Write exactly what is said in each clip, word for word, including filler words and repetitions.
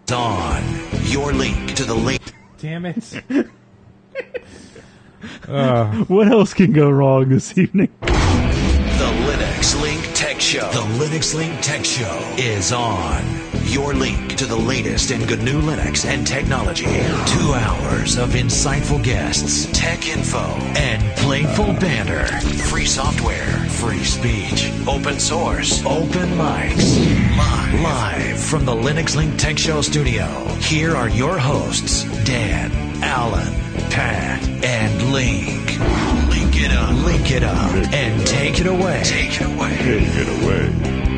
On your link to the link. Damn it. uh, what else can go wrong this evening? The Linux Link Tech Show. The Linux Link Tech Show is on. Your link to the latest in G N U Linux and technology. Two hours of insightful guests, tech info, and playful banter. Free software, free speech, open source, open mics. Live, Live from the Linux Link Tech Show studio. Here are your hosts, Dan, Alan, Pat, and Link. Link it up, link it up, and take it away. Take it away. Take it away.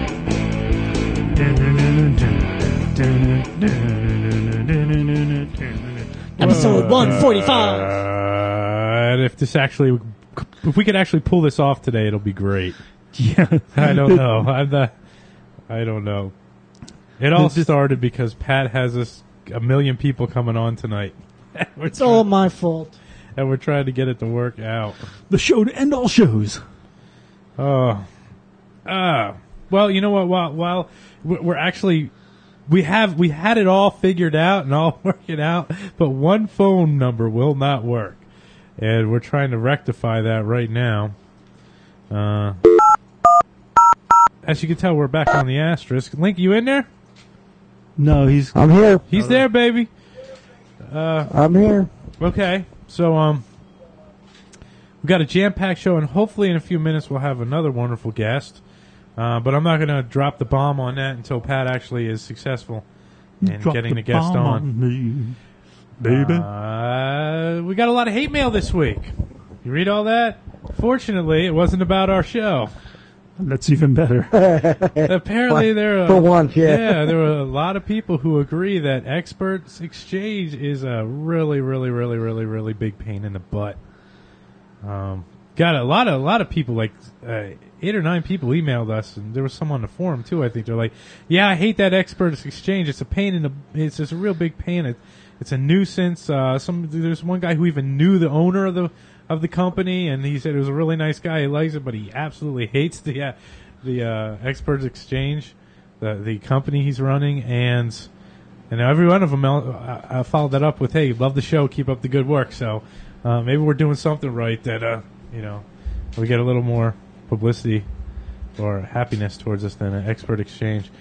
Episode one forty-five. Uh, and if this actually, if we could actually pull this off today, it'll be great. Yeah, I don't know. I'm the, I don't know. It all started because Pat has us a million people coming on tonight. It's trying, all my fault. And we're trying to get it to work out. The show to end all shows. Oh, uh, well, you know what? While while we're actually. We have we had it all figured out and all working out, but one phone number will not work, and we're trying to rectify that right now. Uh, as you can tell, we're back on the asterisk. Link, you in there? No, he's. I'm here. He's there, baby. Uh, I'm here. Okay, so um, we got a jam-packed show, and hopefully in a few minutes we'll have another wonderful guest. Uh, but I'm not going to drop the bomb on that until Pat actually is successful in drop getting the the guest bomb on. on me, baby. Uh, we got a lot of hate mail this week. You read all that? Fortunately, it wasn't about our show. That's even better. Apparently, there are for once, yeah. yeah, there were a lot of people who agree that Experts Exchange is a really, really, really, really, really big pain in the butt. Um, got a lot of a lot of people like. Uh, Eight or nine people emailed us, and there was some on the forum too. I think they're like, "Yeah, I hate that Experts Exchange. It's a pain in the. It's just a real big pain. It, it's a nuisance." Uh, some there's one guy who even knew the owner of the of the company, and he said it was a really nice guy. He likes it, but he absolutely hates the uh, the uh, Experts Exchange, the the company he's running, and and every one of them I, I followed that up with, "Hey, love the show. Keep up the good work." So uh, maybe we're doing something right that uh, you know we get a little more publicity or happiness towards us than an Expert Exchange.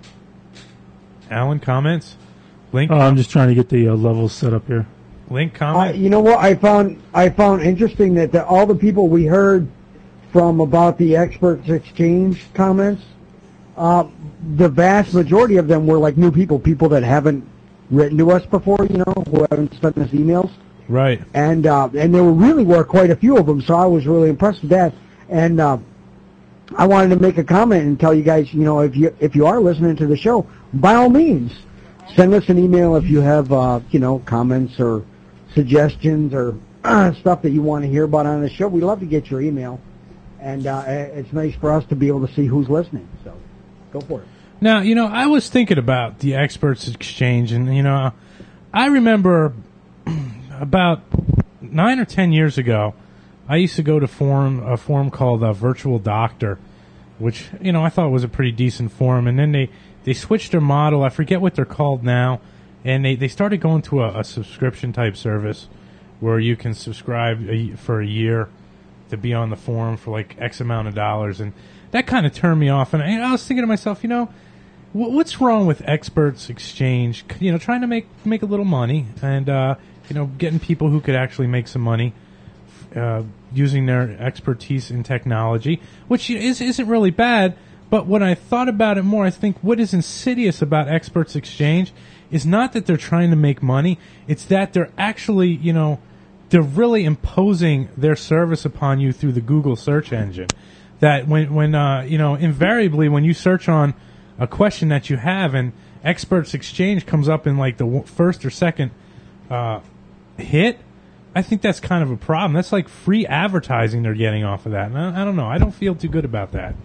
Alan, comments? Link? Oh, I'm just trying to get the uh, levels set up here. Link, comment? Uh, you know what I found? I found interesting that the, all the people we heard from about the Experts Exchange comments, uh, the vast majority of them were like new people, people that haven't written to us before, you know, who haven't sent us emails. Right. And uh, and there really were quite a few of them, so I was really impressed with that. And uh, I wanted to make a comment and tell you guys, you know, if you if you are listening to the show, by all means, send us an email if you have, uh, you know, comments or suggestions or uh, stuff that you want to hear about on the show. We love to get your email, and uh, it's nice for us to be able to see who's listening. So, go for it. Now, you know, I was thinking about the Experts Exchange, and you know, I remember about nine or ten years ago. I used to go to forum a forum called uh, Virtual Doctor, which you know I thought was a pretty decent forum. And then they, they switched their model. I forget what they're called now, and they, they started going to a, a subscription type service where you can subscribe a, for a year to be on the forum for like X amount of dollars, and that kind of turned me off. And I, I was thinking to myself, you know, what, what's wrong with Experts Exchange? You know, trying to make make a little money and uh, you know getting people who could actually make some money. Uh, using their expertise in technology, which is, isn't really bad, but when I thought about it more, I think what is insidious about Experts Exchange is not that they're trying to make money, it's that they're actually, you know, they're really imposing their service upon you through the Google search engine. That when, when uh, you know, invariably when you search on a question that you have and Experts Exchange comes up in like the first or second uh, hit, I think that's kind of a problem. That's like free advertising they're getting off of that. And I, I don't know. I don't feel too good about that.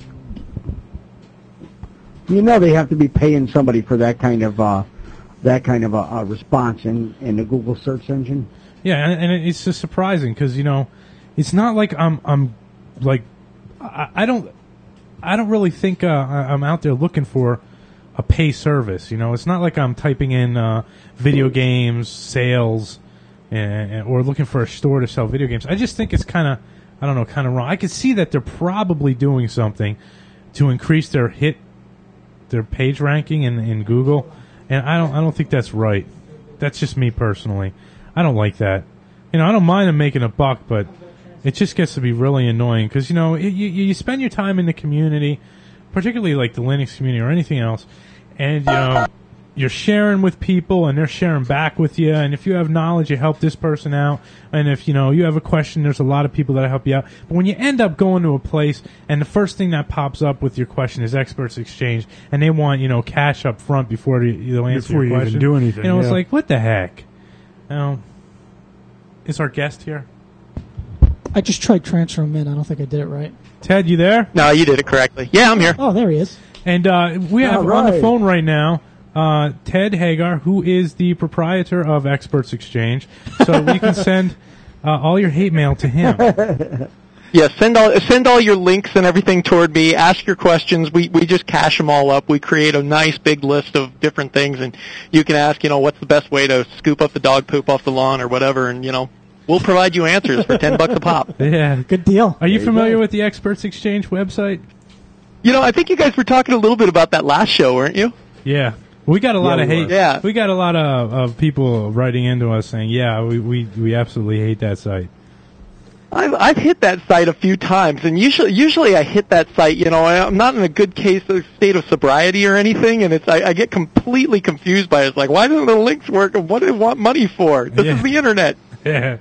You know they have to be paying somebody for that kind of uh, that kind of a, a response in, in the Google search engine. Yeah, and, and it's just surprising because you know, it's not like I'm I'm like I, I don't I don't really think uh, I'm out there looking for a pay service. You know, it's not like I'm typing in uh, video games sales and, and, or looking for a store to sell video games. I just think it's kind of, I don't know, kind of wrong. I could see that they're probably doing something to increase their hit, their page ranking in, in Google, and I don't, I don't think that's right. That's just me personally. I don't like that. You know, I don't mind them making a buck, but it just gets to be really annoying because, you know, you, you spend your time in the community, particularly like the Linux community or anything else, and, you know, you're sharing with people and they're sharing back with you, and if you have knowledge, you help this person out, and if, you know, you have a question, there's a lot of people that help you out. But when you end up going to a place and the first thing that pops up with your question is Experts Exchange, and they want, you know, cash up front before you, they'll answer Before your you question. even do anything, You know, it's yeah. like, what the heck? You know, is our guest here? I just tried transferring him in. I don't think I did it right. Ted, you there? No, you did it correctly. Yeah, I'm here. Oh, there he is. And uh, we have All on the right. phone right now uh, Ted Hagar, who is the proprietor of Experts Exchange. So we can send uh, all your hate mail to him. Yeah, send all send all your links and everything toward me. Ask your questions. We we just cache them all up. We create a nice big list of different things, and you can ask, you know, what's the best way to scoop up the dog poop off the lawn or whatever, and you know, we'll provide you answers for ten bucks a pop. Yeah. Good deal. Are you There you familiar go. with the Experts Exchange website? You know, I think you guys were talking a little bit about that last show, weren't you? Yeah. We got a lot Yeah, of we hate. were. Yeah. We got a lot of, of people writing into us saying, yeah, we, we, we absolutely hate that site. I've, I've hit that site a few times, and usually, usually I hit that site. You know, I'm not in a good case of state of sobriety or anything, and it's I, I get completely confused by it. It's like, why don't the links work? And what do they want money for? This Yeah. is the internet. Yeah.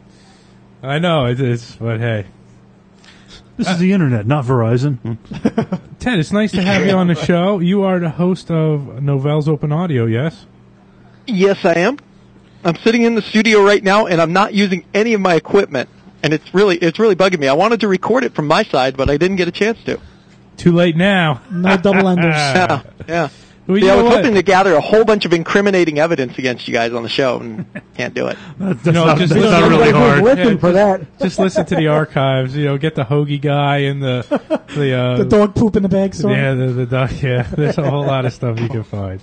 I know, it is, but hey. This is the internet, not Verizon. Ted, it's nice to have you on the show. You are the host of Novell's Open Audio, yes? Yes, I am. I'm sitting in the studio right now, and I'm not using any of my equipment, and it's really it's really bugging me. I wanted to record it from my side, but I didn't get a chance to. Too late now. No double enders. Yeah, yeah. Well, you See, I know was what? hoping to gather a whole bunch of incriminating evidence against you guys on the show, and can't do it. That's, that's No, not, just- that's just- not really Just hard. Listen Yeah, for that. Just listen to the archives. You know, get the hoagie guy and the the uh, The dog poop in the bag story. yeah, the, the dog. Yeah, there's a whole lot of stuff you can find.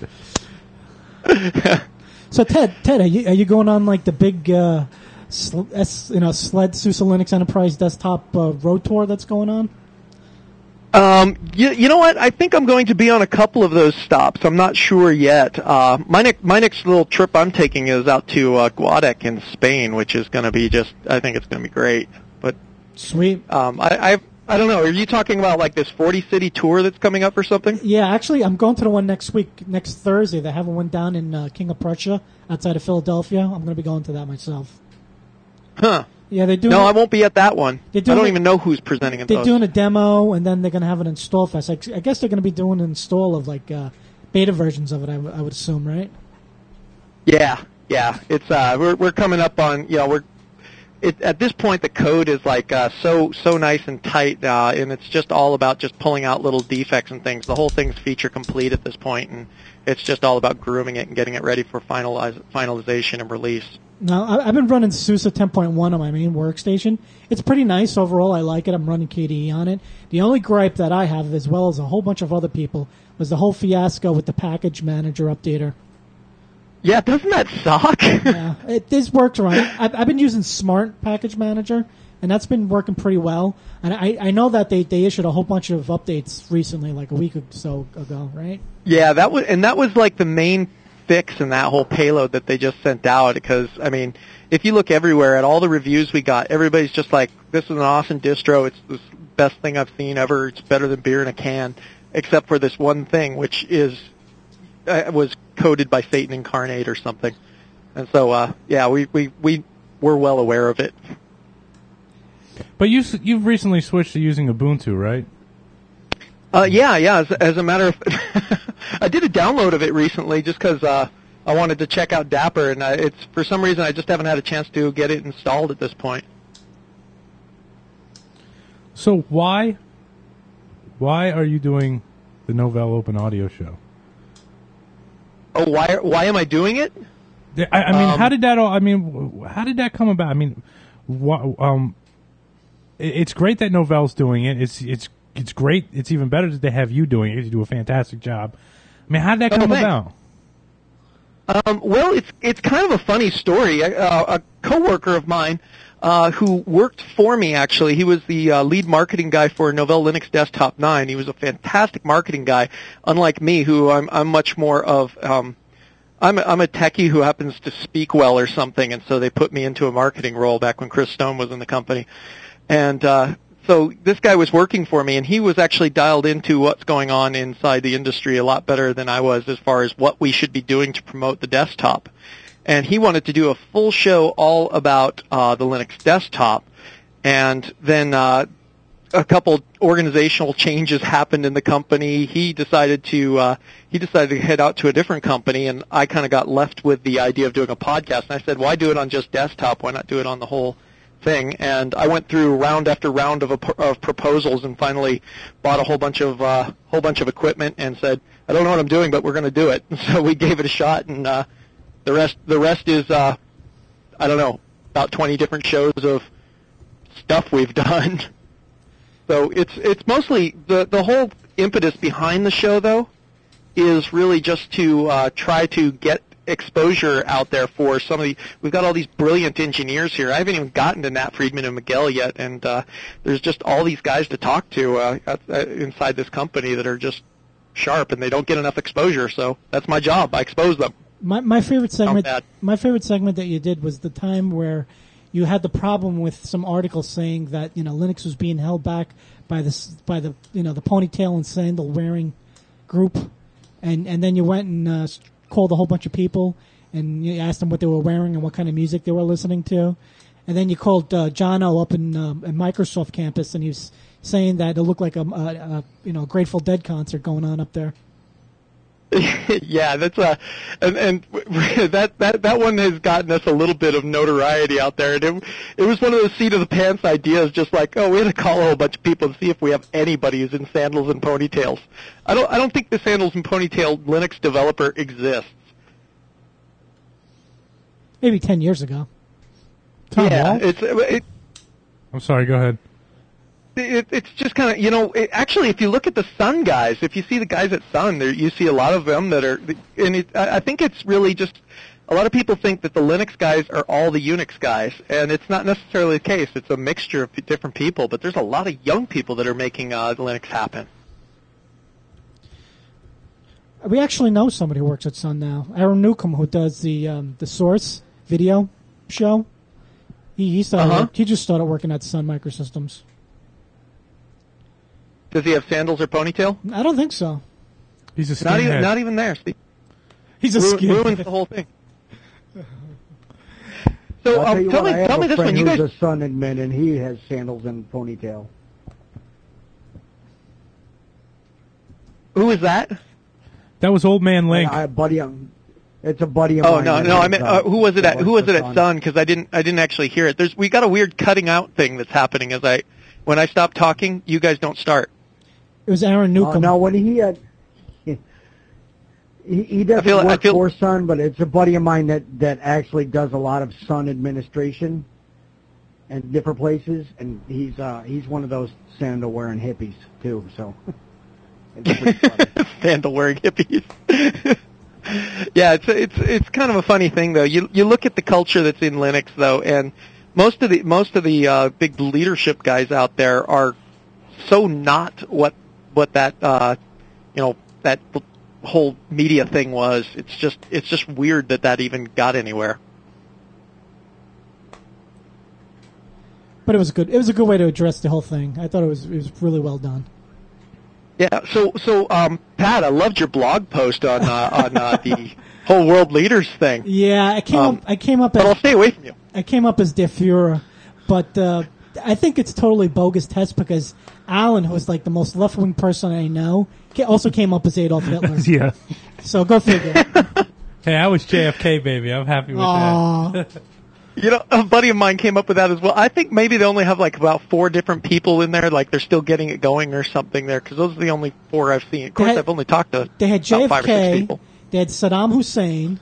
So Ted, Ted, are you, are you going on like the big, uh, sl- S, you know, SLED SUSE Linux Enterprise Desktop uh, road tour that's going on? Um, you, you know what? I think I'm going to be on a couple of those stops. I'm not sure yet. Uh, my next my next little trip I'm taking is out to uh, Guadalajara in Spain, which is going to be just. I think it's going to be great. But Sweet. um, I I've, I don't know. Are you talking about like this forty city tour that's coming up or something? Yeah, actually, I'm going to the one next week, next Thursday. They have one down in uh, King of Prussia, outside of Philadelphia. I'm going to be going to that myself. Huh. Yeah, they're doing. No, it- I won't be at that one. I They're doing don't it- even know who's presenting at They're those. doing a demo, and then they're going to have an install fest. I, I guess they're going to be doing an install of like uh, beta versions of it. I, w- I would assume, right? Yeah, yeah. It's uh, we're we're coming up on you know we're it, at this point the code is like uh, so so nice and tight, uh, and it's just all about just pulling out little defects and things. The whole thing's feature complete at this point, and it's just all about grooming it and getting it ready for finalize, finalization and release. Now, I, I've been running SUSE ten point one on my main workstation. It's pretty nice overall. I like it. I'm running K D E on it. The only gripe that I have, as well as a whole bunch of other people, was the whole fiasco with the package manager updater. Yeah, doesn't that suck? Yeah, it, this works right. I've, I've been using Smart Package Manager, and that's been working pretty well. And I, I know that they, they issued a whole bunch of updates recently, like a week or so ago, right? Yeah, that was and that was like the main fix in that whole payload that they just sent out. Because I mean, if you look everywhere at all the reviews we got, everybody's just like, "This is an awesome distro. It's the best thing I've seen ever. It's better than beer in a can," except for this one thing, which is uh, was coded by Satan incarnate or something. And so, uh, yeah, we we we were well aware of it. But you s- you've recently switched to using Ubuntu, right? Uh, yeah, yeah. As, as a matter of, I did a download of it recently just because uh, I wanted to check out Dapper, and uh, it's for some reason I just haven't had a chance to get it installed at this point. So why why are you doing the Novell Open Audio Show? Oh, why? Why am I doing it? I, I mean, Um, how did that all? I mean, w- how did that come about? I mean, wha- um, it- it's great that Novell's doing it. It's it's it's great. It's even better that they have you doing it. You do a fantastic job. I mean, how did that come Oh, thanks. about? Um, well, it's it's kind of a funny story. Uh, a coworker of mine uh, who worked for me, actually, he was the uh, lead marketing guy for Novell Linux Desktop nine. He was a fantastic marketing guy, unlike me, who I'm I'm much more of. Um, I'm a, I'm a techie who happens to speak well or something, and so they put me into a marketing role back when Chris Stone was in the company, and. Uh, So this guy was working for me, and he was actually dialed into what's going on inside the industry a lot better than I was as far as what we should be doing to promote the desktop. And he wanted to do a full show all about uh, the Linux desktop. And then uh, a couple organizational changes happened in the company. He decided to uh, he decided to head out to a different company, and I kind of got left with the idea of doing a podcast. And I said, why do it on just desktop? Why not do it on the whole thing? And I went through round after round of, a, of proposals, and finally bought a whole bunch of uh, whole bunch of equipment, and said, I don't know what I'm doing, but we're going to do it. And so we gave it a shot, and uh, the rest the rest is uh, I don't know, about twenty different shows of stuff we've done. So it's it's mostly the the whole impetus behind the show, though, is really just to uh, try to get exposure out there for some of the, we've got all these brilliant engineers here. I haven't even gotten to Nat Friedman and Miguel yet, and uh, there's just all these guys to talk to uh, at, uh, inside this company that are just sharp, and they don't get enough exposure, so that's my job. I expose them. My my favorite segment bad. my favorite segment that you did was the time where you had the problem with some articles saying that, you know, Linux was being held back by this by the you know the ponytail and sandal wearing group, and and then you went and uh, called a whole bunch of people and you asked them what they were wearing and what kind of music they were listening to, and then you called uh, Jono up in, um, in Microsoft campus, and he was saying that it looked like a, a, a you know Grateful Dead concert going on up there. Yeah, that's a, and, and that that that one has gotten us a little bit of notoriety out there, and it it was one of those seat of the pants ideas, just like, oh, we're gonna call a whole bunch of people and see if we have anybody who's in sandals and ponytails. I don't I don't think the sandals and ponytail Linux developer exists. Maybe ten years ago. Tom yeah, Wall? it's it, I'm sorry, go ahead. It, it's just kind of, you know, it, actually, if you look at the Sun guys, if you see the guys at Sun, there you see a lot of them that are, and it, I think it's really just, a lot of people think that the Linux guys are all the Unix guys, and it's not necessarily the case. It's a mixture of different people, but there's a lot of young people that are making uh, Linux happen. We actually know somebody who works at Sun now. Aaron Newcomb, who does the um, the Source video show. He he started. Uh-huh. He just started working at Sun Microsystems. Does he have sandals or ponytail? I don't think so. He's a Not even, skinhead. not even there. See? He's a Ru- skin. ruins the whole thing. So I'll tell, um, you tell what, I me, have tell me a this friend one. You who's guys, a Sun admin, and he has sandals and ponytail. who is that? That was Old Man Link. I, I, buddy, um, it's a buddy of Oh mine. no, that no, I has, meant uh, uh, who was it that at? Who works was it for at Sun? Because I didn't, I didn't actually hear it. There's, we got a weird cutting out thing that's happening. As I, when I stop talking, you guys don't start. It was Aaron Uh, Newcomb. no, when he had, he, he doesn't I feel- I work feel- for Sun, but it's a buddy of mine that, that actually does a lot of Sun administration and different places, and he's uh, he's one of those sandal wearing hippies too. So it's pretty funny. Sandal wearing hippies. Yeah, it's it's it's kind of a funny thing though. You you look at the culture that's in Linux though, and most of the most of the uh, big leadership guys out there are so not what what that uh, you know that whole media thing was. It's just it's just weird that that even got anywhere. But it was good. It was a good way to address the whole thing. I thought it was it was really well done. Yeah. So so um, Pat, I loved your blog post on uh, on uh, the whole world leaders thing. Yeah, I came Um, up. I came up But I'll as stay away from you. I came up as Der Fuhrer, but uh, I think it's totally bogus test because Alan, who is like the most left wing person I know, ca- also came up as Adolf Hitler. Yeah. So go figure. Hey, I was J F K, baby. I'm happy with Aw. You know, a buddy of mine came up with that as well. I think maybe they only have like about four different people in there, like they're still getting it going or something there, because those are the only four I've seen. Of course, They had- I've only talked to They had J about five F or six K. people. They had Saddam Hussein.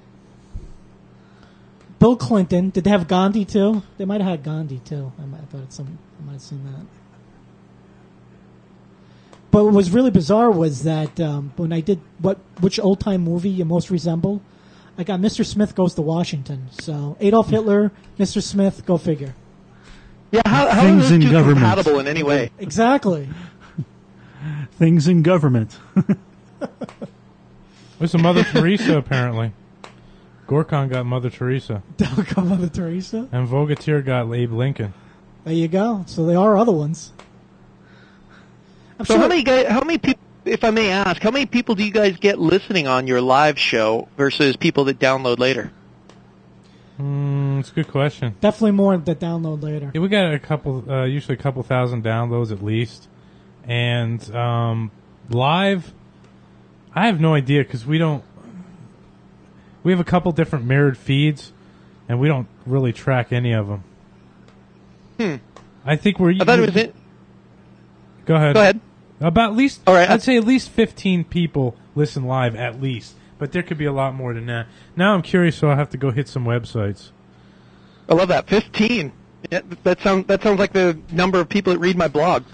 Bill Clinton. Did they have Gandhi too? They might have had Gandhi too. I, might, I thought it's some. I might have seen that. but what was really bizarre was that um, when I did what which old time movie you most resemble, I got Mister Smith Goes to Washington. So Adolf Hitler, Mister Smith, go figure. Yeah, how, how are Things those in two government. compatible in any way? Exactly. Things in government. There's a Mother Teresa, apparently. Gorkon got Mother Teresa. Don't come Mother Teresa. And Vogatir got Abe Lincoln. There you go. So there are other ones. I'm So sure. how many guys, how many people, if I may ask, how many people do you guys get listening on your live show versus people that download later? Mm, it's a good question. Definitely more that download later. Yeah, we got a couple, uh, usually a couple thousand downloads at least. And um, live, I have no idea because we don't. We have a couple different mirrored feeds, and we don't really track any of them. Hmm. I think we're. I thought it was in. Go ahead. Go ahead. About at least. All right. I'd say at least fifteen people listen live at least, but there could be a lot more than that. Now I'm curious, so I'll have to go hit some websites. I love that. Fifteen. Yeah, that sounds that sounds like the number of people that read my blog.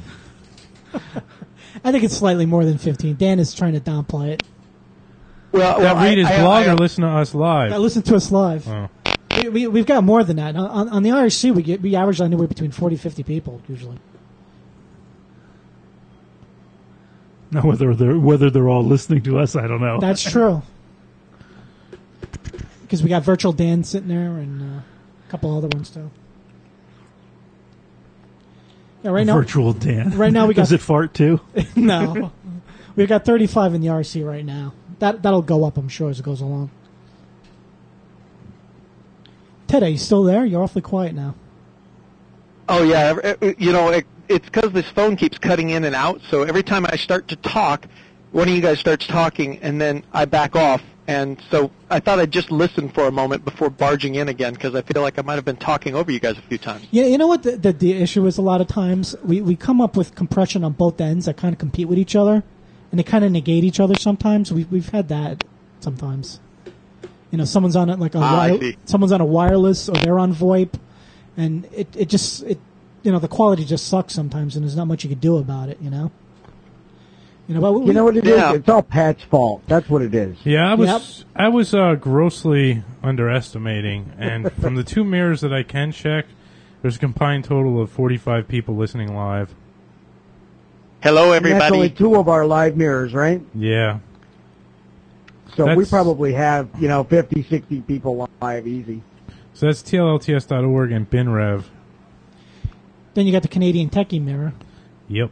I think it's slightly more than fifteen. Dan is trying to downplay it. Well, That well, read I- his I- blog I- or listen to us live? Now listen to us live. Oh. We, we, we've got more than that. On, on, on the I R C, we get we average anywhere between forty, fifty people usually. Now, whether they're whether they're all listening to us, I don't know. That's true. Because we got Virtual Dan sitting there and uh, a couple other ones too. Yeah, right now. Virtual Dan. Right now we got- Does it fart too? No, we've got thirty-five in the R C right now. That that'll go up, I'm sure, as it goes along. Ted, are you still there? You're awfully quiet now. Oh yeah, ev- you know it, it's because this phone keeps cutting in and out. So every time I start to talk, one of you guys starts talking, and then I back off. And so I thought I'd just listen for a moment before barging in again because I feel like I might have been talking over you guys a few times. Yeah, you know what the, the the issue is? A lot of times we we come up with compression on both ends that kind of compete with each other, and they kind of negate each other. Sometimes we we've had that. Sometimes, you know, someone's on it like a Ah, I wire, see. someone's on a wireless or they're on VoIP, and it it just it you know the quality just sucks sometimes, and there's not much you can do about it. You know. You know, but we, You know what it is? Yeah. It's all Pat's fault. That's what it is. Yeah, I was Yep. I was uh, grossly underestimating, and from the two mirrors that I can check, there's a combined total of forty-five people listening live. Hello, And that's only everybody. two of our live mirrors, right? Yeah, So we That's- probably have, you know, fifty, sixty people live easy. so that's T L L T S dot org and BinRev. then you got the Canadian Techie Mirror. Yep.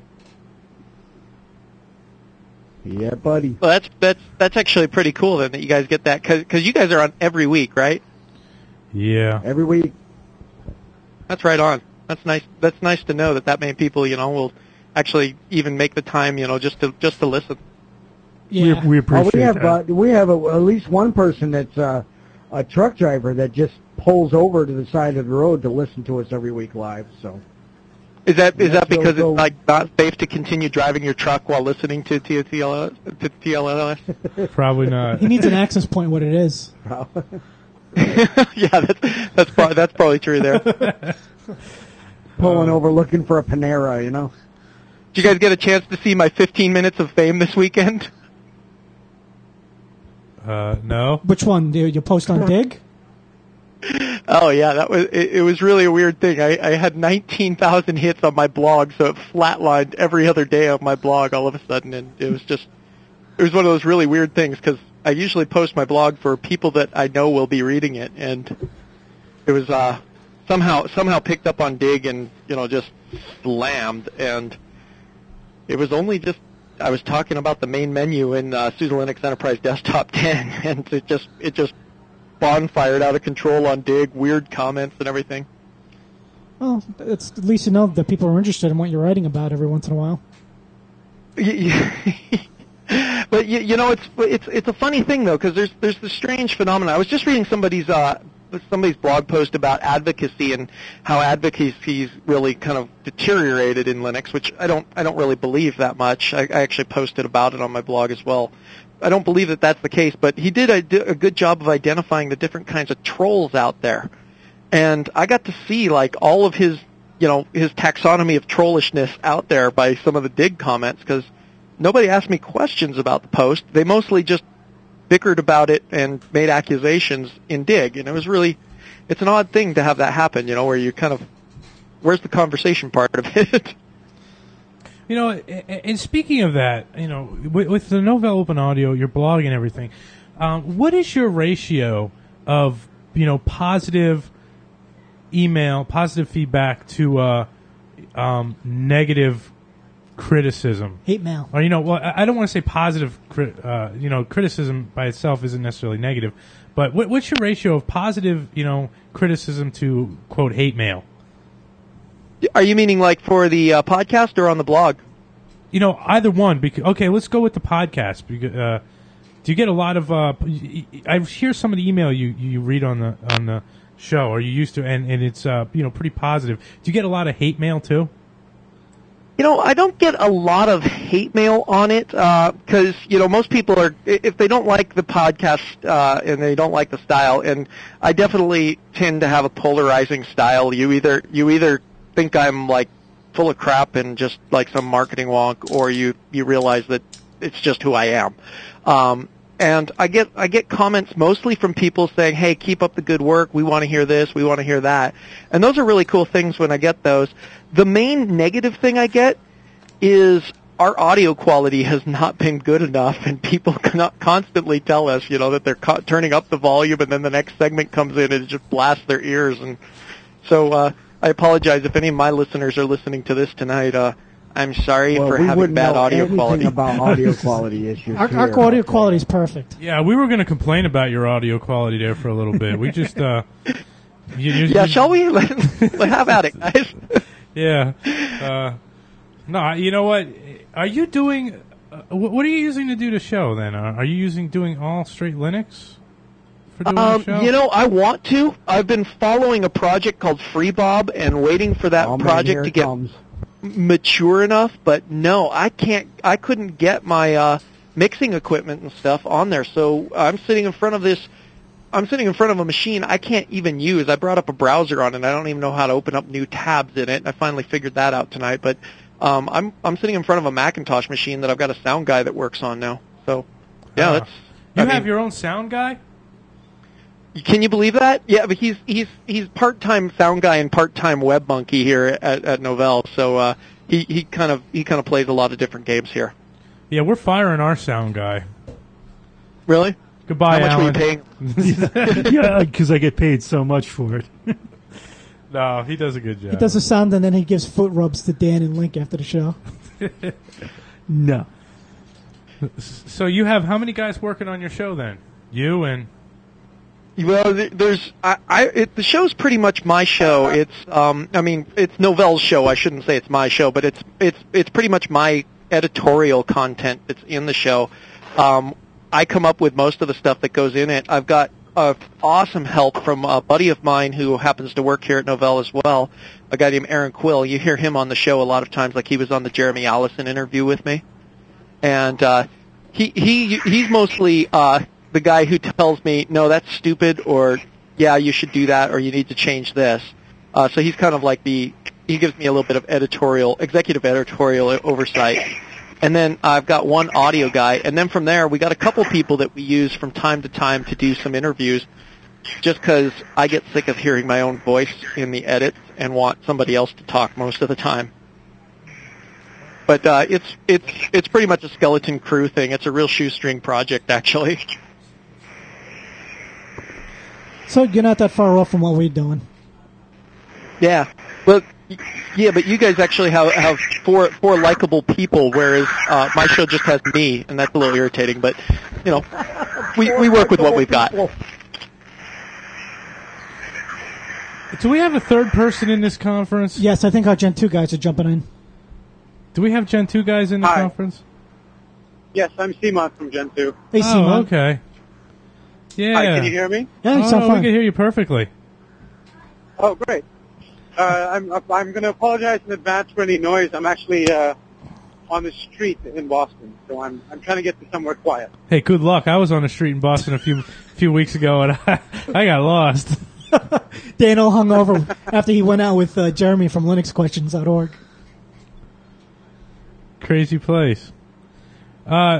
Yeah, buddy. Well, that's that's that's actually pretty cool then that you guys get that because you guys are on every week, right? Yeah. Every week. That's right on. That's nice. That's nice to know that that many people, you know, will actually even make the time, you know, just to just to listen. Yeah, We, we Oh, appreciate we have that. uh, we have a, at least one person that's uh, a truck driver that just pulls over to the side of the road to listen to us every week live. So Is that is Yeah, that so- because so- it's like not safe to continue driving your truck while listening to T L L to T L L S? Probably not. he needs an access point. What it is? Yeah, that's that's probably that's probably true there. Did pulling over looking for a Panera, you know. you guys get a chance to see my fifteen minutes of fame this weekend? Uh, no. Which one? Do you post on Dig? Oh yeah, that was it, it was really a weird thing. I, I had nineteen thousand hits on my blog, so it flatlined every other day on my blog all of a sudden, and it was just it was one of those really weird things because I usually post my blog for people that I know will be reading it, and it was uh, somehow somehow picked up on Dig and you know just slammed, and it was only just I was talking about the main menu in uh, SUSE Linux Enterprise Desktop ten, and it just it just bonfired out of control on Dig, weird comments and everything. Well, it's at least you know that people are interested in what you're writing about every once in a while. But you, you know, it's it's it's a funny thing though, because there's there's this strange phenomenon. I was just reading somebody's uh somebody's blog post about advocacy and how advocacy's really kind of deteriorated in Linux, which I don't I don't really believe that much. I, I actually posted about it on my blog as well. I don't believe that that's the case, but he did a, a good job of identifying the different kinds of trolls out there, and I got to see like all of his you know, his taxonomy of trollishness out there by some of the Dig comments, because nobody asked me questions about the post. They mostly just bickered about it and made accusations in Dig, and it was really, it's an odd thing to have that happen, you know, where you kind of, where's the conversation part of it? You know, and speaking of that, you know, with, with the Novell Open Audio, your blog and everything, um, what is your ratio of, you know, positive email, positive feedback to uh, um, negative criticism? Hate mail. Or, you know, well, I don't want to say positive, cri- uh, you know, criticism by itself isn't necessarily negative, but what, what's your ratio of positive, you know, criticism to, quote, hate mail? Are you meaning like for the uh, podcast or on the blog? You know, either one. Because, okay, let's go with the podcast. Because, uh, do you get a lot of? Uh, I hear some of the email you, you read on the on the show, or you used to, and, and it's uh, you know pretty positive. Do you get a lot of hate mail too? You know, I don't get a lot of hate mail on it because uh, you know most people are, if they don't like the podcast uh, and they don't like the style, and I definitely tend to have a polarizing style. You either you either think I'm like full of crap and just like some marketing wonk, or you you realize that it's just who I am. Um, and I get I get comments mostly from people saying, "Hey, keep up the good work. We want to hear this. We want to hear that." And those are really cool things when I get those. The main negative thing I get is our audio quality has not been good enough, and people cannot constantly tell us, you know, that they're co- turning up the volume, and then the next segment comes in and it just blasts their ears. And so uh, I apologize if any of my listeners are listening to this tonight. Uh, I'm sorry well, for we having bad know audio quality. About audio quality issues. Our, here, our audio okay. quality is perfect. Yeah, we were going to complain about your audio quality there for a little bit. We just, uh, you, you, yeah, you, shall we? Let's, let's have at it, guys. Yeah. Uh, no, you know what? Are you doing? Uh, what are you using to do the show then? Uh, are you using doing all straight Linux for doing Um, the show? you know, I want to. I've been following a project called FreeBob and waiting for that Oh, man, project here to it get comes. mature enough. But no, I can't. I couldn't get my uh, mixing equipment and stuff on there. So I'm sitting in front of this. I'm sitting in front of a machine I can't even use. I brought up a browser on it, and I don't even know how to open up new tabs in it. I finally figured that out tonight. But um, I'm I'm sitting in front of a Macintosh machine that I've got a sound guy that works on now. So yeah, Uh, that's. you I have mean, your own sound guy? Can you believe that? Yeah, but he's he's he's part-time sound guy and part-time web monkey here at, at Novell. So uh, he he kind of he kind of plays a lot of different games here. Yeah, we're firing our sound guy. Really? Goodbye, How much Alan. were you paying? Yeah, because I get paid so much for it. No, he does a good job. He does the sound and then he gives foot rubs to Dan and Link after the show. No. So you have how many guys working on your show then? You and Well, th- there's I, I it, the show's pretty much my show. It's um I mean it's Novell's show. I shouldn't say it's my show, but it's it's it's pretty much my editorial content that's in the show. Um, I come up with most of the stuff that goes in it. I've got uh, awesome help from a buddy of mine who happens to work here at Novell as well, a guy named Aaron Quill. You hear him on the show a lot of times, like he was on the Jeremy Allison interview with me. And uh, he he he's mostly uh, the guy who tells me, no, that's stupid, or yeah, you should do that, or you need to change this. Uh, so he's kind of like the, he gives me a little bit of editorial, executive editorial oversight. And then I've got one audio guy, and then from there we got a couple people that we use from time to time to do some interviews, just because I get sick of hearing my own voice in the edits and want somebody else to talk most of the time. But uh, it's it's it's pretty much a skeleton crew thing. It's a real shoestring project, actually. So you're not that far off from what we're doing. Yeah. Well, y- yeah, but you guys actually have have four four likable people, whereas uh, my show just has me, and that's a little irritating. But you know, we we work with what we've got. do we have a third person in this conference? Yes, I think our Gen two guys are jumping in. Do we have Gen two guys in the Hi. conference? Yes, I'm Seamon from Gen two. Hey, Oh, Simon. okay. Yeah. Hi, can you hear me? Yeah, you Oh, sound we fine. can hear you perfectly. Oh, great. Uh, I'm I'm going to apologize in advance for any noise. I'm actually uh, on the street in Boston, so I'm I'm trying to get to somewhere quiet. Hey, good luck. I was on the street in Boston a few few weeks ago, and I, I got lost. Daniel hung over after he went out with uh, Jeremy from Linux Questions dot org. Crazy place. Uh,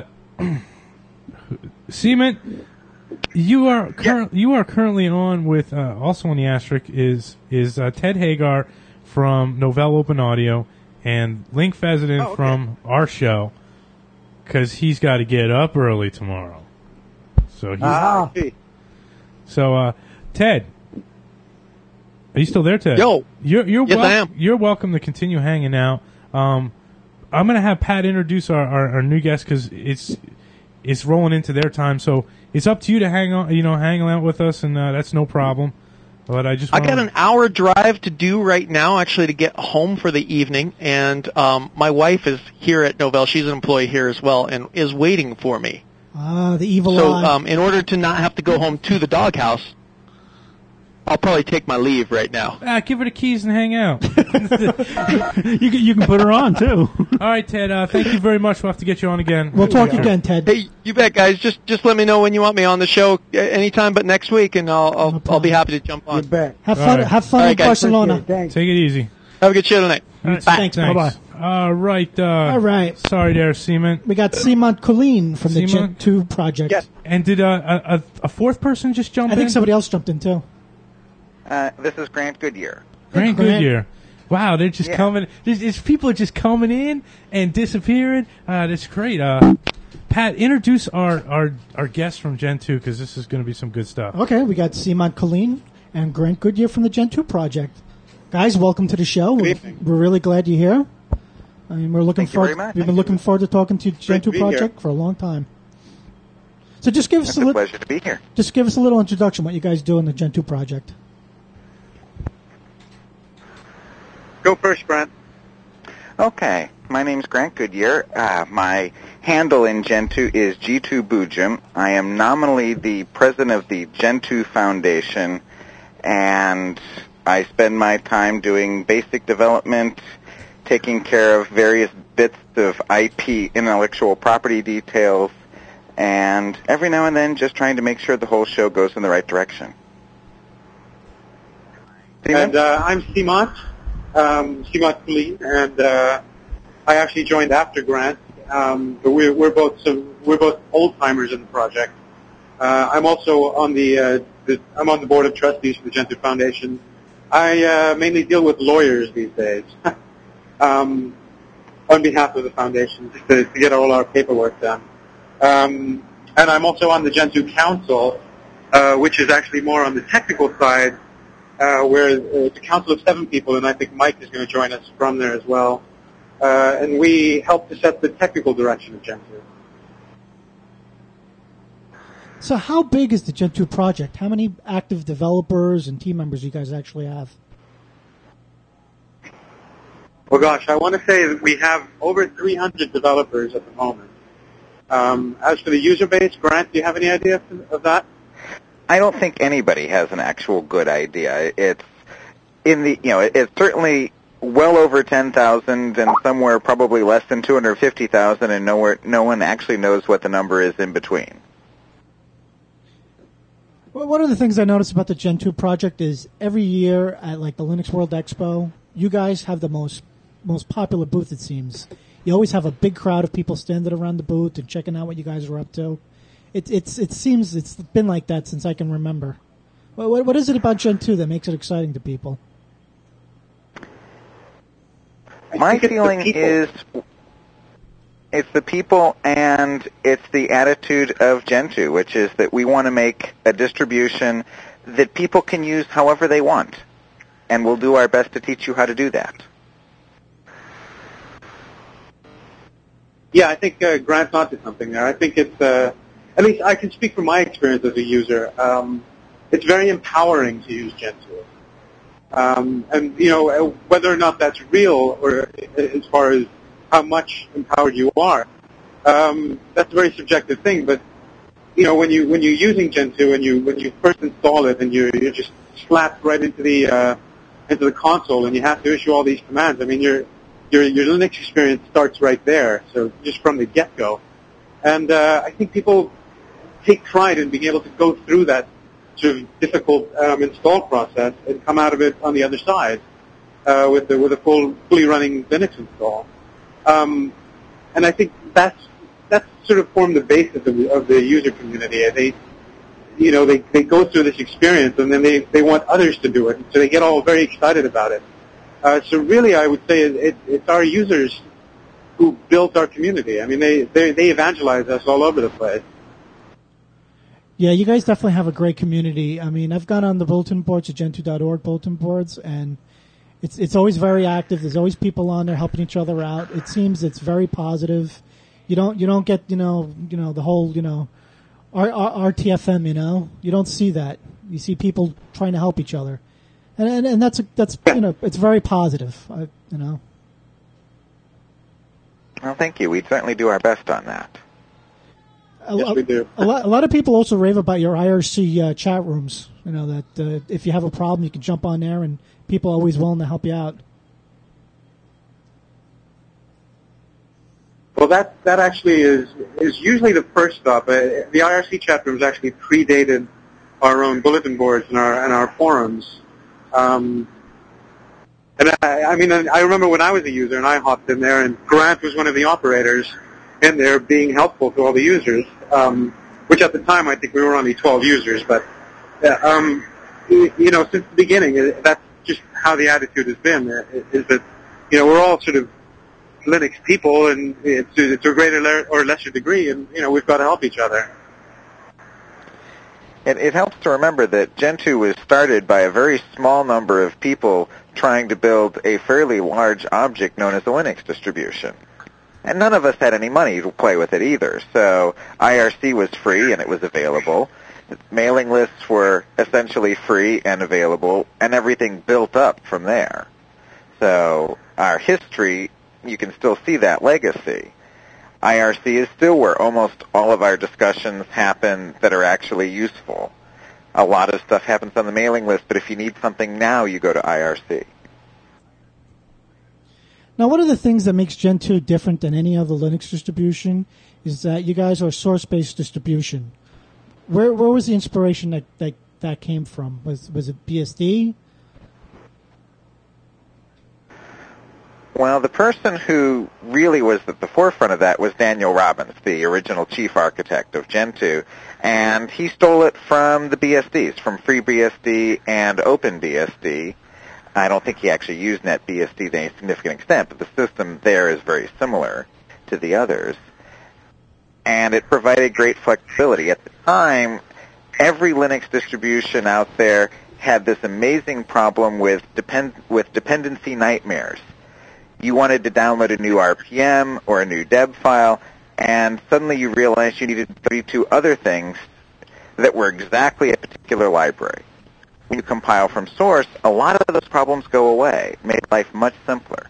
Seaman, you are cur- you are currently on with uh, also on the asterisk is is uh, Ted Hagar from Novell Open Audio and Link Fezenden Oh, okay. from our show because he's got to get up early tomorrow. So he's, Ah, I see. so uh, Ted, are you still there, Ted? Yo. you're you're Yes, wel- I am. You're welcome to continue hanging out. Um, I'm gonna have Pat introduce our, our, our new guest because it's it's rolling into their time. So it's up to you to hang on, you know, hang out with us, and uh, that's no problem. But I just I wanna, got an hour drive to do right now, actually, to get home for the evening, and um, my wife is here at Novell. She's an employee here as well, and is waiting for me. Ah, the evil So, eye. um, in order to not have to go home to the doghouse, I'll probably take my leave right now. ah, give her the keys and hang out. You can, you can put her on, too. All right, Ted. Uh, thank you very much. We'll have to get you on again. We'll talk Sure. again, Ted. Hey, you bet, guys. Just just let me know when you want me on the show uh, anytime, but next week, and I'll I'll, No I'll be problem. happy to jump You on. bet. Have All fun. right. Have fun All in right, guys. Barcelona. Appreciate it. Thanks. Take it easy. Have a good show tonight. Right, Bye. Thanks, Thanks. Bye-bye. All right. Uh, All right. Sorry there, Seaman. We got Simon Colleen from the Simon? Gen two project. Yes. And did uh, a, a, a fourth person just jump I in? think somebody else jumped in too. Uh, this is Grant Goodyear. Grant Grant. Goodyear. Wow, they're just Yeah. coming. There's, there's people are just coming in and disappearing. Uh, that's great. Uh, Pat, introduce our, our, our guest from Gen two because this is going to be some good stuff. Okay, we got Simon Colleen and Grant Goodyear from the Gen two project. Guys, welcome to the show. We're, evening. we're really glad you're here. I mean, we're looking Thank you forward. very much. We've Thank been you. looking forward to talking to Gen Great two to be here. project for a long time. So just give us It's a a little, pleasure to be here. just give us a little introduction. What you guys do in the Gen two project? Go first, Grant. Okay, my name's Grant Goodyear. Uh, my handle in Gen two is G two Boojum. I am nominally the president of the Gen two Foundation, and I spend my time doing basic development, taking care of various bits of I P, intellectual property details, and every now and then just trying to make sure the whole show goes in the right direction. Simon? And uh, I'm Simon, um, Simon Colleen, and uh, I actually joined after Grant. Um, but we're, we're both some, we're both old timers in the project. Uh, I'm also on the, uh, the I'm on the board of trustees for the Gen two Foundation. I uh, mainly deal with lawyers these days, um, on behalf of the foundation, just to, to get all our paperwork done. Um, and I'm also on the Gen two Council, uh, which is actually more on the technical side, uh, where uh, it's a council of seven people, and I think Mike is going to join us from there as well. Uh, and we help to set the technical direction of Gen two. So how big is the Gen two project? How many active developers and team members you guys actually have? Well, gosh, I want to say that we have over three hundred developers at the moment. Um, as for the user base, Grant, do you have any idea of, of that? I don't think anybody has an actual good idea. It's in the, you know, it's certainly well over ten thousand and somewhere probably less than two hundred fifty thousand, and nowhere, no one actually knows what the number is in between. Well, one of the things I noticed about the Gen two project is every year at like the Linux World Expo, you guys have the most most popular booth, it seems. You always have a big crowd of people standing around the booth and checking out what you guys are up to. It, it's, it seems it's been like that since I can remember. What, what, what is it about Gen two that makes it exciting to people? I My think it's the feeling people. is it's the people and it's the attitude of Gen two, which is that we want to make a distribution that people can use however they want, and we'll do our best to teach you how to do that. Yeah, I think uh, Grant's onto something there. I think it's, uh, at least I can speak from my experience as a user. Um, it's very empowering to use Gen two. Um, and, you know, whether or not that's real or as far as how much empowered you are, um, that's a very subjective thing. But, you know, when, you, when you're using Gen two and you, when you first install it and you're, you're just slapped right into the, uh, into the console and you have to issue all these commands, I mean, you're, Your, your Linux experience starts right there, so just from the get-go. And uh, I think people take pride in being able to go through that sort of difficult um, install process and come out of it on the other side uh, with the, with a full, fully running Linux install. Um, and I think that's that's sort of formed the basis of the, of the user community. They, you know, they, they go through this experience and then they, they want others to do it, so they get all very excited about it. Uh, so really, I would say it, it, it's our users who built our community. I mean, they, they they evangelize us all over the place. Yeah, you guys definitely have a great community. I mean, I've gone on the bulletin boards, the gen two dot org bulletin boards, and it's it's always very active. There's always people on there helping each other out. It seems it's very positive. You don't you don't get you know you know the whole you know R, R, R T F M. You know, you don't see that. You see people trying to help each other, and and, and that's a, that's you know it's very positive. I, you know. Well, thank you. We'd certainly do our best on that. Yes, we do. A lot, a lot of people also rave about your I R C uh, chat rooms. You know that uh, if you have a problem, you can jump on there, and people are always willing to help you out. Well, that that actually is is usually the first stop. Uh, the I R C chat rooms actually predated our own bulletin boards and our and our forums. Um, and I, I mean, I remember when I was a user and I hopped in there, and Grant was one of the operators in there, being helpful to all the users. Um, which at the time I think we were only twelve users, but uh, um, you know, since the beginning, that's just how the attitude has been. Is that you know we're all sort of Linux people, and it's, it's to a greater or lesser degree, and you know we've got to help each other. It, it helps to remember that Gentoo was started by a very small number of people trying to build a fairly large object known as a Linux distribution. And none of us had any money to play with it either. So I R C was free and it was available. Mailing lists were essentially free and available, and everything built up from there. So our history, you can still see that legacy. I R C is still where almost all of our discussions happen that are actually useful. A lot of stuff happens on the mailing list, but if you need something now, you go to I R C. Now, one of the things that makes Gentoo different than any other Linux distribution is that you guys are a source-based distribution. Where where was the inspiration that, that, that came from? Was was it B S D? Well, the person who really was at the forefront of that was Daniel Robbins, the original chief architect of Gentoo, and he stole it from the B S Ds, from FreeBSD and OpenBSD. I don't think he actually used NetBSD to any significant extent, but the system there is very similar to the others. And it provided great flexibility. At the time, every Linux distribution out there had this amazing problem with depend- with dependency nightmares. You wanted to download a new R P M or a new deb file, and suddenly you realized you needed thirty-two other things that were exactly a particular library. When you compile from source, a lot of those problems go away, make life much simpler.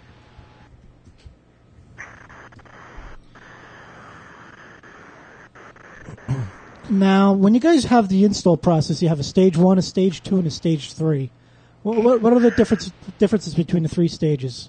Now, when you guys have the install process, you have a stage one, a stage two, and a stage three. What, what, what are the difference, differences between the three stages?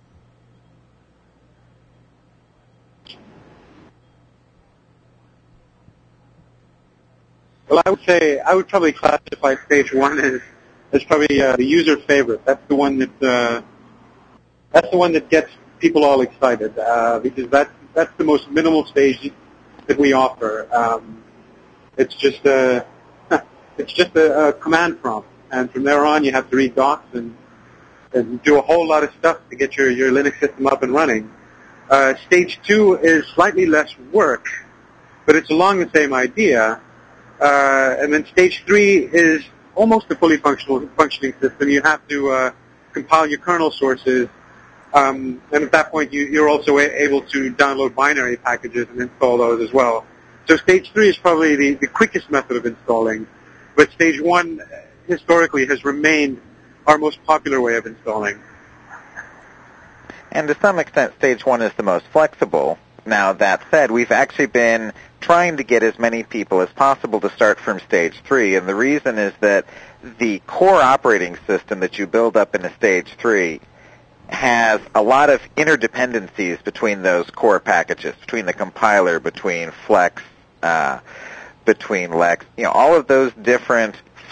Well, I would say I would probably classify stage one as as probably uh, the user favorite. That's the one that uh, that's the one that gets people all excited uh, because that's that's the most minimal stage that we offer. Um, it's just a it's just a, a command prompt, and from there on you have to read docs and and do a whole lot of stuff to get your your Linux system up and running. Uh, stage two is slightly less work, but it's along the same idea. Uh, and then stage three is almost a fully functional functioning system. You have to uh, compile your kernel sources, um, and at that point you, you're also a- able to download binary packages and install those as well. So stage three is probably the, the quickest method of installing, but stage one historically has remained our most popular way of installing. And to some extent, stage one is the most flexible. Now, that said, we've actually been trying to get as many people as possible to start from stage three, and the reason is that the core operating system that you build up in a stage three has a lot of interdependencies between those core packages, between the compiler, between Flex, uh, between Lex. You know, all of those different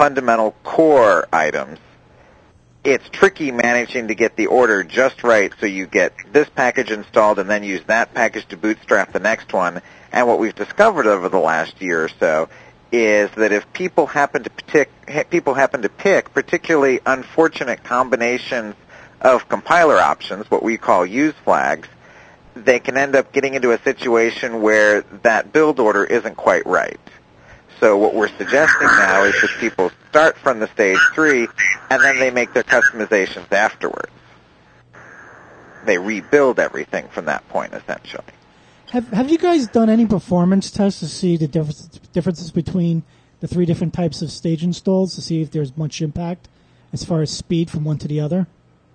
fundamental core items. It's tricky managing to get the order just right so you get this package installed and then use that package to bootstrap the next one. And what we've discovered over the last year or so is that if people happen to pick, people happen to pick particularly unfortunate combinations of compiler options, what we call use flags, they can end up getting into a situation where that build order isn't quite right. So what we're suggesting now is that people start from the stage three, and then they make their customizations afterwards. They rebuild everything from that point, essentially. Have Have you guys done any performance tests to see the difference, differences between the three different types of stage installs to see if there's much impact as far as speed from one to the other?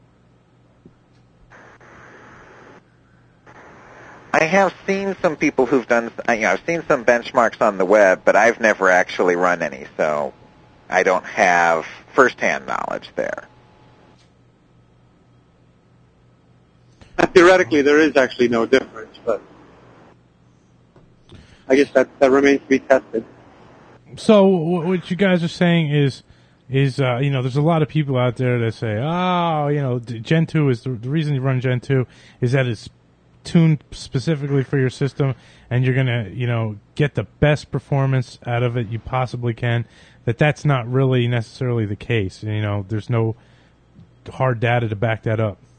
I have seen some people who've done, you know, I've seen some benchmarks on the web, but I've never actually run any, so I don't have first-hand knowledge there. Theoretically, there is actually no difference, but I guess that, that remains to be tested. So what you guys are saying is, is uh, you know, there's a lot of people out there that say, oh, you know, Gen two is the, the reason you run Gen two is that it's tuned specifically for your system, and you're gonna, you know, get the best performance out of it you possibly can. That that's not really necessarily the case. You know, there's no hard data to back that up.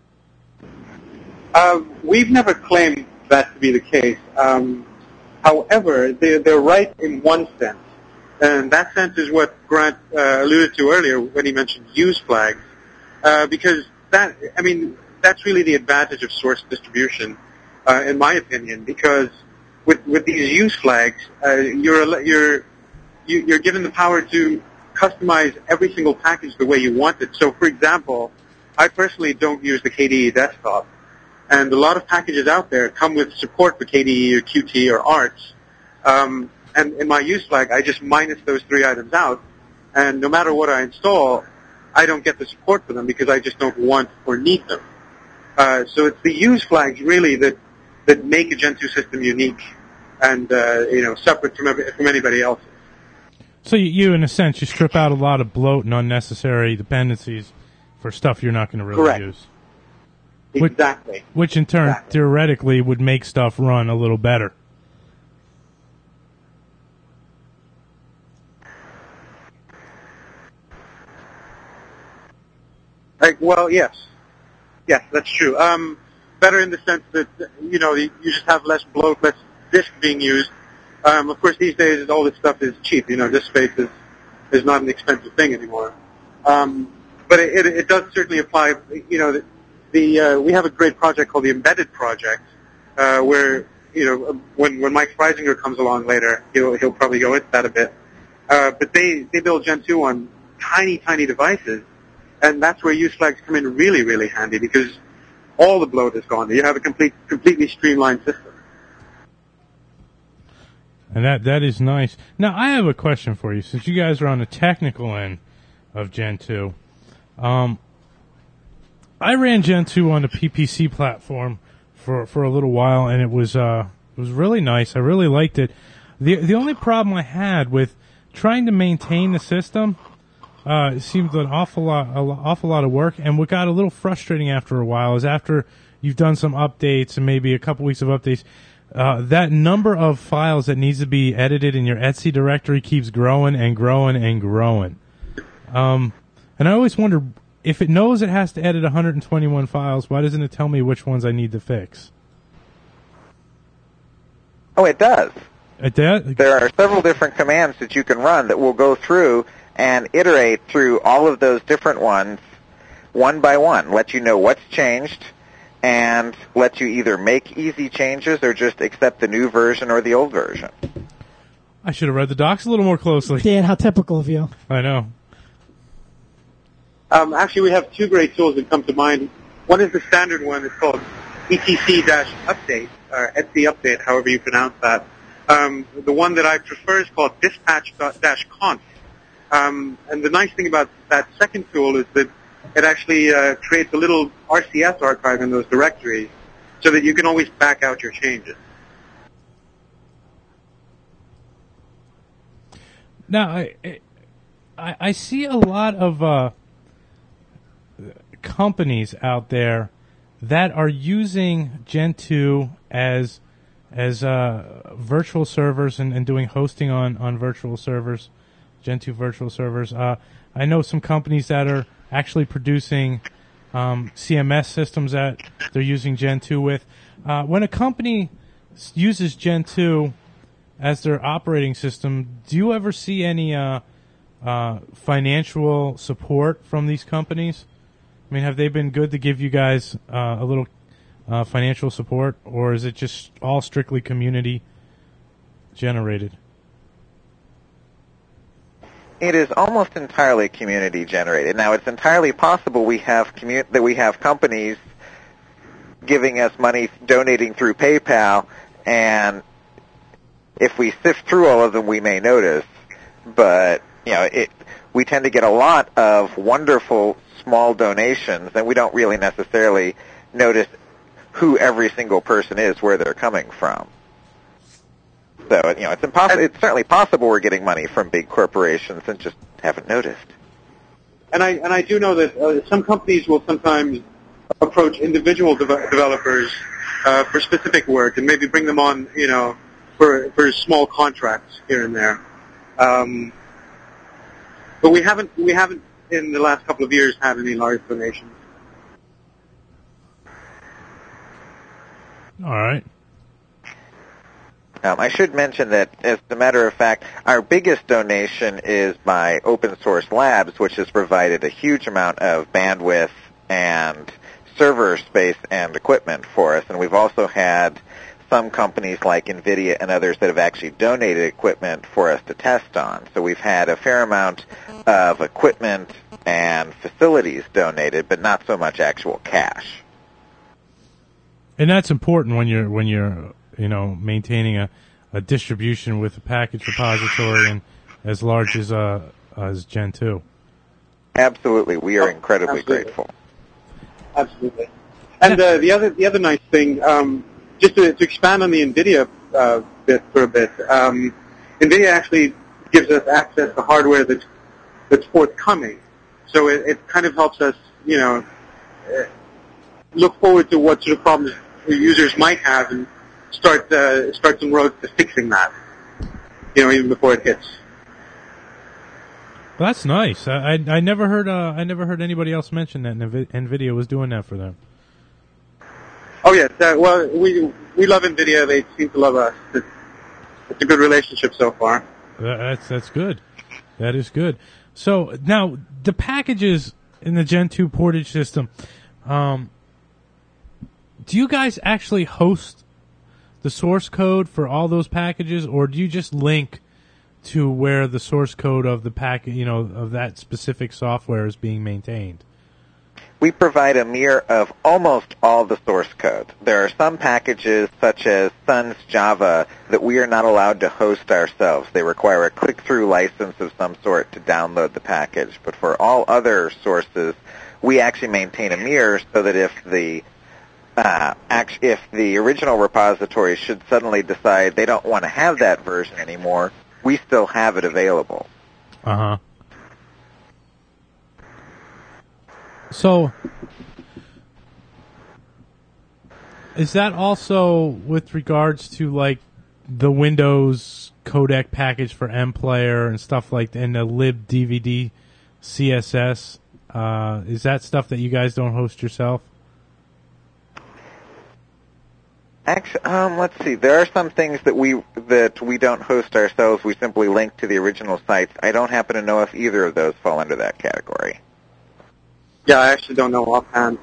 Uh, we've never claimed that to be the case. Um, however, they're, they're right in one sense, and that sense is what Grant uh, alluded to earlier when he mentioned use flags, uh, because that, I mean, that's really the advantage of source distribution, uh, in my opinion, because with with these use flags, uh, you're you're you're given the power to customize every single package the way you want it. So, for example, I personally don't use the K D E desktop, and a lot of packages out there come with support for K D E or Qt or Arch, um, and in my use flag, I just minus those three items out, and no matter what I install, I don't get the support for them because I just don't want or need them. Uh, so it's the use flags really that that make a Gen two system unique and uh, you know separate from every, from anybody else's. So you, you, in a sense, you strip out a lot of bloat and unnecessary dependencies for stuff you're not going to really Correct. use. Exactly. Which, which in turn, exactly. theoretically, would make stuff run a little better. Like, well, yes. Yes, that's true. Um, better in the sense that, you know, you just have less bloat, less disk being used. Um, of course, these days, all this stuff is cheap. You know, disk space is, is not an expensive thing anymore. Um, but it, it, it does certainly apply. You know, the, the uh, we have a great project called the Embedded Project, uh, where, you know, when, when Mike Freisinger comes along later, he'll, he'll probably go into that a bit. Uh, but they, they build Gen two on tiny, tiny devices. And that's where use flags come in really, really handy because all the bloat is gone. You have a complete, completely streamlined system. And that that is nice. Now, I have a question for you. Since you guys are on the technical end of Gen two, um, I ran Gen two on the P P C platform for for a little while, and it was uh, it was really nice. I really liked it. the The only problem I had with trying to maintain the system. Uh, it seemed an awful lot, an awful lot of work, and what got a little frustrating after a while is after you've done some updates and maybe a couple weeks of updates, uh, that number of files that needs to be edited in your Etsy directory keeps growing and growing and growing. Um, and I always wonder, if it knows it has to edit one hundred twenty-one files, why doesn't it tell me which ones I need to fix? Oh, it does. It does? There are several different commands that you can run that will go through and iterate through all of those different ones one by one, let you know what's changed, and let you either make easy changes or just accept the new version or the old version. I should have read the docs a little more closely. Dan, how typical of you. I know. Um, actually, we have two great tools that come to mind. One is the standard one. It's called E T C-update, or Etsy update, however you pronounce that. Um, the one that I prefer is called dispatch-conf. Um, and the nice thing about that second tool is that it actually uh, creates a little R C S archive in those directories so that you can always back out your changes. Now, I, I, I see a lot of uh, companies out there that are using Gen two as as uh, virtual servers and, and doing hosting on, on virtual servers, Gen two virtual servers. Uh, I know some companies that are actually producing um, C M S systems that they're using Gen two with. Uh, when a company s- uses Gen two as their operating system, do you ever see any uh, uh, financial support from these companies? I mean, have they been good to give you guys uh, a little uh, financial support, or is it just all strictly community generated? It is almost entirely community generated. Now, it's entirely possible we have commu- that we have companies giving us money, donating through PayPal, and if we sift through all of them, we may notice. But you know, it, we tend to get a lot of wonderful small donations, and we don't really necessarily notice who every single person is, where they're coming from. So, you know, it's impossible. It's certainly possible we're getting money from big corporations and just haven't noticed. And I and I do know that uh, some companies will sometimes approach individual de- developers uh, for specific work and maybe bring them on, you know, for for small contracts here and there. Um, but we haven't we haven't in the last couple of years had any large donations. All right. Um, I should mention that, as a matter of fact, our biggest donation is by Open Source Labs, which has provided a huge amount of bandwidth and server space and equipment for us. And we've also had some companies like NVIDIA and others that have actually donated equipment for us to test on. So we've had a fair amount of equipment and facilities donated, but not so much actual cash. And that's important when you're when you're you know maintaining a, a distribution with a package repository and as large as uh as Gen two. Absolutely, we are Oh, incredibly absolutely. grateful. Absolutely. And uh, the other the other nice thing, um, just to, to expand on the NVIDIA uh, bit for a bit, um, NVIDIA actually gives us access to hardware that's that's forthcoming. So it, it kind of helps us, you know, uh, look forward to what sort of problems users might have and start uh, start some roads to fixing that. You know, even before it hits. Well, that's nice. I, I I never heard uh, I never heard anybody else mention that Nvi- NVIDIA was doing that for them. Oh yes, uh, well we we love NVIDIA. They seem to love us. It's, it's a good relationship so far. That- That's that's good. That is good. So now the packages in the Gen two portage system. Um, do you guys actually host the source code for all those packages, or do you just link to where the source code of the packet, you know, of that specific software is being maintained? We provide a mirror of almost all the source code. There are some packages, such as Sun's Java, that we are not allowed to host ourselves. They require a click-through license of some sort to download the package. But for all other sources, we actually maintain a mirror so that if the uh, act- if the original repository should suddenly decide they don't want to have that version anymore, we still have it available. Uh-huh. So, is that also with regards to, like, the Windows codec package for MPlayer and stuff like that, and the libdvd C S S? Uh, is that stuff that you guys don't host yourself? Actually, um, let's see. There are some things that we that we don't host ourselves. We simply link to the original sites. I don't happen to know if either of those fall under that category. Yeah, I actually don't know offhand.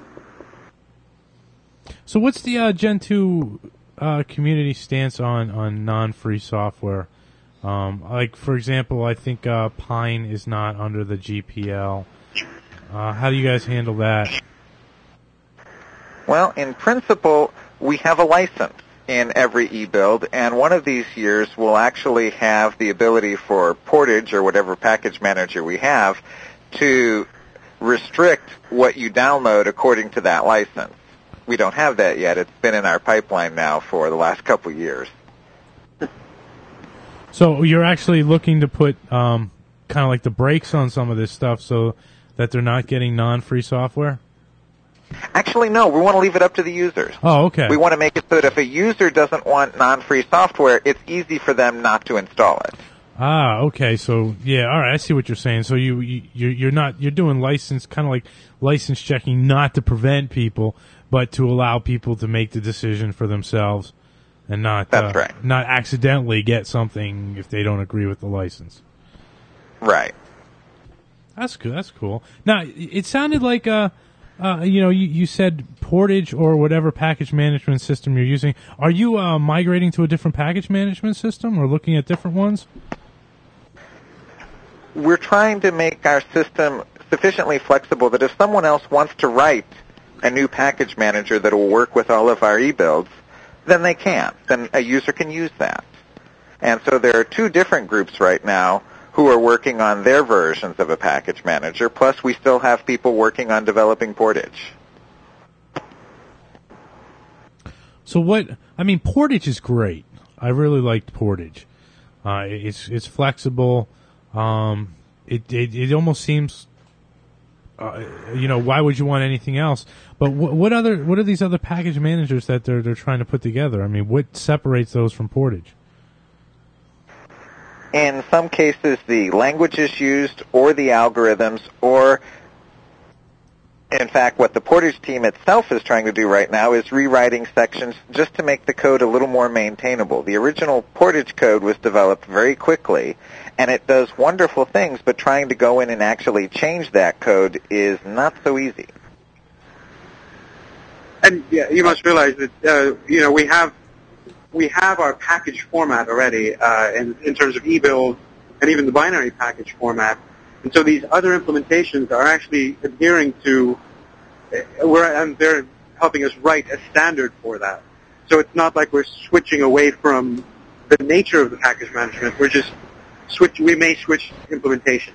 So what's the uh, Gen two uh, community stance on, on non-free software? Um, like, for example, I think uh, Pine is not under the G P L. Uh, how do you guys handle that? Well, in principle, we have a license in every e-build, and one of these years we'll actually have the ability for Portage, or whatever package manager we have, to restrict what you download according to that license. We don't have that yet. It's been in our pipeline now for the last couple of years. So you're actually looking to put um, kind of like the brakes on some of this stuff so that they're not getting non-free software? Actually, no. We want to leave it up to the users. Oh, okay. We want to make it so that if a user doesn't want non-free software, it's easy for them not to install it. Ah, okay. So yeah, all right. I see what you're saying. So you, you you're you're not you're doing license kind of like license checking, not to prevent people, but to allow people to make the decision for themselves, and not That's uh, right. not accidentally get something if they don't agree with the license. Right. That's good. That's cool. Now it sounded like uh, uh you know you, you said Portage or whatever package management system you're using. Are you uh, migrating to a different package management system or looking at different ones? We're trying to make our system sufficiently flexible that if someone else wants to write a new package manager that will work with all of our e-builds, then they can. Then a user can use that. And so there are two different groups right now who are working on their versions of a package manager, plus we still have people working on developing Portage. So what, I mean, Portage is great. I really liked Portage. Uh, it's, it's flexible. Um, it, it, it almost seems, uh, you know, why would you want anything else? But wh- what other, what are these other package managers that they're, they're trying to put together? I mean, what separates those from Portage? In some cases, the languages used or the algorithms or, in fact, what the Portage team itself is trying to do right now is rewriting sections just to make the code a little more maintainable. The original Portage code was developed very quickly, and it does wonderful things, but trying to go in and actually change that code is not so easy. And yeah, you must realize that uh, you know we have we have our package format already uh, in in terms of e-build and even the binary package format, and so these other implementations are actually adhering to uh, we're and they're helping us write a standard for that. So it's not like we're switching away from the nature of the package management. We're just switch. We may switch implementations,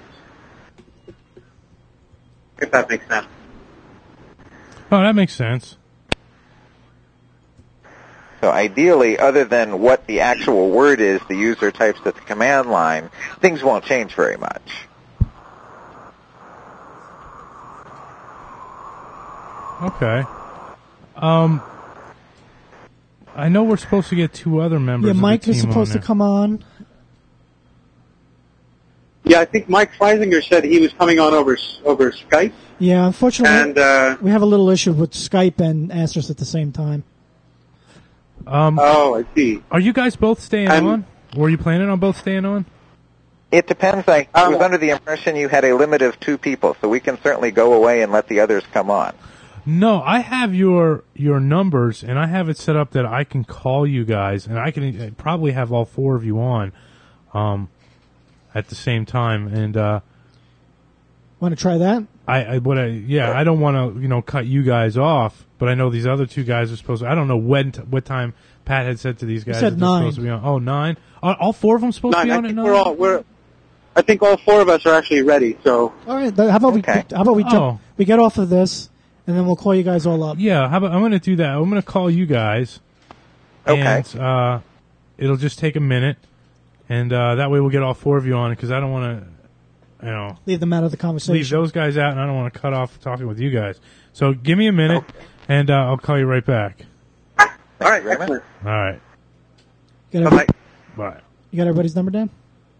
if that makes sense. Oh, that makes sense. So ideally, other than what the actual word is the user types at the command line, things won't change very much. Okay. Um, I know we're supposed to get two other members. Yeah, of the Mike team is supposed on to come on. Yeah, I think Mike Freisinger said he was coming on over over Skype. Yeah, unfortunately, And, uh, we have a little issue with Skype and Astros at the same time. Um, oh, I see. Are you guys both staying I'm- on? Were you planning on both staying on? It depends. I Um, was under the impression you had a limit of two people, so we can certainly go away and let the others come on. No, I have your your numbers, and I have it set up that I can call you guys, and I can uh, probably have all four of you on um, at the same time. And uh, Want to try that? I, I what I yeah, I don't want to you know cut you guys off, but I know these other two guys are supposed to. I don't know when t- what time Pat had said to these guys said that they're nine. supposed to be on. Oh, nine. Are all four of them supposed Nine. to be I on at think nine? we're all we're. I think all four of us are actually ready. So All right. th- How about Okay. we? How about we jump? Oh. We get off of this, and then we'll call you guys all up. Yeah, how about I'm going to do that. I'm going to call you guys. Okay. And uh, it'll just take a minute, and uh, that way we'll get all four of you on because I don't want to, you know, Leave them out of the conversation. leave those guys out, and I don't want to cut off talking with you guys. So give me a minute, and uh, I'll call you right back. all right, very much. excellent. All right. Got Bye everybody- bye. Bye. You got everybody's number down?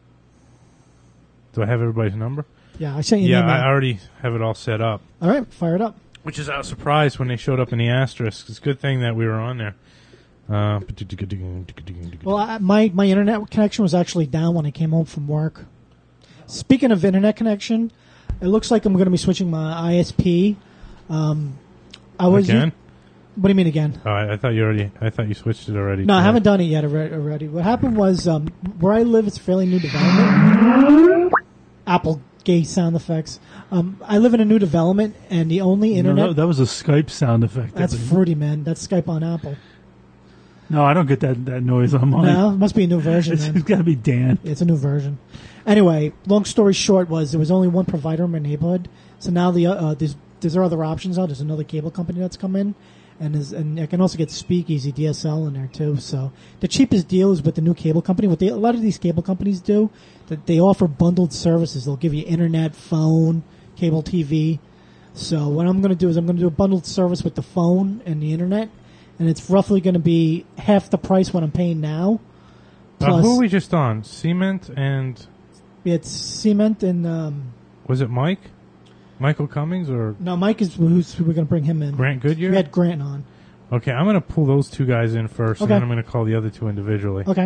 Do I have everybody's number? Yeah, I sent you an Yeah, email. I already have it all set up. All right, fire it up. Which is I was surprised when they showed up in the asterisk. It's a good thing that we were on there. Uh, Well, I, my my internet connection was actually down when I came home from work. Speaking of internet connection, it looks like I'm going to be switching my I S P. Um, I was again? What do you mean again? Oh, I, I thought you already. I thought you switched it already. No, I today. haven't done it yet alre- already. What happened was um, where I live, it's fairly new development. Apple gay sound effects. Um, I live in a new development, and the only No, internet that, that was a Skype sound effect. that's fruity, man. That's Skype on Apple. No, I don't get that, that noise on mine. No, it must be a new version. It's, Then. it's got to be Dan. It's a new version. Anyway, long story short was there was only one provider in my neighborhood. So now the uh, there's there's other options out. There's another cable company that's come in, And, is, and I can also get Speakeasy D S L in there too. So the cheapest deal is with the new cable company. What they, a lot of these cable companies do, that they offer bundled services. They'll give you internet, phone, cable T V. So what I'm going to do is I'm going to do a bundled service with the phone and the internet, and it's roughly going to be half the price what I'm paying now. Uh, Plus, who are we just on? Cement and it's Cement and um, was it Mike? Michael Cummings or no, Mike is who's who we're going to bring him in. Grant Goodyear? We had Grant on. Okay, I'm going to pull those two guys in first, Okay. and then I'm going to call the other two individually. Okay.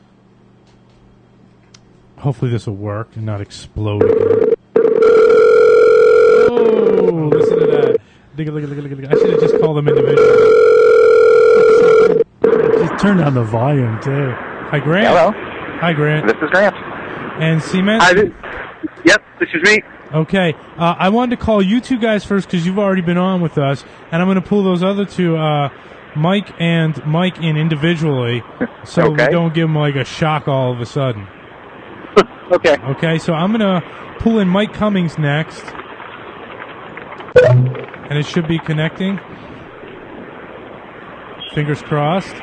Hopefully this will work and not explode again. Oh, listen to that. Digga, digga, digga, digga, digga. I should have just called them individually. Just turn down the volume, too. Hi, Grant. Hello. Hi, Grant. This is Grant. And Cement? Hi, this, yep, this is me. Okay, uh, I wanted to call you two guys first because you've already been on with us, and I'm going to pull those other two, uh, Mike and Mike, in individually, so Okay. we don't give them like a shock all of a sudden. Okay. Okay, so I'm going to pull in Mike Cummings next, and it should be connecting. Fingers crossed.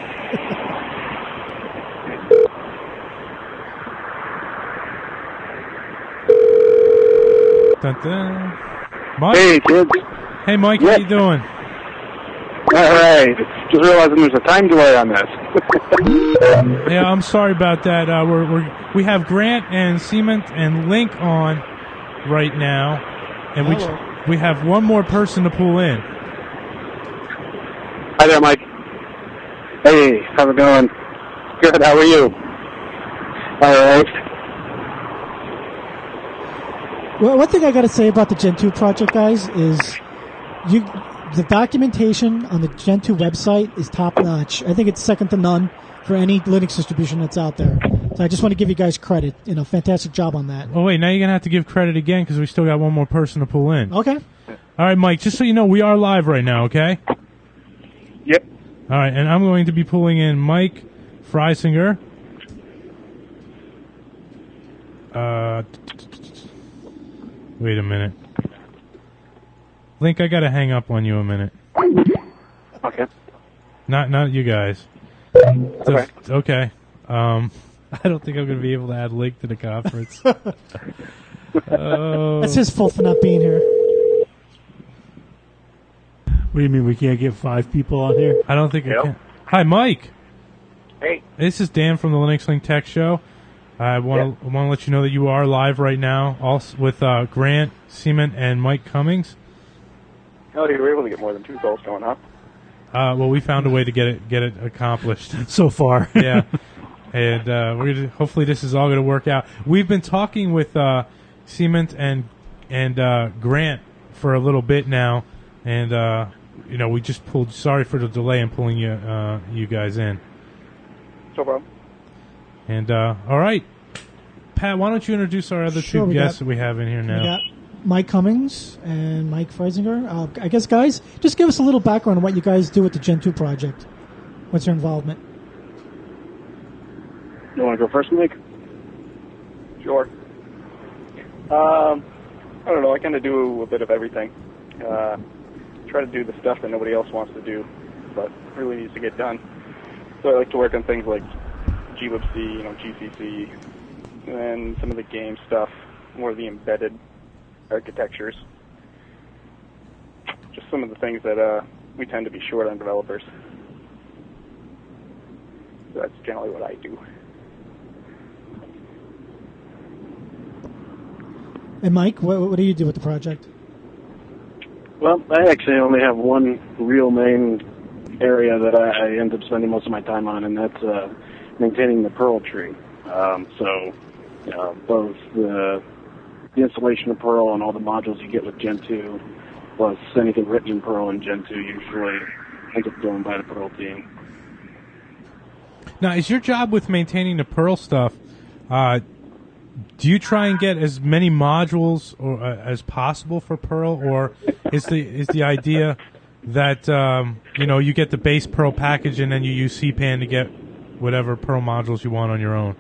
Dun, dun. Mike? Hey, kids. Hey, Mike, Yeah. how you doing? All right. Just realizing there's a time delay on this. Yeah, I'm sorry about that. Uh, we're, we're we have Grant and Cement and Link on right now, and we Hello. we have one more person to pull in. Hi there, Mike. Hey, how's it going? Good, how are you? All right. Well, one thing I got to say about the Gen two project, guys, is you the documentation on the Gen two website is top notch. I think it's second to none for any Linux distribution that's out there. So I just want to give you guys credit. You know, fantastic job on that. Oh wait, now you're gonna have to give credit again because we still got one more person to pull in. Okay. All right, Mike. Just so you know, we are live right now. Okay. Yep. All right, and I'm going to be pulling in Mike Freisinger. Uh, wait a minute. Link, I gotta hang up on you a minute. Okay. Not, not you guys. Okay. Just- okay. Um, I don't think I'm gonna be able to add Link to the conference. Oh. That's his fault for not being here. What do you mean we can't get five people on here? I don't think I Hello? can. Hi, Mike. Hey. This is Dan from the Linux Link Tech Show. I want to want to let you know that you are live right now, also with uh, Grant, Cement, and Mike Cummings. Oh, you were able to get more than two calls going, huh? Uh, well, we found a way to get it get it accomplished. So far. Yeah, and uh, we're gonna, hopefully this is all going to work out. We've been talking with uh, Cement and and uh, Grant for a little bit now, and uh, you know we just pulled. Sorry for the delay in pulling you uh, you guys in. No problem. And uh, all right, Pat, why don't you introduce our other Sure, two we guests got- that we have in here We now? got Mike Cummings and Mike Freisinger. Uh, I guess, guys, just give us a little background on what you guys do with the Gen two project. What's your involvement? You want to go first, Mike? Sure. Um, I don't know. I kind of do a bit of everything. Uh, try to do the stuff that nobody else wants to do, but really needs to get done. So I like to work on things like glibc, you know, G C C, and some of the game stuff, more of the embedded architectures. Just some of the things that uh, we tend to be short on developers. So that's generally what I do. And Mike, what, what do you do with the project? Well, I actually only have one real main area that I, I end up spending most of my time on, and that's uh, maintaining the Perl tree. Um, so uh, both the, the installation of Perl and all the modules you get with Gen two, plus anything written in Perl in Gen two usually ends up going by the Perl team. Now, is your job with maintaining the Perl stuff? Uh, do you try and get as many modules or, uh, as possible for Perl, or is the is the idea that um, you know you get the base Perl package and then you use C PAN to get whatever Perl modules you want on your own?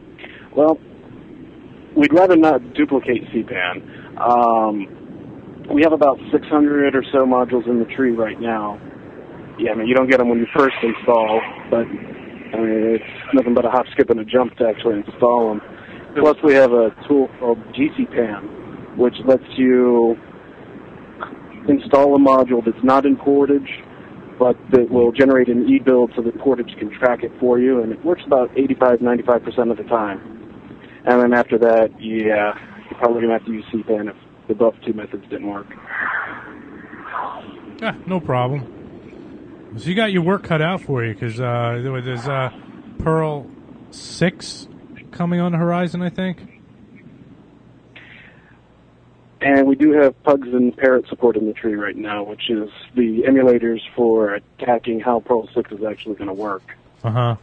Well, we'd rather not duplicate C PAN. Um, we have about six hundred or so modules in the tree right now. Yeah, I mean, you don't get them when you first install, but I mean, it's nothing but a hop, skip, and a jump to actually install them. Plus, we have a tool called G C Pan, which lets you install a module that's not in Portage, but that will generate an e-build so that Portage can track it for you, and it works about eighty-five, ninety-five percent of the time. And then after that, yeah, you're probably going to have to use C Pan if the above two methods didn't work. Yeah, no problem. So you got your work cut out for you, because uh, there's uh, Perl six coming on the horizon, I think. And we do have Pugs and Parrot support in the tree right now, which is the emulators for attacking how Perl six is actually going to work. Uh-huh.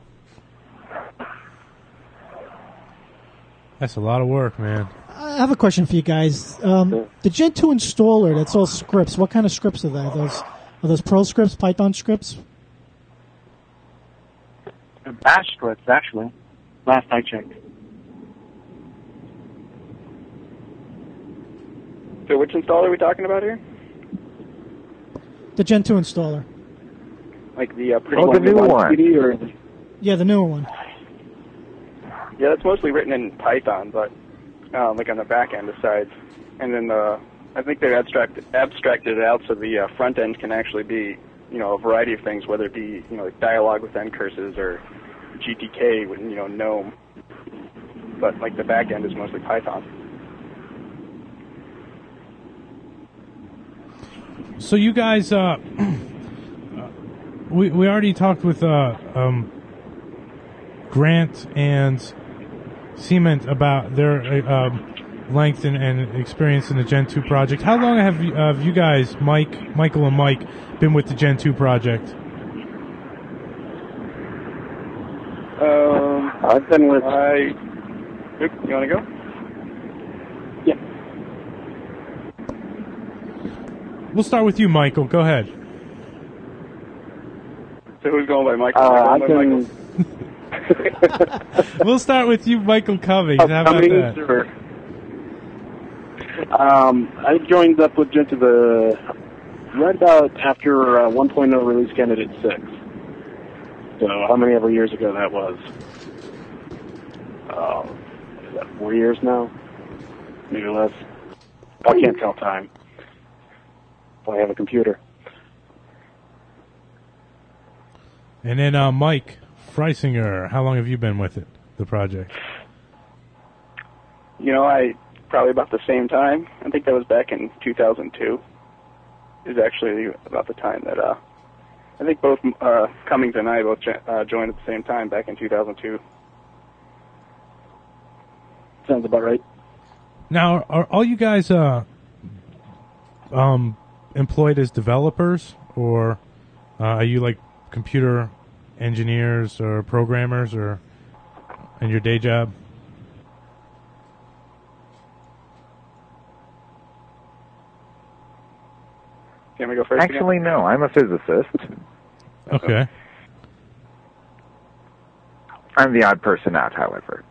That's a lot of work, man. I have a question for you guys. Um, the Gen two installer, that's all scripts. What kind of scripts are they? Are those, are those Perl scripts, Python scripts? Bash scripts, actually. Last I checked. So which installer are we talking about here? The Gen two installer. Like the uh, pretty Oh, the new one. C D or? Yeah, the newer one. Yeah, that's mostly written in Python, but um, like on the back end side. And then the, I think they've abstracted, abstracted it out so the uh, front end can actually be, you know, a variety of things, whether it be, you know, like dialogue with end curses or G T K with, you know, GNOME. But like the back end is mostly Python. So you guys, uh, we we already talked with uh, um, Grant and Cement about their uh, um, length and, and experience in the Gen two project. How long have you, uh, have you guys, Mike, Michael, and Mike, been with the Gen two project? Um, I've been with. I. Oop, you want to go? Yeah. We'll start with you, Michael. Go ahead. So who's going by Michael? Uh, I Going by can. Michael? We'll start with you, Michael Cummings. How about Cummings, that? or- Um, I joined up with Gen two the right about after uh, one point oh release candidate six. So how many ever years ago that was? Uh, is that four years now? Maybe less. I can't tell time. I have a computer. And then uh, Mike Freisinger, how long have you been with it, the project? You know, I probably about the same time. I think that was back in two thousand two. Is actually about the time that uh, I think both uh, Cummings and I both uh, joined at the same time back in two thousand two. Sounds about right. Now, are all you guys uh, um, employed as developers, or uh, are you like computer engineers or programmers, or in your day job? Can we go first? Actually, again? no. I'm a physicist. Okay. I'm the odd person out, however.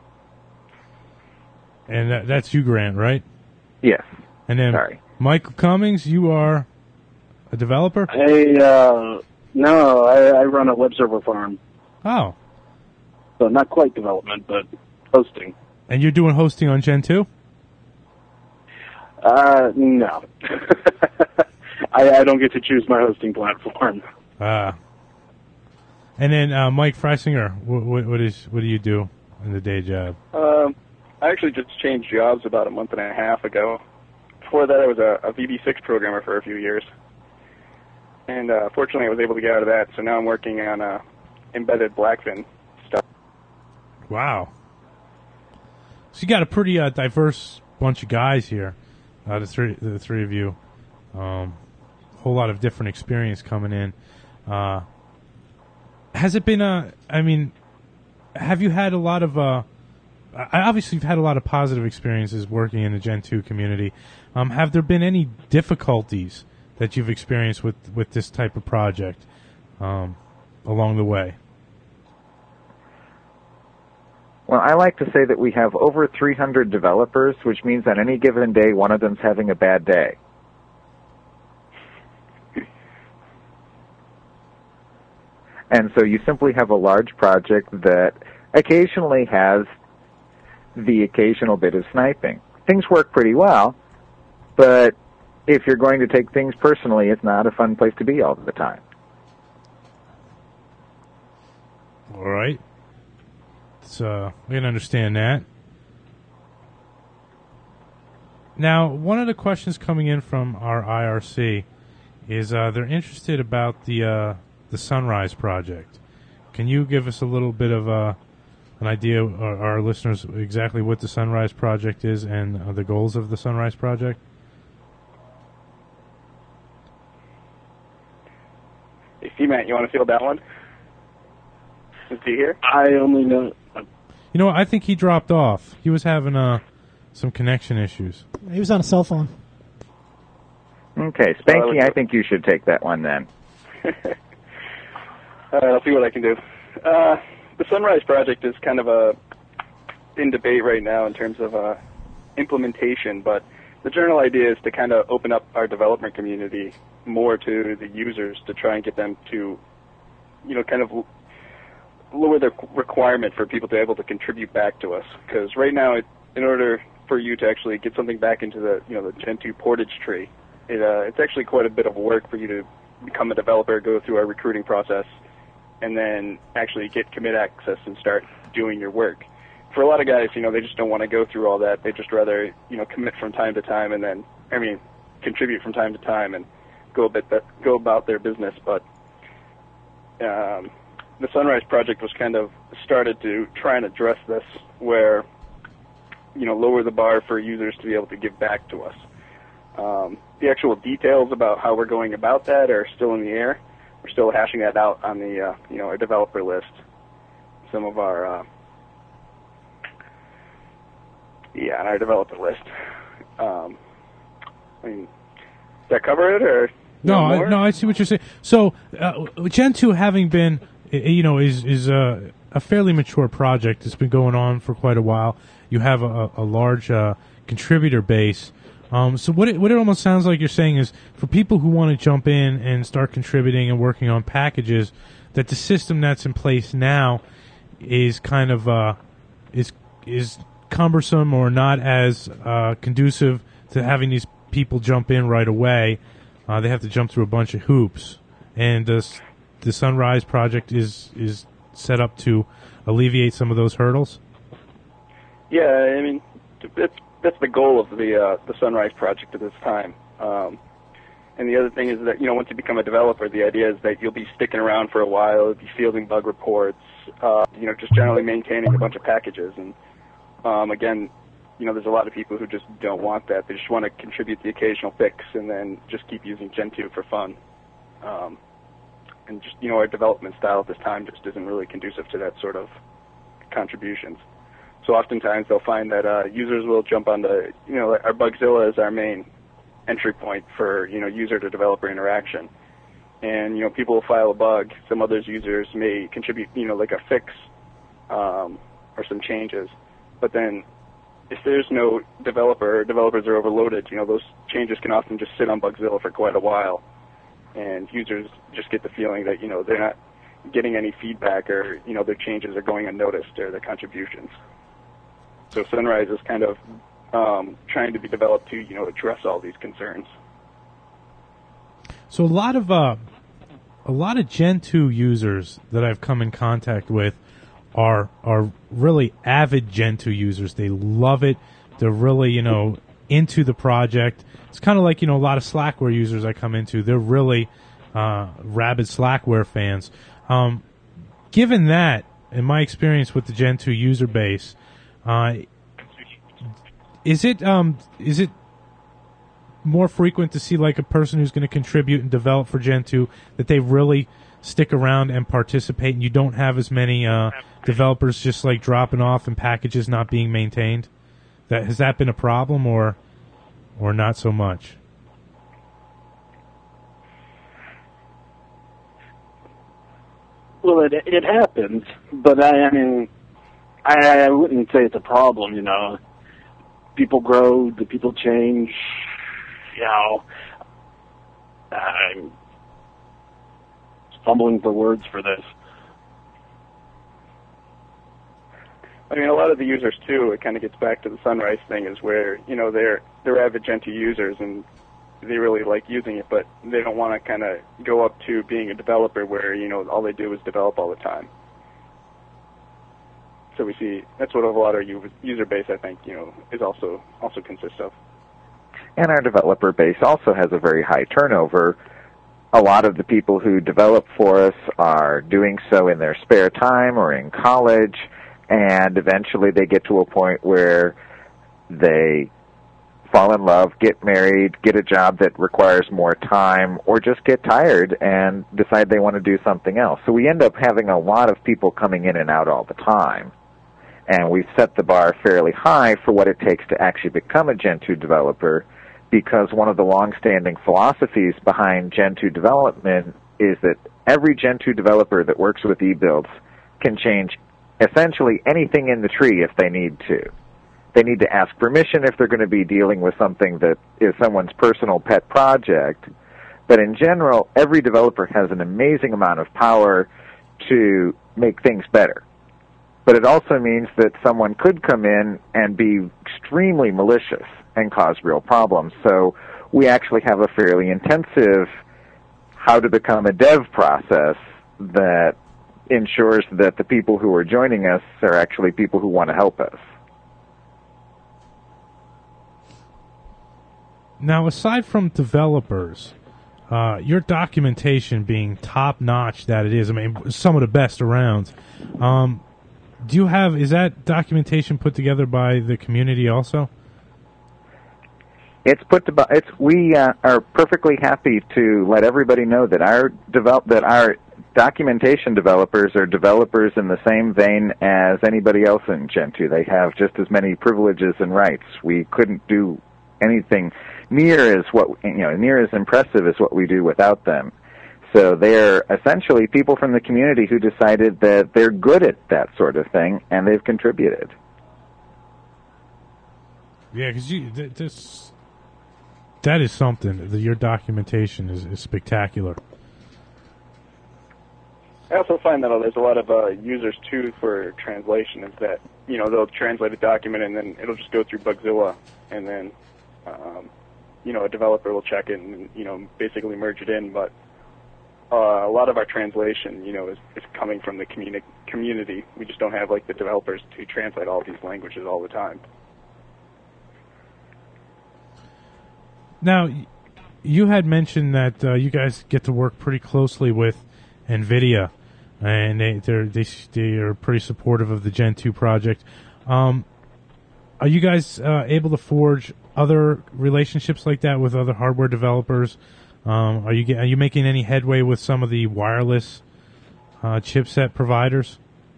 And that, that's you, Grant, right? Yes. And then Sorry. Michael Cummings, you are a developer? I, uh, no, I, I run a web server farm. Oh. So not quite development, but hosting. And you're doing hosting on Gen two? Uh, no. I, I don't get to choose my hosting platform. Ah. And then uh, Mike Freisinger, what, what, what is what do you do in the day job? Um, I actually just changed jobs about a month and a half ago. Before that, I was a, a V B six programmer for a few years. And uh, fortunately, I was able to get out of that, so now I'm working on uh, embedded Blackfin stuff. Wow. So you got a pretty uh, diverse bunch of guys here, uh, the three the three of you. Um, whole lot of different experience coming in. Uh, has it been a? I mean, have you had a lot of? Uh, I obviously you've had a lot of positive experiences working in the Gen two community. Um, have there been any difficulties that you've experienced with, with this type of project um, along the way? Well, I like to say that we have over three hundred developers, which means on any given day, one of them's having a bad day. And so you simply have a large project that occasionally has the occasional bit of sniping. Things work pretty well, but if you're going to take things personally, it's not a fun place to be all the time. All right. So we can understand that. Now, one of the questions coming in from our I R C is uh, they're interested about the uh, the Sunrise project. Can you give us a little bit of uh, an idea, our, our listeners, exactly what the Sunrise project is and uh, the goals of the Sunrise project? Hey, C-Matt, you want to field that one? Is he here? I only know. You know what? I think he dropped off. He was having uh, some connection issues. He was on a cell phone. Okay, Spanky, I think you should take that one then. Uh, I'll see what I can do. Uh, the Sunrise project is kind of a in debate right now in terms of uh, implementation, but the general idea is to kind of open up our development community more to the users to try and get them to, you know, kind of lower the requirement for people to be able to contribute back to us. Because right now, it, in order for you to actually get something back into the, you know, the Gen two portage tree, it, uh, it's actually quite a bit of work for you to become a developer, go through our recruiting process, and then actually get commit access and start doing your work. For a lot of guys, you know, they just don't want to go through all that. They just rather, you know, commit from time to time and then, I mean, contribute from time to time and go a bit, go about their business. But um, the Sunrise project was kind of started to try and address this, where, you know, lower the bar for users to be able to give back to us. Um, the actual details about how we're going about that are still in the air. We're still hashing that out on the, uh, you know, our developer list. Some of our, uh, yeah, on our developer list. Um, I mean, does that cover it, or no? I, no, I see what you're saying. So, uh, Gen two, having been, you know, is is a, a fairly mature project. It's been going on for quite a while. You have a, a large uh, contributor base. Um, so what it, what it almost sounds like you're saying is, for people who want to jump in and start contributing and working on packages, that the system that's in place now is kind of uh, is is cumbersome or not as uh, conducive to having these people jump in right away. Uh, they have to jump through a bunch of hoops, and the the Sunrise project is is set up to alleviate some of those hurdles. Yeah, I mean, it's. That's the goal of the uh, the Sunrise project at this time. Um, and the other thing is that, you know, once you become a developer, the idea is that you'll be sticking around for a while, you'll be fielding bug reports, uh, you know, just generally maintaining a bunch of packages. And um, again, you know, there's a lot of people who just don't want that. They just want to contribute the occasional fix and then just keep using Gen two for fun. Um, and just, you know, our development style at this time just isn't really conducive to that sort of contributions. So oftentimes they'll find that uh, users will jump on the, you know, our Bugzilla is our main entry point for, you know, user to developer interaction. And, you know, people will file a bug. Some others users may contribute, you know, like a fix um, or some changes. But then if there's no developer, or developers are overloaded, you know, those changes can often just sit on Bugzilla for quite a while. And users just get the feeling that, you know, they're not getting any feedback, or, you know, their changes are going unnoticed, or their contributions. So Sunrise is kind of um, trying to be developed to, you know, address all these concerns. So a lot of uh, a lot of Gen two users that I've come in contact with are are really avid Gen two users. They love it. They're really, you know, into the project. It's kind of like, you know, a lot of Slackware users I come into. They're really uh, rabid Slackware fans. Um, given that, in my experience with the Gen two user base, Uh, is it um is it more frequent to see, like, a person who's going to contribute and develop for Gen two, that they really stick around and participate, and you don't have as many uh, developers just like dropping off and packages not being maintained? That has that been a problem, or or not so much? Well, it it happens, but I, I mean. I, I wouldn't say it's a problem, you know. People grow, the people change, you know. I'm fumbling for words for this. I mean, a lot of the users too. It kind of gets back to the Sunrise thing, is where you know they're they're avid Gentoo users and they really like using it, but they don't want to kind of go up to being a developer where you know all they do is develop all the time. So we see that's what a lot of our user base, I think, you know, is also also consists of. And our developer base also has a very high turnover. A lot of the people who develop for us are doing so in their spare time or in college, and eventually they get to a point where they fall in love, get married, get a job that requires more time, or just get tired and decide they want to do something else. So we end up having a lot of people coming in and out all the time. And we've set the bar fairly high for what it takes to actually become a Gentoo developer, because one of the long-standing philosophies behind Gentoo development is that every Gentoo developer that works with eBuilds can change essentially anything in the tree if they need to. They need to ask permission if they're going to be dealing with something that is someone's personal pet project. But in general, every developer has an amazing amount of power to make things better. But it also means that someone could come in and be extremely malicious and cause real problems. So we actually have a fairly intensive how to become a dev process that ensures that the people who are joining us are actually people who want to help us. Now, aside from developers, uh, your documentation being top-notch that it is, I mean, some of the best around, um, do you have, is that documentation put together by the community also? It's put to, it's, we uh, are perfectly happy to let everybody know that our develop, that our documentation developers are developers in the same vein as anybody else in Gentoo. They have just as many privileges and rights. We couldn't do anything near as what you know near as impressive as what we do without them. So they're essentially people from the community who decided that they're good at that sort of thing, and they've contributed. Yeah, because you th- this that is something. The, your documentation is, is spectacular. I also find that there's a lot of uh, users too for translation. Is that you know they'll translate a document and then it'll just go through Bugzilla, and then um, you know a developer will check it and you know basically merge it in. But uh, a lot of our translation, you know, is, is coming from the communi- community. We just don't have like the developers to translate all these languages all the time. Now, you had mentioned that uh, you guys get to work pretty closely with NVIDIA, and they they're, they they are pretty supportive of the Gentoo project. Um, are you guys uh, able to forge other relationships like that with other hardware developers? Um, are you are you making any headway with some of the wireless uh, chipset providers?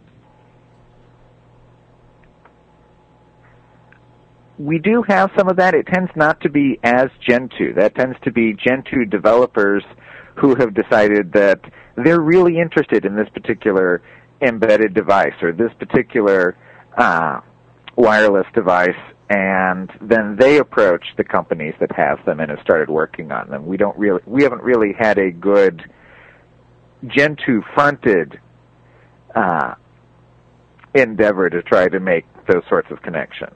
We do have some of that. It tends not to be as Gentoo. That tends to be Gentoo developers who have decided that they're really interested in this particular embedded device or this particular uh, wireless device, and then they approach the companies that have them and have started working on them. We don't really, we haven't really had a good Gentoo-fronted uh, endeavor to try to make those sorts of connections.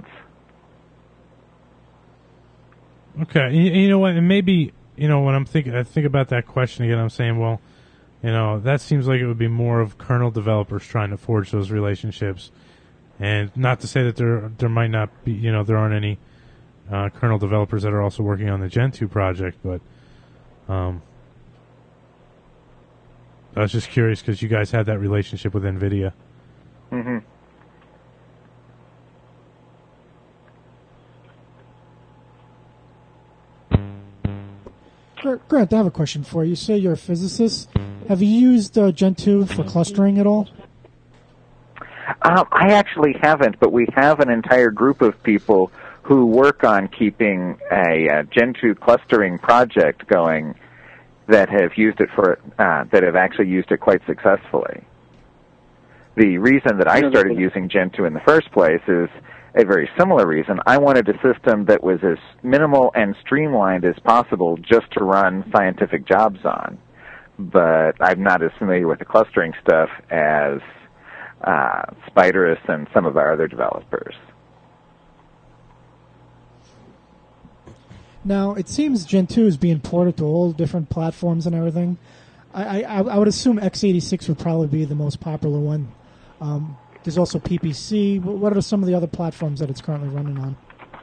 Okay, you, you know what? And maybe you know when I'm thinking, I think about that question again. I'm saying, well, you know, that seems like it would be more of kernel developers trying to forge those relationships, and not to say that there there might not be, you know, there aren't any uh, kernel developers that are also working on the Gentoo project, but um, I was just curious because you guys had that relationship with NVIDIA. Mm-hmm. Grant, I have a question for you. You say you're a physicist. Have you used uh, Gentoo for clustering at all? Um, I actually haven't, but we have an entire group of people who work on keeping a, a Gentoo clustering project going that have used it for uh, that have actually used it quite successfully. The reason that I started using Gentoo in the first place is a very similar reason. I wanted a system that was as minimal and streamlined as possible just to run scientific jobs on. But I'm not as familiar with the clustering stuff as uh, Spiderus and some of our other developers. Now, it seems Gen two is being ported to all different platforms and everything. I, I, I would assume x eighty-six would probably be the most popular one. Um, there's also P P C. What are some of the other platforms that it's currently running on?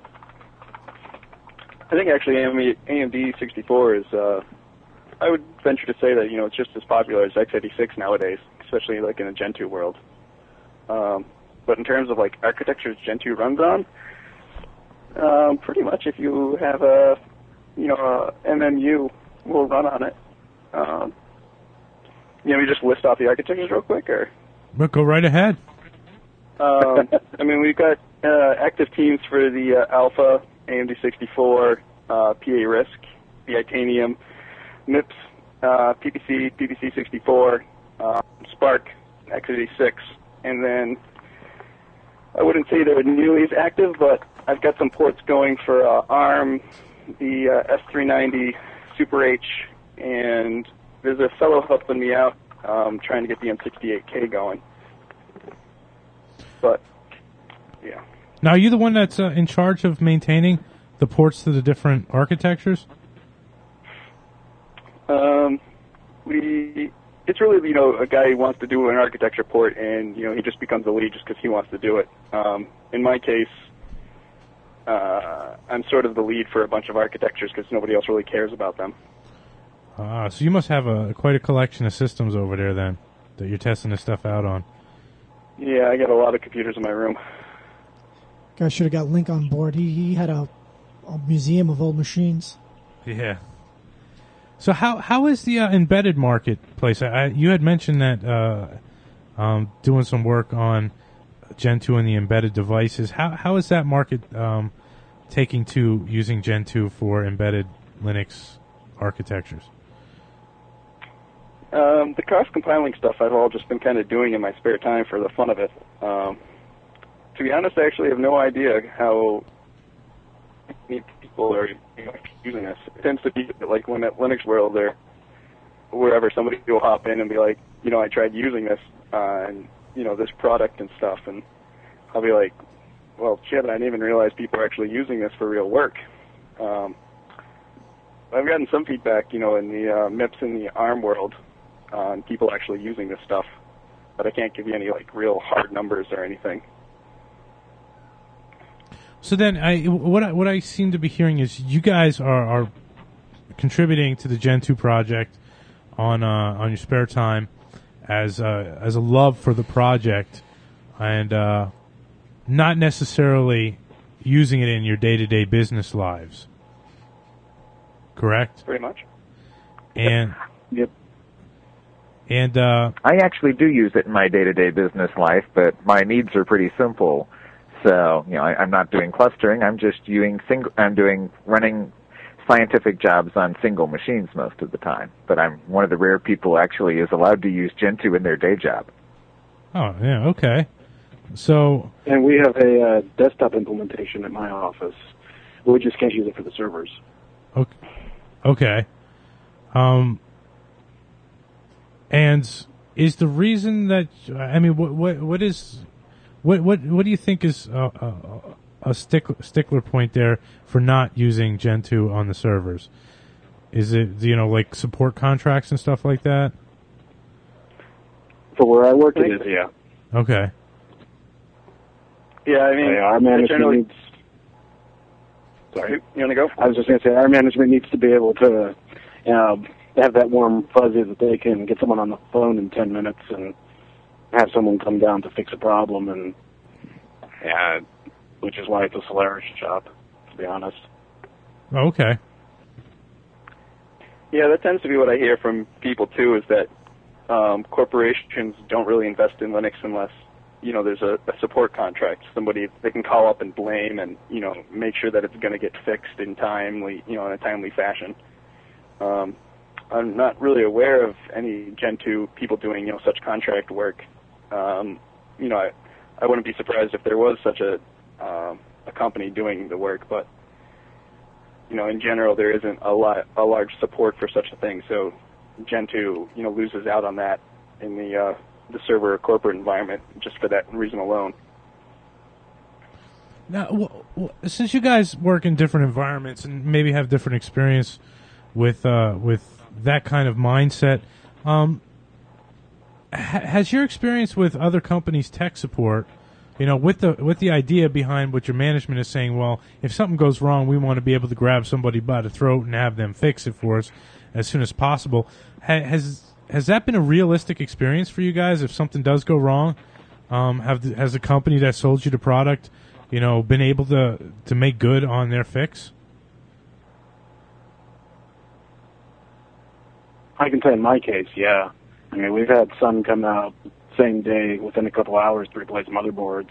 I think actually A M D sixty-four is, uh, I would venture to say that, you know, it's just as popular as x eighty-six nowadays, especially like in a Gen two world. Um, but in terms of like architectures Gen two runs on, um, pretty much if you have a, you know, a M M U will run on it. Um, you know, we just list off the architectures real quick, or? But go right ahead. Um, I mean, we've got uh, active teams for the uh, Alpha, A M D sixty-four, uh, P A RISC, the Itanium, M I P S, uh, P P C, P P C sixty-four, uh, Spark, x eighty-six, and then I wouldn't say they're nearly as active, but I've got some ports going for uh, ARM, the uh, S three ninety, Super H, and there's a fellow helping me out um, trying to get the M sixty-eight K going. But, yeah. Now, are you the one that's uh, in charge of maintaining the ports to the different architectures? Um, we, it's really, you know, a guy who wants to do an architecture port, and, you know, he just becomes the lead just because he wants to do it. Um, in my case, uh, I'm sort of the lead for a bunch of architectures because nobody else really cares about them. Ah, so you must have a quite a collection of systems over there, then, that you're testing this stuff out on. Yeah, I got a lot of computers in my room. Guy should have got Link on board. He he had a, a museum of old machines. Yeah. So how how is the uh, embedded marketplace? I, I, you had mentioned that uh, um, doing some work on Gen two and the embedded devices. How how is that market um, taking to using Gen two for embedded Linux architectures? Um, the cross-compiling stuff I've all just been kind of doing in my spare time for the fun of it. Um, to be honest, I actually have no idea how many people are, you know, using this. It tends to be like when at Linux World or wherever somebody will hop in and be like, you know, I tried using this uh, and, you know, this product and stuff, and I'll be like, well, shit, I didn't even realize people are actually using this for real work. Um, I've gotten some feedback, you know, in the uh, M I P S and the ARM world on people actually using this stuff, but I can't give you any like real hard numbers or anything. So then, I what I, what I seem to be hearing is you guys are, are contributing to the Gen two project on uh, on your spare time as uh, as a love for the project, and uh, not necessarily using it in your day to day business lives. Correct? Pretty much. And yep. And uh, I actually do use it in my day-to-day business life, but my needs are pretty simple. So, you know, I, I'm not doing clustering. I'm just doing single. I'm doing running scientific jobs on single machines most of the time. But I'm one of the rare people who actually is allowed to use Gen two in their day job. Oh, yeah, okay. So, and we have a uh, desktop implementation at my office. We just can't use it for the servers. Okay. Okay. Um. And is the reason that I mean, what what what is what what what do you think is a, a, a stickler, stickler point there for not using Gen two on the servers? Is it, you know, like support contracts and stuff like that? For where I work, it is, yeah. Okay. Yeah, I mean, yeah, our management generally... needs. Sorry, you want to go? I was just going to say, our management needs to be able to um, have that warm fuzzy that they can get someone on the phone in ten minutes and have someone come down to fix a problem, and yeah, which is why it's a Solaris job, to be honest. Okay. Yeah, that tends to be what I hear from people too. Is that um, corporations don't really invest in Linux unless, you know, there's a, a support contract. Somebody they can call up and blame, and, you know, make sure that it's going to get fixed in timely, you know, in a timely fashion. Um, I'm not really aware of any Gen two people doing, you know, such contract work. Um, you know, I, I wouldn't be surprised if there was such a um, a company doing the work, but, you know, in general, there isn't a lot a large support for such a thing. So Gen two, you know, loses out on that in the uh, the server or corporate environment just for that reason alone. Now, w- w- since you guys work in different environments and maybe have different experience with uh, with that kind of mindset, um, ha- has your experience with other companies' tech support, you know, with the with the idea behind what your management is saying, well, if something goes wrong, we want to be able to grab somebody by the throat and have them fix it for us as soon as possible. Ha- has has that been a realistic experience for you guys? If something does go wrong, um, have the, has the company that sold you the product, you know, been able to to make good on their fix? I can say in my case, yeah. I mean, we've had some come out same day within a couple hours to replace motherboards.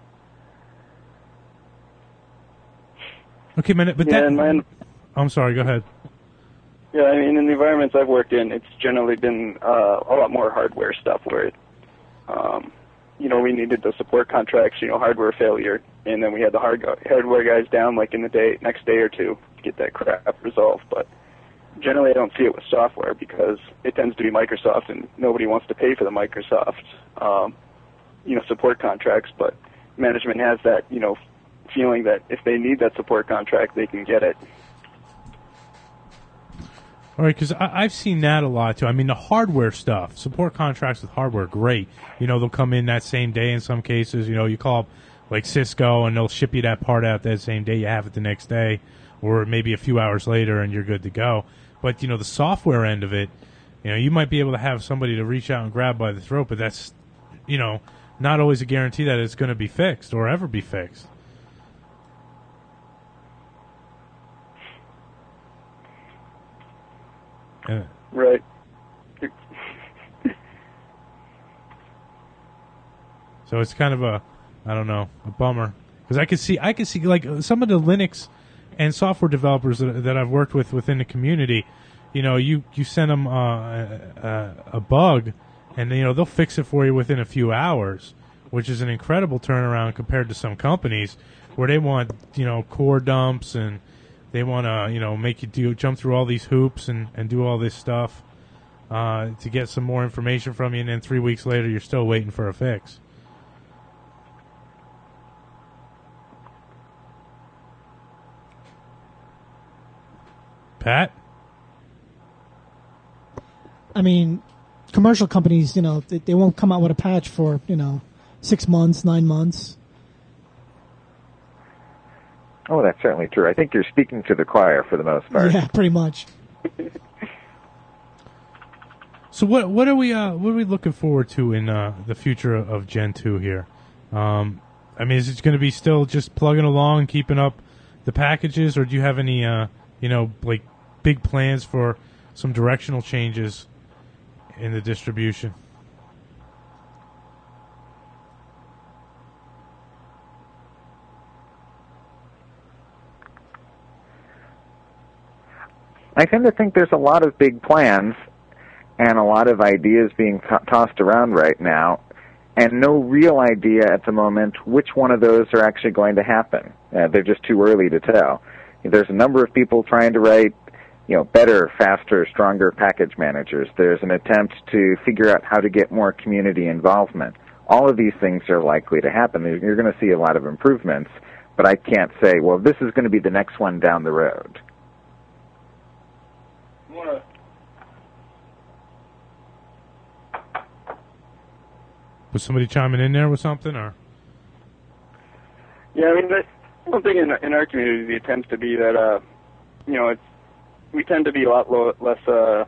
Okay, man, but Yeah, that. and man- I'm sorry. Go ahead. Yeah, I mean, in the environments I've worked in, it's generally been uh, a lot more hardware stuff where, it, um, you know, we needed the support contracts, you know, hardware failure, and then we had the hard hardware guys down like in the day, next day or two to get that crap resolved. But generally, I don't see it with software because it tends to be Microsoft, and nobody wants to pay for the Microsoft, um, you know, support contracts. But management has that, you know, feeling that if they need that support contract, they can get it. All right, because I've seen that a lot too. I mean, the hardware stuff, support contracts with hardware, great. You know, they'll come in that same day in some cases. You know, you call up like Cisco and they'll ship you that part out that same day. You have it the next day, or maybe a few hours later, and you're good to go. But you know, the software end of it, you know, you might be able to have somebody to reach out and grab by the throat, but that's, you know, not always a guarantee that it's going to be fixed or ever be fixed. Uh, Right. So it's kind of a, I don't know, a bummer because I could see, I could see like some of the Linux and software developers that, that I've worked with within the community. You know, you you send them uh, a, a bug, and you know they'll fix it for you within a few hours, which is an incredible turnaround compared to some companies where they want, you know, core dumps and they want to, you know, make you do jump through all these hoops and, and do all this stuff uh, to get some more information from you, and then three weeks later you're still waiting for a fix. Pat? I mean, commercial companies, you know, they, they won't come out with a patch for, you know, six months, nine months. Oh, that's certainly true. I think you're speaking to the choir for the most part. Yeah, pretty much. So what what are we uh, what are we looking forward to in uh, the future of Gen two here? Um, I mean, is it going to be still just plugging along, keeping up the packages, or do you have any uh, you know like big plans for some directional changes in the distribution? I tend to think there's a lot of big plans and a lot of ideas being to- tossed around right now, and no real idea at the moment which one of those are actually going to happen. Uh, they're just too early to tell. There's a number of people trying to write, you know, better, faster, stronger package managers. There's an attempt to figure out how to get more community involvement. All of these things are likely to happen. You're going to see a lot of improvements, but I can't say, well, this is going to be the next one down the road. Was somebody chiming in there with something, or? Yeah, I mean, that, one thing in, in our community, it tends to be that, uh, you know, it's, we tend to be a lot lo- less, uh,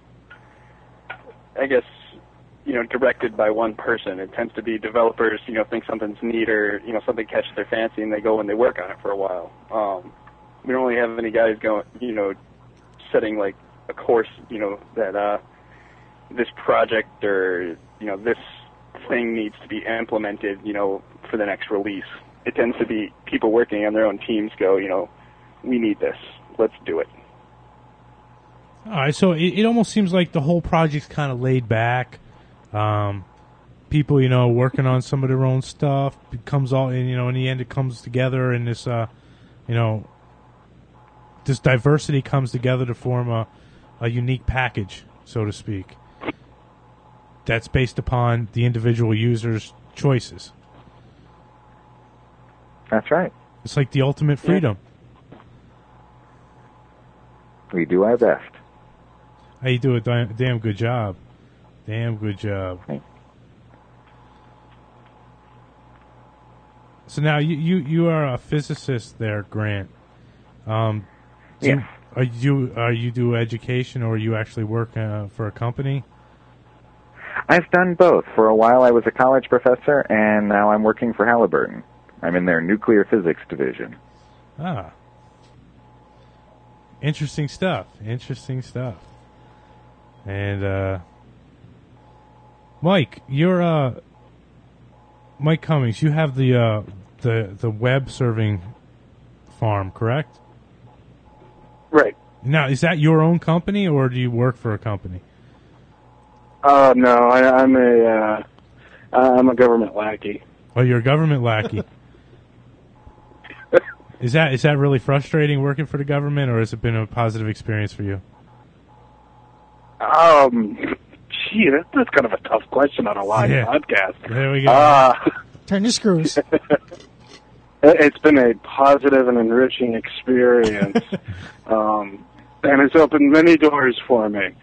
I guess, you know, directed by one person. It tends to be developers, you know, think something's neat or, you know, something catches their fancy and they go and they work on it for a while. Um, we don't really have any guys going, you know, setting like a course, you know, that uh, this project or, you know, this thing needs to be implemented, you know, for the next release. It tends to be people working on their own teams go, you know, we need this. Let's do it. All right, so it, it almost seems like the whole project's kind of laid back. Um, people, you know, working on some of their own stuff. It comes all, and you know, in the end, it comes together, and this, uh, you know, this diversity comes together to form a, a unique package, so to speak. that's based upon the individual user's choices. That's right. It's like the ultimate freedom. We do our best. Hey, you do a damn, damn good job. Damn good job. Thanks. So now you, you, you are a physicist there, Grant. Um, so Yes. Are you are you do education, or you actually work uh, for a company? I've done both. For a while I was a college professor, and now I'm working for Halliburton. I'm in their nuclear physics division. Ah. Interesting stuff. Interesting stuff. And, uh, Mike, you're, uh, Mike Cummings, you have the, uh, the, the web serving farm, correct? Right. Now, is that your own company, or do you work for a company? Uh, no, I, I'm a, uh, I'm a government lackey. Oh, you're a government lackey. Is that is that really frustrating working for the government, or has it been a positive experience for you? Um, gee, that, that's kind of a tough question on a live Yeah. podcast. There we go. Uh, Turn your screws. It's been a positive and enriching experience, um, and it's opened many doors for me.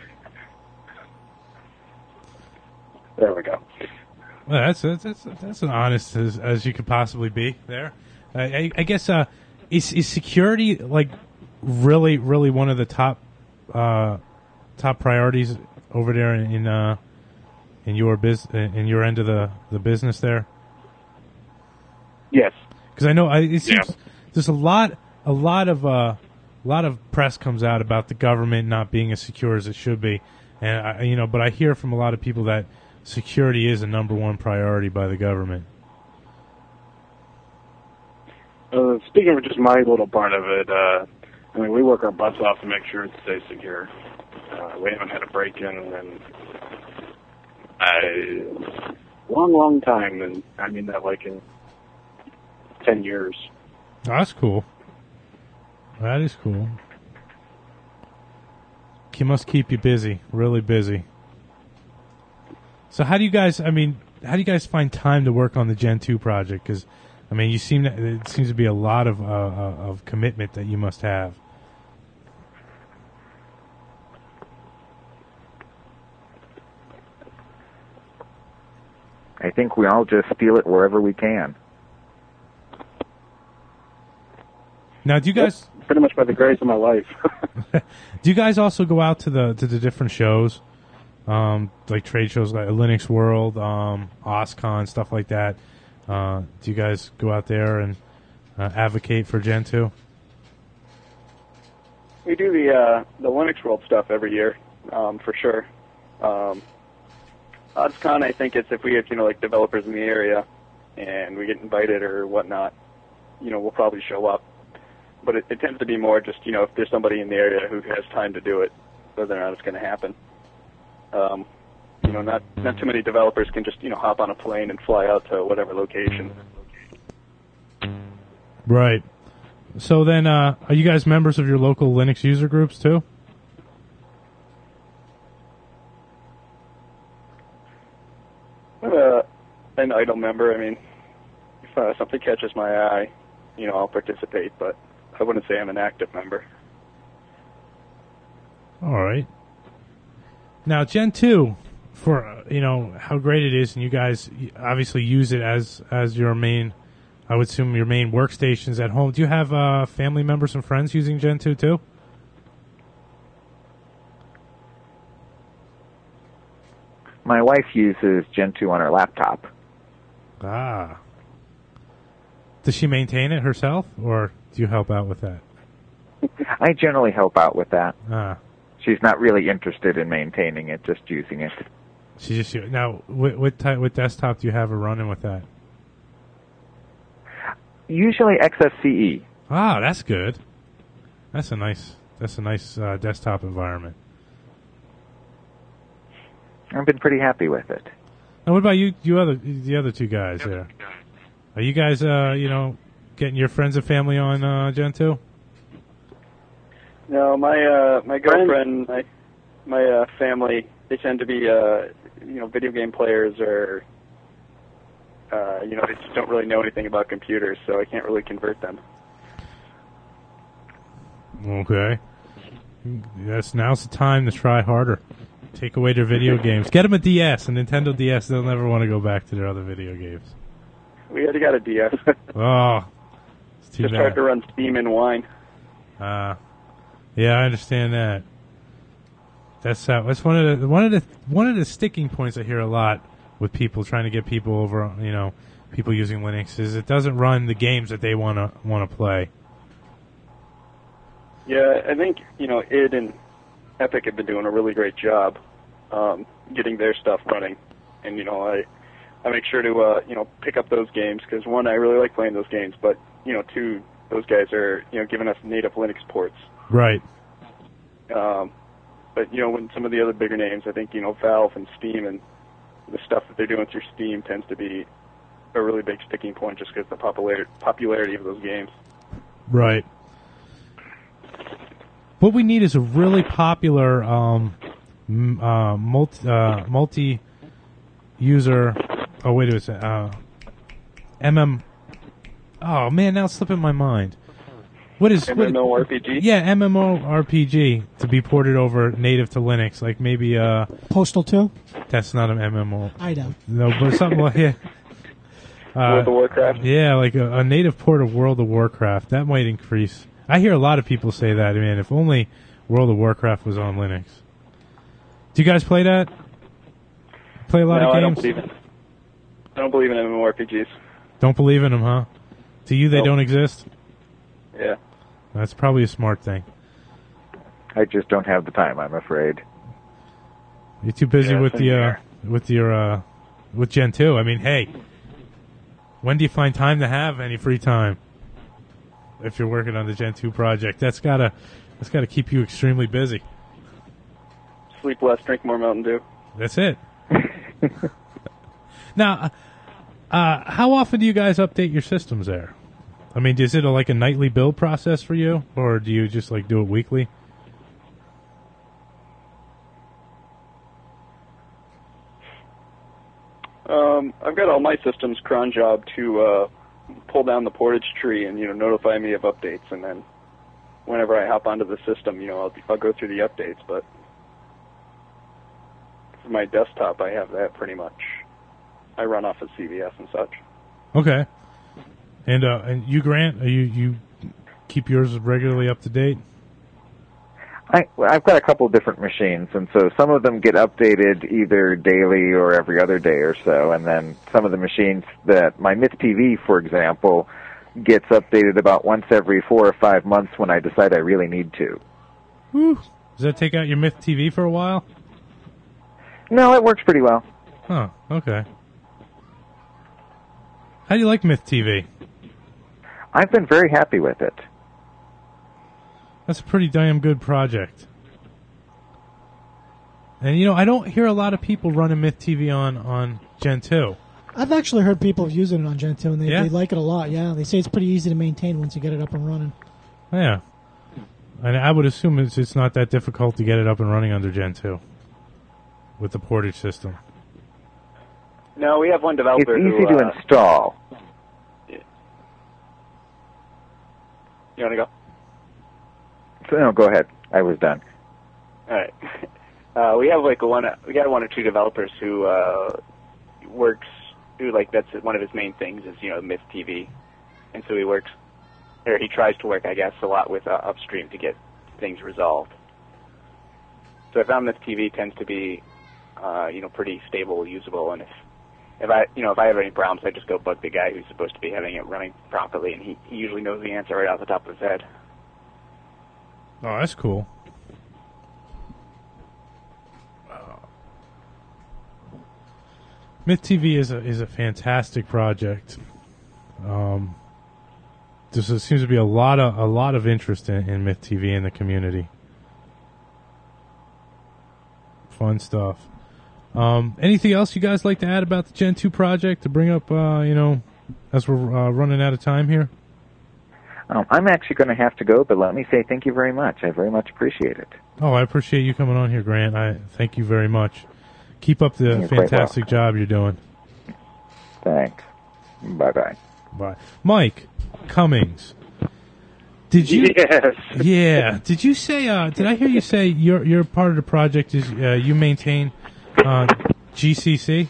There we go. Well, that's that's that's, that's as honest as, as you could possibly be there. I, I, I guess uh, is is security like really really one of the top uh, top priorities over there in in, uh, in your biz in your end of the, the business there? Yes, because I know I, it seems Yeah. there's a lot a lot of uh, a lot of press comes out about the government not being as secure as it should be, and I, you know, but I hear from a lot of people that security is a number one priority by the government. Uh, speaking of just my little part of it, uh, I mean, we work our butts off to make sure it stays secure. Uh, we haven't had a break-in in a long, long time, and I mean that like in ten years. Oh, that's cool. That is cool. He must keep you busy, really busy. So how do you guys, I mean, how do you guys find time to work on the Gen two project? Because, I mean, you seem to, it seems to be a lot of uh, uh, of commitment that you must have. I think we all just steal it wherever we can. Now, do you guys... That's pretty much by the grace of my life. Do you guys also go out to the to the different shows, um, like trade shows like Linux World, um, OSCON, stuff like that? Uh, do you guys go out there and uh, advocate for Gen two? We do the uh, the Linux World stuff every year, um, for sure. Um, OSCON, I think it's if we have, you know, like developers in the area and we get invited or whatnot, you know, we'll probably show up. But it, it tends to be more just, you know, if there's somebody in the area who has time to do it, whether or not it's going to happen. Um, you know, not not too many developers can just, you know, hop on a plane and fly out to whatever location. Right. So then, uh, are you guys members of your local Linux user groups too? Uh, an idle member, I mean, if uh, something catches my eye, you know, I'll participate, but I wouldn't say I'm an active member. All right. Now, Gen two, for uh, you know how great it is, and you guys obviously use it as as your main, I would assume your main workstations at home. Do you have uh, family members and friends using Gen two too? My wife uses Gen two on her laptop. Ah. Does she maintain it herself, or do you help out with that? I generally help out with that. Ah. She's not really interested in maintaining it, just using it. She just now. What what, type, what desktop do you have her running with that? Usually X F C E. Ah, that's good. That's a nice. That's a nice uh, desktop environment. I've been pretty happy with it. Now, what about you? You other the other two guys there. Are you guys, uh, you know, getting your friends and family on uh, Gen two? No, my uh, my girlfriend, my my uh, family they tend to be, uh, you know, video game players or, uh, you know, they just don't really know anything about computers, so I can't really convert them. Okay. Yes, now's the time to try harder. Take away their video games. Get them a D S, a Nintendo D S. They'll never want to go back to their other video games. We already got a D S. Oh, it's too Just bad. hard to run Steam and Wine. Uh, yeah, I understand that. That's uh, that's one of the one of the one of the sticking points I hear a lot with people trying to get people over, you know, people using Linux is it doesn't run the games that they want to want to play. Yeah, I think, you know, id and Epic have been doing a really great job um, getting their stuff running. And, you know, I I make sure to, uh, you know, pick up those games because, one, I really like playing those games, but, you know, two, those guys are, you know, giving us native Linux ports. Right. Um, but, you know, when some of the other bigger names, I think, you know, Valve and Steam and the stuff that they're doing through Steam tends to be a really big sticking point just because of the popular- popularity of those games. Right. What we need is a really popular um, m- uh, multi, uh, multi-user. Oh wait a second. Uh, M M. Oh man, now it's slipping my mind. What is MMORPG? Yeah, MMORPG to be ported over native to Linux, like maybe uh, Postal two? That's not an M M O. I know. No, but something like yeah. Uh, World of Warcraft? Yeah, like a, a native port of World of Warcraft. That might increase. I hear a lot of people say that. Man, if only World of Warcraft was on Linux. Do you guys play that? Play a lot no, of I don't games? believe in I don't believe in MMORPGs. Don't believe in them, huh? To you, they Nope. don't exist? Yeah. That's probably a smart thing. I just don't have the time, I'm afraid. You're too busy Yeah, with same the uh, here. with your uh, with Gen two. I mean, hey, when do you find time to have any free time? If you're working on the Gen two project, that's gotta that's gotta keep you extremely busy. Sleep less, drink more Mountain Dew. That's it. Now, uh, how often do you guys update your systems there? I mean, is it a, like a nightly build process for you, or do you just like do it weekly? Um, I've got all my systems cron job to uh, pull down the portage tree and, you know, notify me of updates, and then whenever I hop onto the system, you know, I'll, I'll go through the updates. But for my desktop, I have that pretty much. I run off of C V S and such. Okay. And uh, and you, Grant, are you you keep yours regularly up to date? I, I've got a couple of different machines, and so some of them get updated either daily or every other day or so, and then some of the machines that, my Myth T V, for example, gets updated about once every four or five months when I decide I really need to. Whew. Does that take out your Myth T V for a while? No, it works pretty well. Huh, okay. How do you like Myth T V? I've been very happy with it. That's a pretty damn good project. And, you know, I don't hear a lot of people running Myth T V on, on Gen two. I've actually heard people using it on Gen two, and they, Yeah? they like it a lot, yeah. They say it's pretty easy to maintain once you get it up and running. Yeah. And I would assume it's, it's not that difficult to get it up and running under Gen two with the portage system. No, we have one developer It's who... easy to uh, install. You want to go? So, no, go ahead. I was done. All right. Uh, we have like one, we got one or two developers who uh, works, who like that's one of his main things is you know Myth T V, and so he works, or he tries to work, I guess, a lot with uh, upstream to get things resolved. So I found Myth T V tends to be, uh, you know, pretty stable, usable, and if if I you know if I have any problems, I just go bug the guy who's supposed to be having it running properly, and he, he usually knows the answer right off the top of his head. Oh, that's cool. Myth T V is a is a fantastic project. Um, there seems to be a lot of a lot of interest in, in Myth T V in the community. Fun stuff. Um, anything else you guys like to add about the Gen two project to bring up? Uh, you know, as we're uh, running out of time here. Um, I'm actually going to have to go, but let me say thank you very much. I very much appreciate it. Oh, I appreciate you coming on here, Grant. I thank you very much. Keep up the You're quite fantastic job you're doing. Thanks. Bye-bye. Bye. Mike Cummings. Did you? Yes. Yeah. Did you say? Uh, did I hear you say your your part of the project is uh, you maintain uh, G C C?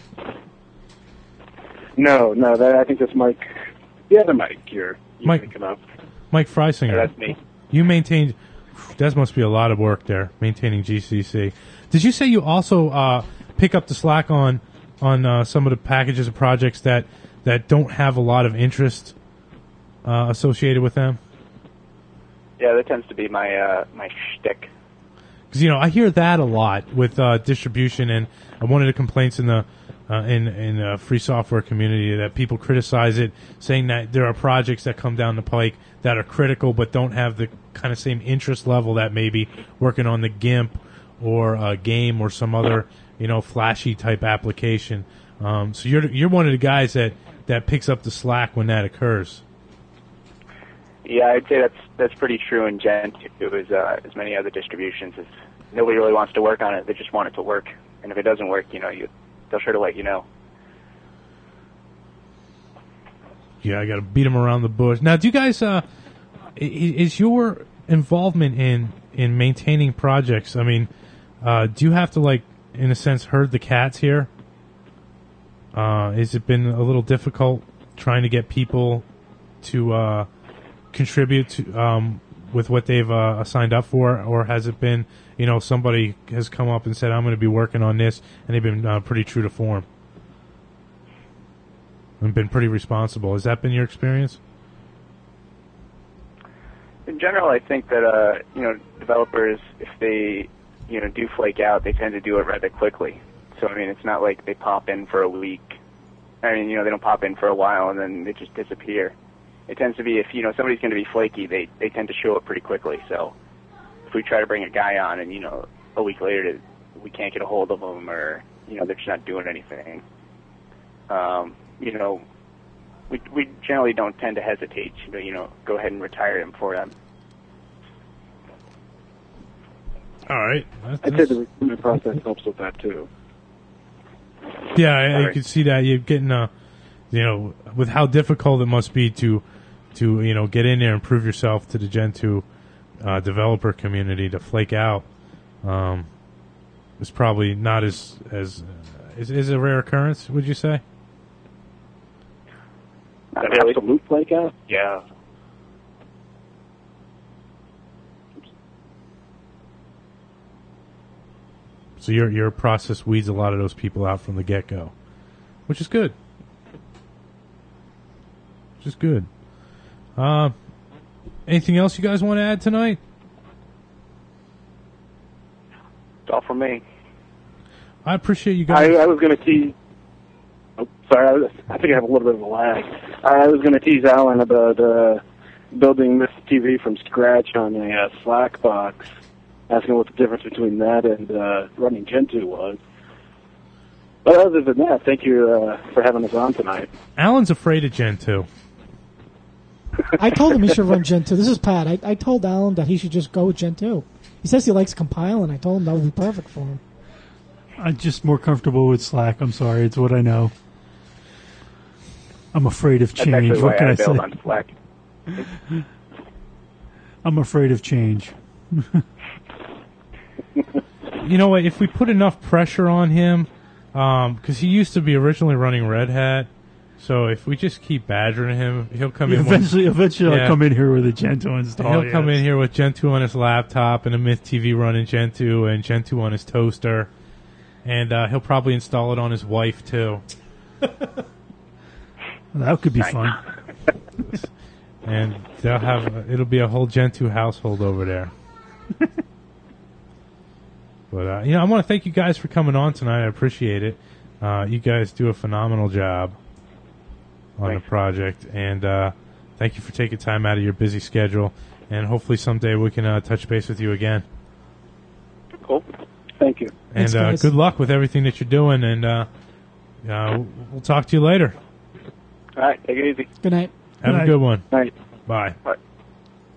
No, no, that, I think that's Mike, the other Mike you're, you're Mike- thinking of. Mike Freisinger. Yeah, that's me. You maintained. That must be a lot of work there, maintaining G C C. Did you say you also uh, pick up the slack on on uh, some of the packages and projects that, that don't have a lot of interest uh, associated with them? Yeah, that tends to be my uh, my shtick. Because you know I hear that a lot with uh, distribution, and uh, one of the complaints in the uh, in in the free software community that people criticize it, saying that there are projects that come down the pike that are critical but don't have the kind of same interest level that maybe working on the GIMP or a game or some other you know flashy type application. Um, so you're you're one of the guys that, that picks up the slack when that occurs. Yeah, I'd say that's that's pretty true in Gen two as uh, as many other distributions. Is nobody really wants to work on it; they just want it to work. And if it doesn't work, you know, you they'll sure to let you know. Yeah, I got to beat them around the bush. Now, do you guys? Uh, i- is your involvement in in maintaining projects? I mean, uh, do you have to like, in a sense, herd the cats here? Uh, has it been a little difficult trying to get people to uh, contribute to, um, with what they've uh, signed up for, or has it been, you know, somebody has come up and said, "I'm going to be working on this," and they've been uh, pretty true to form and been pretty responsible? Has that been your experience? In general, I think that uh, you know developers, if they you know do flake out, they tend to do it rather quickly. So I mean, it's not like they pop in for a week. I mean, you know, they don't pop in for a while and then they just disappear. It tends to be if you know somebody's going to be flaky, they they tend to show up pretty quickly. So if we try to bring a guy on and you know a week later we can't get a hold of them or you know they're just not doing anything, um, you know, we we generally don't tend to hesitate. You know, you know, go ahead and retire him for them. All right. I'd say the recruitment process helps with that too. Yeah, I, I Sorry. could see that. You're getting, uh, you know, with how difficult it must be to, to you know, get in there and prove yourself to the Gen two uh, developer community. To flake out um, is probably not as as uh, is is a rare occurrence. Would you say? An absolute flake out? Yeah. So your your process weeds a lot of those people out from the get go, which is good. Which is good. Uh, anything else you guys want to add tonight? It's all from me. I appreciate you I, guys. I was going to tease. Oh, sorry, I, was, I think I have a little bit of a lag. I was going to tease Alan about uh, building this T V from scratch on a uh, Slack box, asking what the difference between that and uh, running Gen two was. But other than that, thank you uh, for having us on tonight. Alan's afraid of Gen two. I told him he should run Gen two. This is Pat. I, I told Alan that he should just go with Gen two. He says he likes compiling. I told him that would be perfect for him. I'm just more comfortable with Slack. I'm sorry, it's what I know. I'm afraid of That's change. actually What why can I I build say? on Slack. I'm afraid of change. You know what? If we put enough pressure on him, because he used to be originally running Red Hat, so if we just keep badgering him, he'll come in. Eventually, one, eventually, yeah. I'll come in here with a Gen two install. He'll come yes. in here with Gen two on his laptop and a Myth T V running Gen two and Gen two on his toaster, and uh, he'll probably install it on his wife too. That could be fun. And they'll have it'll be a whole Gen two household over there. But uh, you know, I want to thank you guys for coming on tonight. I appreciate it. Uh, you guys do a phenomenal job on Thanks. the project, and uh, thank you for taking time out of your busy schedule. And hopefully someday we can uh, touch base with you again. Cool. Thank you. And Thanks, uh, guys. good luck with everything that you're doing. And uh, uh, we'll talk to you later. All right, take it easy. Good night. Have Good a night. good one. Night. Bye. Bye.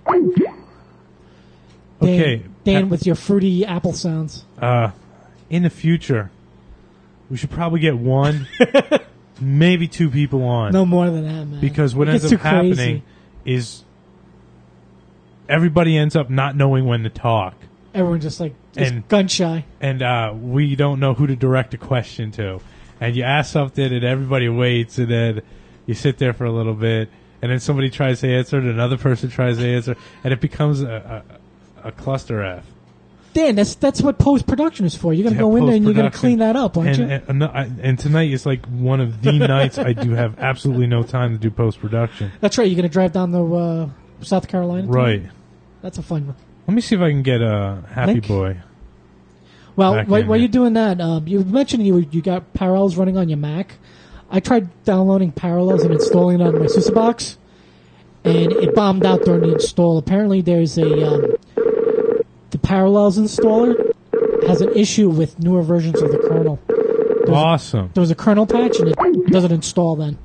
Okay, Dan, Dan with your fruity apple sounds. Uh, in the future, we should probably get one, maybe two people on. No more than that, man. Because what It ends gets up too crazy. happening is everybody ends up not knowing when to talk. Everyone just like is And- gun shy. And uh, we don't know who to direct a question to. And you ask something, and everybody waits, and then you sit there for a little bit, and then somebody tries to answer, and another person tries to answer, and it becomes a, a, a cluster F. Dan, that's that's what post production is for. You're gonna Yeah, go in there and you're gonna post-production. clean that up, aren't and, you? And, and, no- I- and tonight is like one of the nights I do have absolutely no time to do post production. That's right. You're gonna drive down to uh, South Carolina. tonight? Right. That's a fun one. Let me see if I can get a Happy Link? Boy. Well, back while, in while here. you're doing that, um, you mentioned you you got Parallels running on your Mac. I tried downloading Parallels and installing it on my SUSE box, and it bombed out during the install. Apparently, there's a um, the Parallels installer has an issue with newer versions of the kernel. There's Awesome. There was a kernel patch, and it doesn't install then.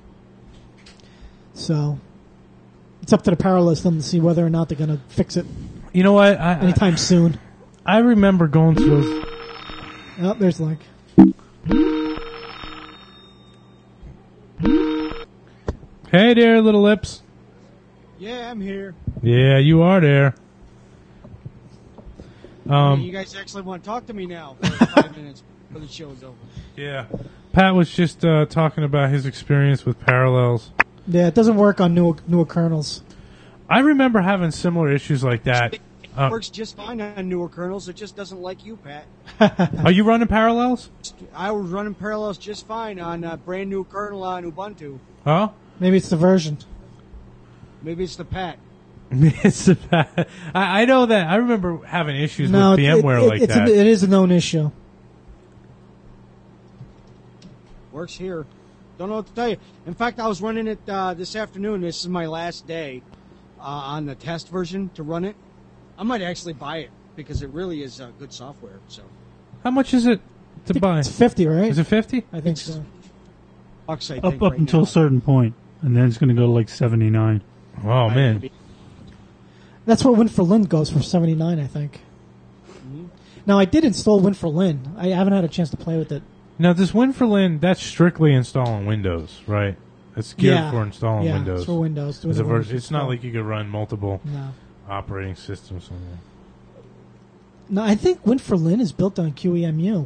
So it's up to the Parallels them to see whether or not they're going to fix it You know what? I, anytime soon. I remember going to those. Oh, there's Link. Hey there, little lips. Yeah, I'm here. Yeah, you are there. Um, you guys actually want to talk to me now for five minutes before the show's over. Yeah. Pat was just uh, talking about his experience with Parallels. Yeah, it doesn't work on newer newer kernels. I remember having similar issues like that. It Uh, works just fine on newer kernels. It just doesn't like you, Pat. Are you running Parallels? I was running Parallels just fine on a brand new kernel on Ubuntu. Huh? Maybe it's the version. Maybe it's the Pat. It's a bad- I, I know that. I remember having issues No, with it- VMware it- like it's that. A, it is a known issue. Works here. Don't know what to tell you. In fact, I was running it uh, this afternoon. This is my last day uh, on the test version to run it. I might actually buy it because it really is uh, good software. So How much is it to buy? It's fifty, right? Is it fifty? I think so. bucks, I Up think, up right until now. a certain point, and then it's going to go to like seventy-nine. Oh man. That's where Win for Lin goes for seventy nine, I think. Mm-hmm. Now I did install Win for Lin. I haven't had a chance to play with it. Now, this WinForLin, that's strictly installing Windows, right? It's geared Yeah. for installing Yeah, Windows. it's for Windows, doing It's, a the ver- Windows it's not install. like you could run multiple No. operating systems on there. No, I think Win for Lin is built on Q E M U.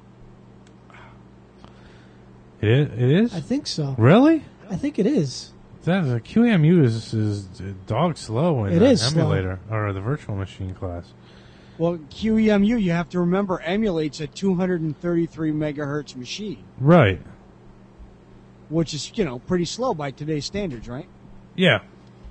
It is? It is? I think so. Really? I think it is. That is, Q E M U is, is dog slow in It the is slow. emulator, or the virtual machine class. Well, Q E M U, you have to remember, emulates a two hundred thirty-three megahertz machine, Right. which is, you know, pretty slow by today's standards, right? Yeah.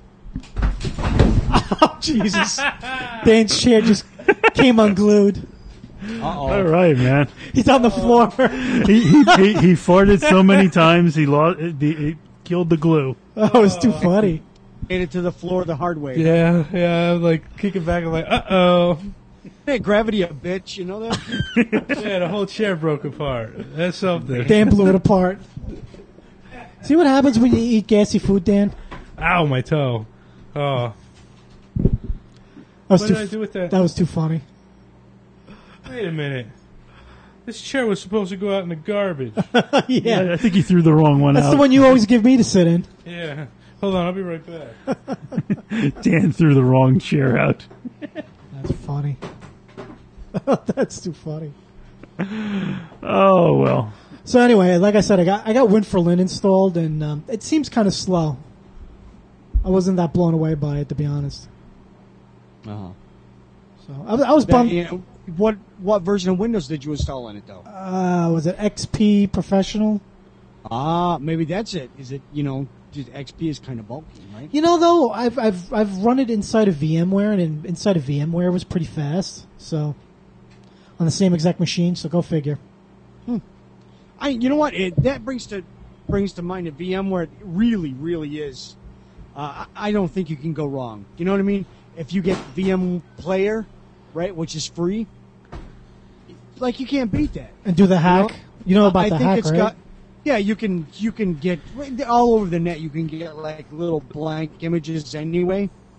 Oh, Jesus. Dan's chair just came unglued. Uh-oh. All right, man. He's on the floor. he, he, he he farted so many times he lost. The, he killed the glue. Oh, it's too funny. Made it to the floor the hard way. Yeah, yeah, I'm like kicking back, I'm like, uh-oh. Hey, gravity a bitch, you know that? Yeah, the whole chair broke apart. That's something. Dan blew it apart. See what happens when you eat gassy food, Dan? Ow, my toe. Oh. That was What too did I do with that? That was too funny. Wait a minute. This chair was supposed to go out in the garbage. Yeah. I, I think he threw the wrong one That's out. the one you always give me to sit in. Yeah. Hold on, I'll be right back. Dan threw the wrong chair out. That's funny. That's too funny. Oh well. So anyway, like I said, I got I got Win for Lin installed, and um, it seems kind of slow. I wasn't that blown away by it, to be honest. Uh-huh. So I, was- I was That, bummed. you know, what what version of Windows did you install on it, though? Uh, was it X P Professional? Ah, maybe that's it. Is it, you know, just X P is kind of bulky, right? You know, though, I've I've I've run it inside of VMware, and in, inside of VMware it was pretty fast. So on the same exact machine. So go figure. I, you know what? It, that brings to brings to mind that VMware really, really is. Uh, I I don't think you can go wrong. You know what I mean? If you get V M Player, right, which is free, like you can't beat that. And do the hack. You know about I the think hack, it's right? got. Yeah, you can you can get all over the net. You can get like little blank images anyway.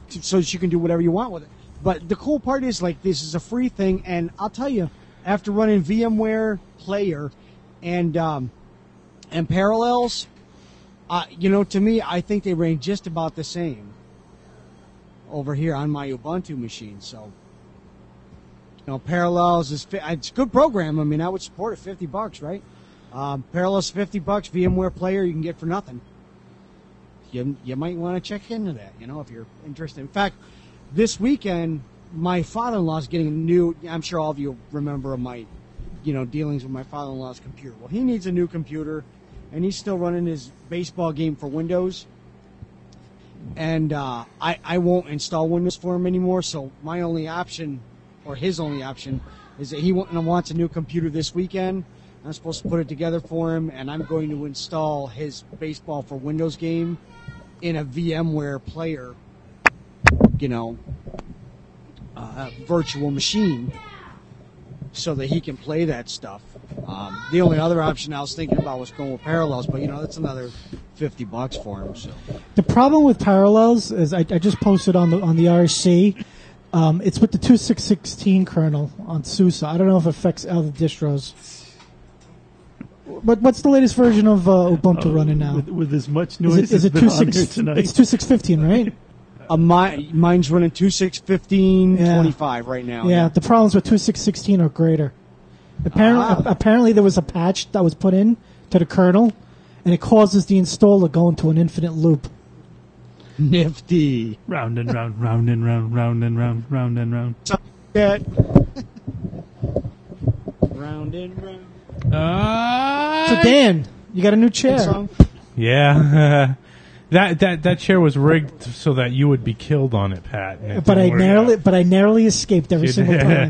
to, so that you can do whatever you want with it. But the cool part is, like, this is a free thing, and I'll tell you, after running VMware Player and um, and Parallels, uh, you know, to me, I think they range just about the same over here on my Ubuntu machine. So, you know, Parallels is fi- it's a good program. I mean, I would support it. Fifty bucks, right? Um, Parallels fifty bucks. VMware Player you can get for nothing. You you might want to check into that. You know, if you're interested. In fact, this weekend, my father-in-law is getting a new. I'm sure all of you remember my, you know, dealings with my father-in-law's computer. Well, he needs a new computer, and he's still running his baseball game for Windows. And uh, I I won't install Windows for him anymore. So my only option, or his only option, is that he wants a new computer this weekend. I'm supposed to put it together for him, and I'm going to install his baseball for Windows game in a VMware Player, you know, uh, virtual machine, so that he can play that stuff. Um, the only other option I was thinking about was going with Parallels, but you know that's another fifty bucks for him. So The problem with Parallels is I, I just posted on the on the R C. Um, it's with the two six one six kernel on SUSE. I don't know if it affects other distros. But what's the latest version of uh, Ubuntu Oh, running now? With, with as much Is noise it, as is it been two on here six? tonight. It's two six fifteen, right? uh, my mine's running two six fifteen twenty-five right now. Yeah, the problems with two six one six are greater. Apparently, Ah. apparently there was a patch that was put in to the kernel, and it causes the installer to go into an infinite loop. Nifty. Round and round, round and round, round and round, round and round. That. Round and round. Uh, So Dan, you got a new chair. Song. Yeah. that that that chair was rigged so that you would be killed on it, Pat. and it But I didn't work narrowly, out. but I narrowly escaped every You single did. time.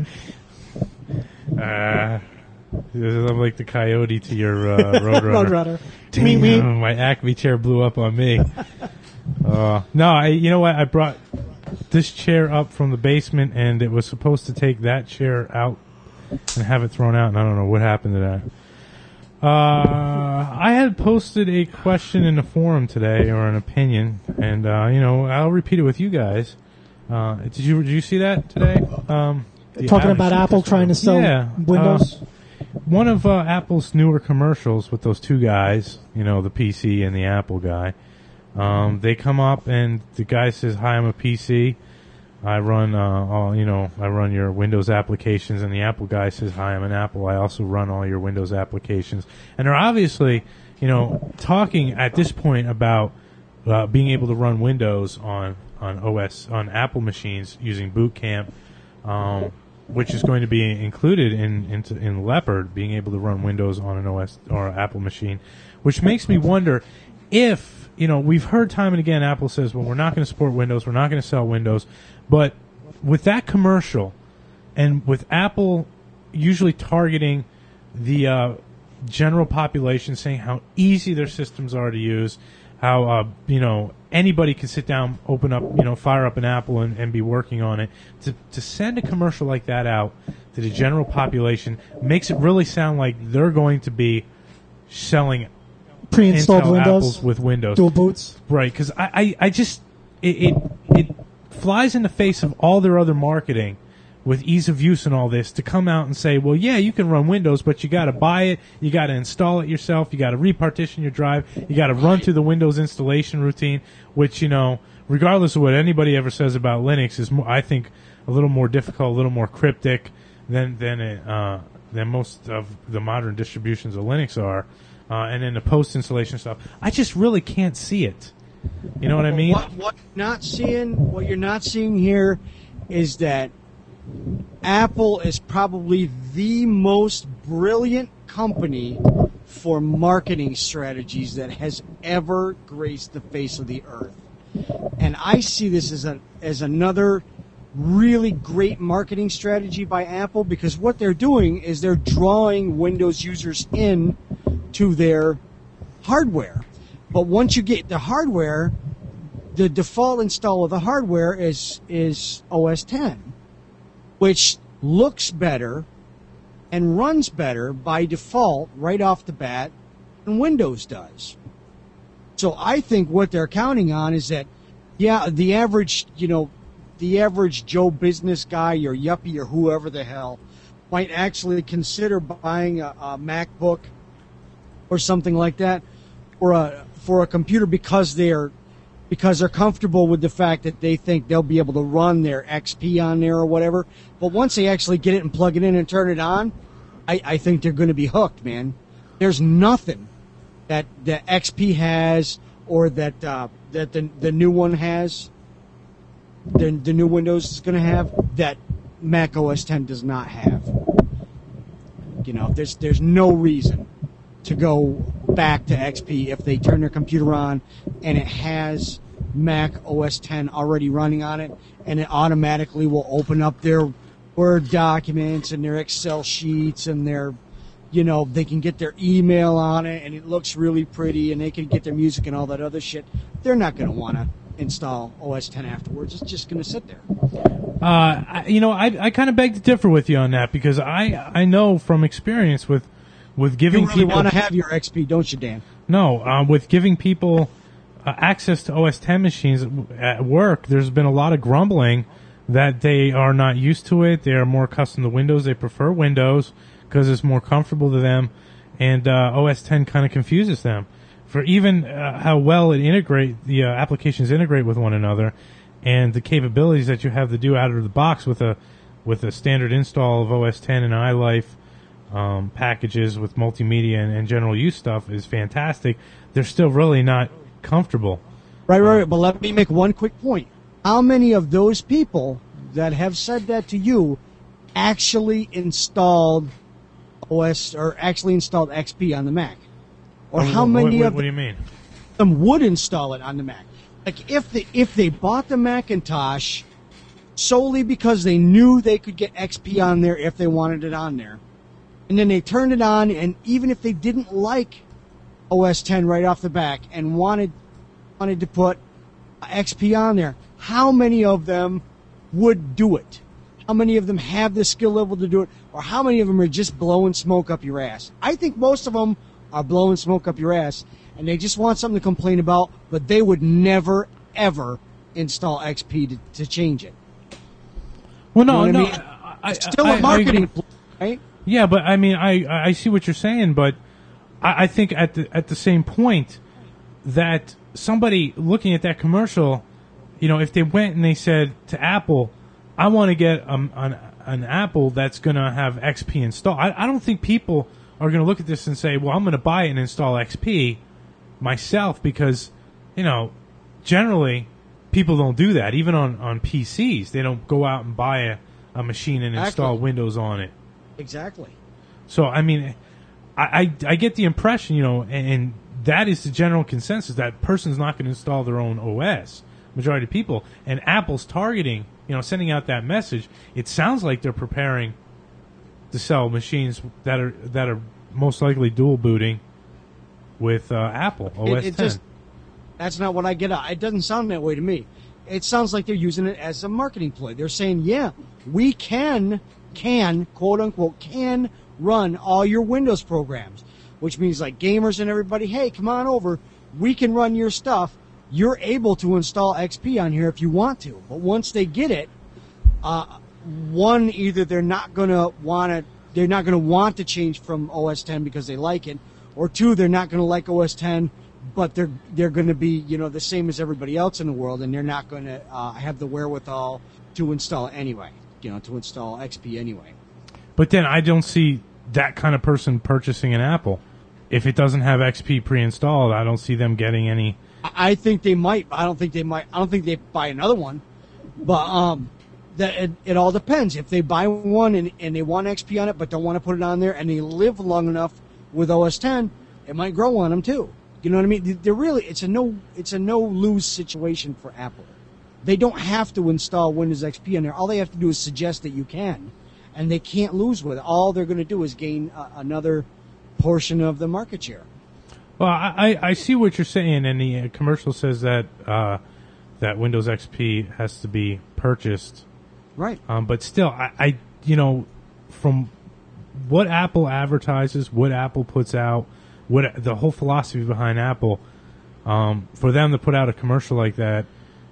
Uh, I'm like the coyote to your uh, Roadrunner. Roadrunner. Damn, Me, me. my Acme chair blew up on me. uh, no, I. You know what? I brought this chair up from the basement, and it was supposed to take that chair out and have it thrown out, and I don't know what happened to that. Uh, I had posted a question in the forum today, or an opinion, and uh, you know, I'll repeat it with you guys. Uh, did you did you see that today? Um, the Talking Apple- about Apple trying to sell yeah, Windows. uh, one of uh, Apple's newer commercials with those two guys, you know, the P C and the Apple guy. Um, they come up and the guy says, "Hi, I'm a P C. I run, uh, all, you know, I run your Windows applications." And the Apple guy says, "Hi, I'm an Apple. I also run all your Windows applications." And they're obviously, you know, talking at this point about uh, being able to run Windows on on O S on Apple machines using Boot Camp, um, which is going to be included in into, in Leopard, being able to run Windows on an O S or Apple machine, which makes me wonder if. You know, we've heard time and again, Apple says, well, we're not going to support Windows, we're not going to sell Windows. But with that commercial, and with Apple usually targeting the uh, general population, saying how easy their systems are to use, how, uh, you know, anybody can sit down, open up, you know, fire up an Apple and, and be working on it, to, to send a commercial like that out to the general population makes it really sound like they're going to be selling Pre-installed Intel Windows, Apples with Windows, dual boots. right? Because I, I, I just it, it it flies in the face of all their other marketing with ease of use and all this to come out and say, well, yeah, you can run Windows, but you got to buy it, you got to install it yourself, you got to repartition your drive, you got to run through the Windows installation routine, which, you know, regardless of what anybody ever says about Linux, is more, I think a little more difficult, a little more cryptic than than it, uh, than most of the modern distributions of Linux are. Uh, and then the post-installation stuff, I just really can't see it. You know what I mean? What, what you're not seeing, what you're not seeing here, is that Apple is probably the most brilliant company for marketing strategies that has ever graced the face of the earth. And I see this as a as another really great marketing strategy by Apple, because what they're doing is they're drawing Windows users in to their hardware. But once you get the hardware, the default install of the hardware is is O S ten, which looks better and runs better by default right off the bat than Windows does. So I think what they're counting on is that Yeah, the average, you know, the average Joe business guy or yuppie or whoever the hell might actually consider buying a, a MacBook or something like that, or a for a computer because they're because they're comfortable with the fact that they think they'll be able to run their X P on there or whatever. But once they actually get it and plug it in and turn it on, I, I think they're going to be hooked, man. There's nothing that that X P has or that uh, that the the new one has, the the new Windows is going to have that Mac O S ten does not have. You know, there's there's no reason to go back to X P if they turn their computer on and it has Mac O S ten already running on it, and it automatically will open up their Word documents and their Excel sheets and their, you know, they can get their email on it and it looks really pretty and they can get their music and all that other shit. They're not going to want to install O S ten afterwards. It's just going to sit there. Uh, I, you know, I I kind of beg to differ with you on that because I I know from experience with with giving you really people want to have your X P, don't you, Dan? No, uh, with giving people uh, access to O S ten machines at work, there's been a lot of grumbling that they are not used to it. They are more accustomed to Windows. They prefer Windows because it's more comfortable to them, and uh, O S ten kind of confuses them. For even uh, how well it integrate the uh, applications integrate with one another, and the capabilities that you have to do out of the box with a with a standard install of O S ten and iLife um, packages with multimedia and, and general use stuff is fantastic. They're still really not comfortable. Right, right, right. But let me make one quick point. How many of those people that have said that to you actually installed O S or actually installed X P on the Mac? Or how what, many what, of what do you mean? them would install it on the Mac? Like if they if they bought the Macintosh solely because they knew they could get X P on there if they wanted it on there, and then they turned it on, and even if they didn't like O S ten right off the back and wanted wanted to put X P on there, how many of them would do it? How many of them have the skill level to do it? Or how many of them are just blowing smoke up your ass? I think most of them are blowing smoke up your ass, and they just want something to complain about, but they would never, ever install X P to, to change it. Well, no, you know no. what I mean? I, It's still I- a marketing I- ploy, right? Yeah, but I mean, I I see what you're saying, but I, I think at the at the same point that somebody looking at that commercial, you know, if they went and they said to Apple, "I want to get um, an an Apple that's going to have X P installed," I, I don't think people are going to look at this and say, "Well, I'm going to buy it and install X P myself," because you know, generally people don't do that. Even on on P Cs, they don't go out and buy a, a machine and install Exactly. Windows on it. Exactly. So, I mean, I, I, I get the impression, you know, and, and that is the general consensus, that person's not going to install their own O S, majority of people. And Apple's targeting, you know, sending out that message, it sounds like they're preparing to sell machines that are that are most likely dual booting with uh, Apple, O S It, it ten. just, that's not what I get out. It doesn't sound that way to me. It sounds like they're using it as a marketing ploy. They're saying, yeah, we can, can, quote unquote, can run all your Windows programs, which means like gamers and everybody, hey, come on over. We can run your stuff. You're able to install X P on here if you want to. But once they get it, uh, one, either they're not going to want to, they're not going to want to change from O S ten because they like it, or two, they're not going to like O S ten, but they're they're going to be, you know, the same as everybody else in the world, and they're not going to uh, have the wherewithal to install it anyway, you know, to install X P anyway. But then I don't see that kind of person purchasing an Apple. If it doesn't have X P pre-installed, I don't see them getting any. I I think they might. I don't think they might. I don't think they buy another one, but um, that it, it all depends. If they buy one and, and they want X P on it, but don't want to put it on there, and they live long enough with O S ten, it might grow on them too. You know what I mean? They're really it's a no it's a no lose situation for Apple. They don't have to install Windows X P on there. All they have to do is suggest that you can, and they can't lose with it. All they're going to do is gain uh, another portion of the market share. Well, I, I see what you're saying, and the uh, commercial says that uh, that Windows X P has to be purchased. Right. Um, but still, I, I, you know, from what Apple advertises, what Apple puts out, what the whole philosophy behind Apple, um, for them to put out a commercial like that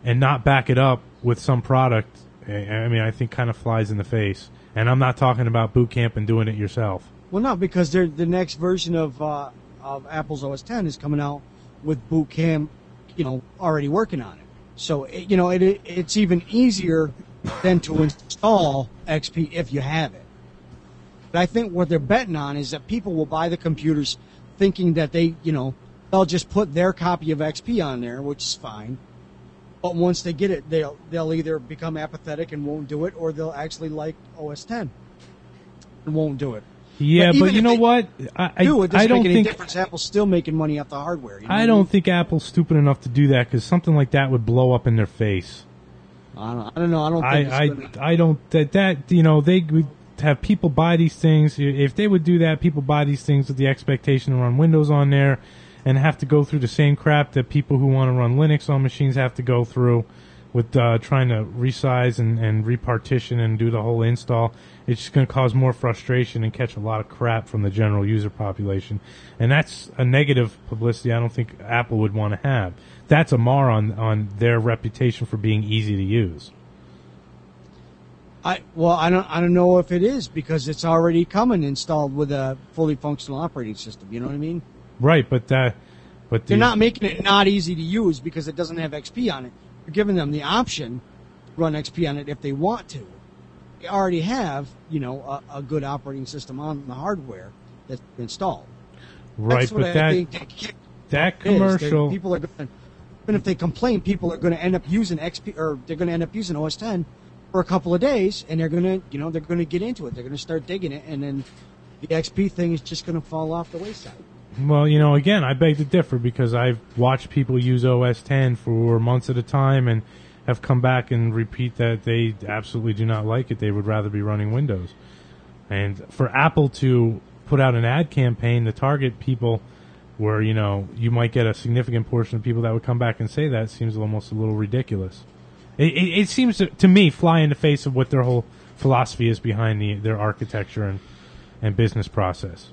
and not back it up with some product, I I mean, I think kind of flies in the face. And I'm not talking about boot camp and doing it yourself. Well, no, because they're, the next version of uh, of Apple's O S ten is coming out with Boot Camp, you know, already working on it. So, it, you know, it, it it's even easier than to install X P if you have it. But I think what they're betting on is that people will buy the computers thinking that they, you know, they'll just put their copy of X P on there, which is fine. But once they get it, they'll they'll either become apathetic and won't do it, or they'll actually like O S ten and won't do it. Yeah, but, but you know they what? I, do, it doesn't I don't make any think difference. Apple's still making money off the hardware. You know I don't mean? think Apple's stupid enough to do that because something like that would blow up in their face. I don't, I don't know. I don't. Think I it's gonna... I, I don't that that you know they would have people buy these things. If they would do that, people buy these things with the expectation to run Windows on there, and have to go through the same crap that people who want to run Linux on machines have to go through with uh, trying to resize and, and repartition and do the whole install. It's just going to cause more frustration and catch a lot of crap from the general user population. And that's a negative publicity I don't think Apple would want to have. That's a mar on, on their reputation for being easy to use. I well, I don't I don't know if it is because it's already coming installed with a fully functional operating system. You know what I mean? Right, but that, but the, they're not making it not easy to use because it doesn't have X P on it. You're giving them the option to run X P on it if they want to. They already have, you know, a, a good operating system on the hardware that's installed. Right, that's what but I that think that, that commercial, people are going. Even if they complain, people are going to end up using X P, or they're going to end up using O S ten for a couple of days, and they're going to, you know, they're going to get into it. They're going to start digging it, and then the X P thing is just going to fall off the wayside. Well, you know, again, I beg to differ because I've watched people use O S ten for months at a time and have come back and repeat that they absolutely do not like it. They would rather be running Windows. And for Apple to put out an ad campaign to target people where, you know, you might get a significant portion of people that would come back and say that seems almost a little ridiculous. It, it, it seems to, to me fly in the face of what their whole philosophy is behind the, their architecture and, and business process.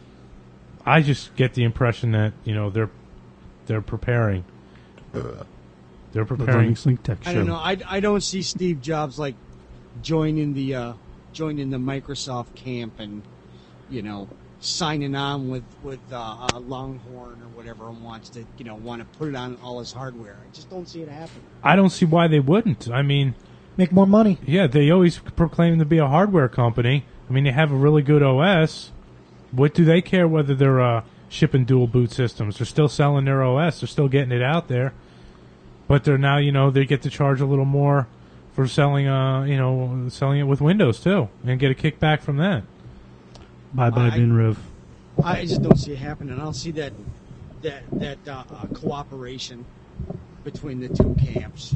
I just get the impression that, you know, they're they're preparing. They're preparing. The Link Tech Show. I don't know. I, I don't see Steve Jobs like joining the uh, joining the Microsoft camp and, you know, signing on with with uh, uh, Longhorn or whatever and wants to, you know, want to put it on all his hardware. I just don't see it happening. I don't see why they wouldn't. I mean, make more money. Yeah, they always proclaim to be a hardware company. I mean, they have a really good O S. What do they care whether they're uh, shipping dual boot systems? They're still selling their O S. They're still getting it out there. But they're now, you know, they get to charge a little more for selling, uh, you know, selling it with Windows too, and get a kickback from that. Bye bye, Binrev. I just don't see it happening. I don't see that that that uh, uh, cooperation between the two camps.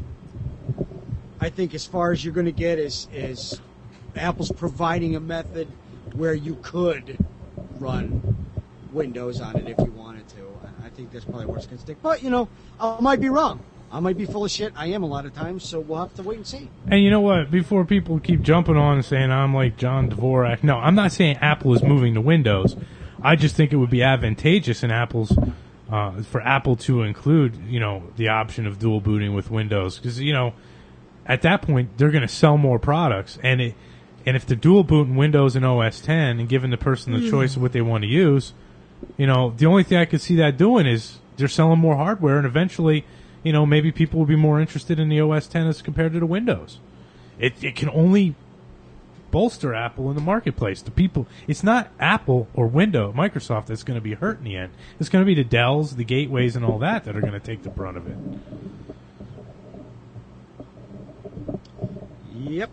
I think as far as you're going to get is is Apple's providing a method where you could run Windows on it if you wanted to. I think that's probably where it's going to stick. But, you know, I might be wrong. I might be full of shit. I am a lot of times, so we'll have to wait and see. And you know what? Before people keep jumping on and saying I'm like John Dvorak, no, I'm not saying Apple is moving to Windows. I just think it would be advantageous in Apple's uh, for Apple to include, you know, the option of dual booting with Windows, because you know, at that point they're going to sell more products, and it. And if they're dual booting Windows and O S ten and giving the person the choice of what they want to use, you know, the only thing I could see that doing is they're selling more hardware, and eventually, you know, maybe people will be more interested in the O S ten as compared to the Windows. It it can only bolster Apple in the marketplace. The people, it's not Apple or Windows, Microsoft that's going to be hurt in the end. It's going to be the Dells, the Gateways, and all that that are going to take the brunt of it. Yep.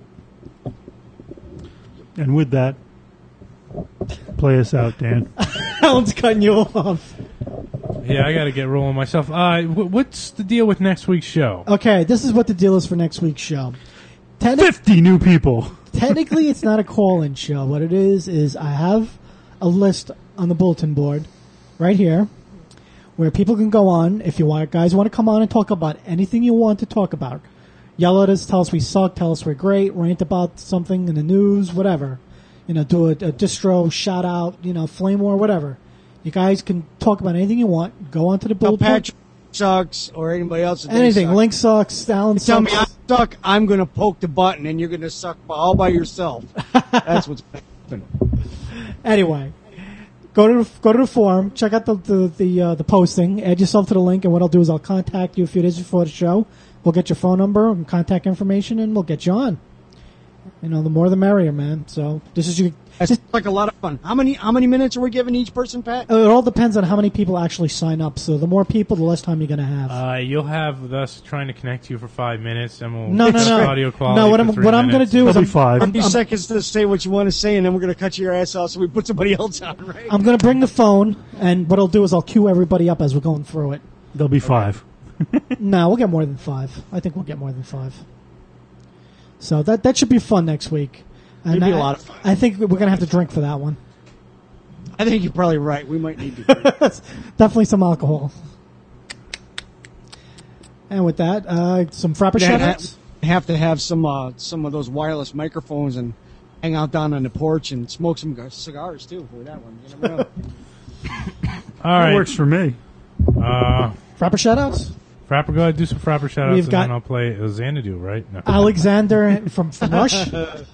And with that, play us out, Dan. Alan's cutting you off. Yeah, I got to get rolling myself. Uh, what's the deal with next week's show? Okay, this is what the deal is for next week's show. Techni- Fifty new people. Technically, it's not a call-in show. What it is is I have a list on the bulletin board right here where people can go on. If you want, guys want to come on and talk about anything you want to talk about. Yell at us, tell us we suck, tell us we're great, rant about something in the news, whatever. You know, do a, a distro shout out, you know, flame war, whatever. You guys can talk about anything you want. Go onto the bulletin. Patrick, sucks or anybody else. that they Anything. suck. Link sucks. Alan You tell sucks. me I suck, I'm going to poke the button, and you're going to suck all by yourself. That's what's going to happen. Anyway, go to the, go to the forum, check out the the the, uh, the posting, add yourself to the link, and what I'll do is I'll contact you a few days before the show. We'll get your phone number and contact information, and we'll get you on. You know, the more the merrier, man. So this is your. That's like a lot of fun. How many how many minutes are we giving each person, Pat? It all depends on how many people actually sign up. So the more people, the less time you're going to have. Uh, you'll have us trying to connect you for five minutes, and we'll No, no, adjust no. audio quality No, what for I'm- three what I'm gonna minutes. do is I'm- five. thirty I'm- seconds to say what you want to say, and then we're going to cut your ass off so we put somebody else on, right? I'm going to bring the phone, and what I'll do is I'll cue everybody up as we're going through it. There'll be five. No, we'll get more than five. I think we'll get more than five. So that that should be fun next week. And It'll be a I- lot of fun. I think we're going to have to drink for that one. I think you're probably right. We might need to. Definitely some alcohol. And with that, uh, some frapper Yeah, shoutouts. ha- have to have some uh, some of those wireless microphones and hang out down on the porch and smoke some g- cigars too for that one. You never know. All right. That works for me. Uh, Frapper shoutouts? Frapper, go ahead, do some Frapper shoutouts, We've and got- then I'll play uh, Xanadu, right? No. Alexander from, from Rush.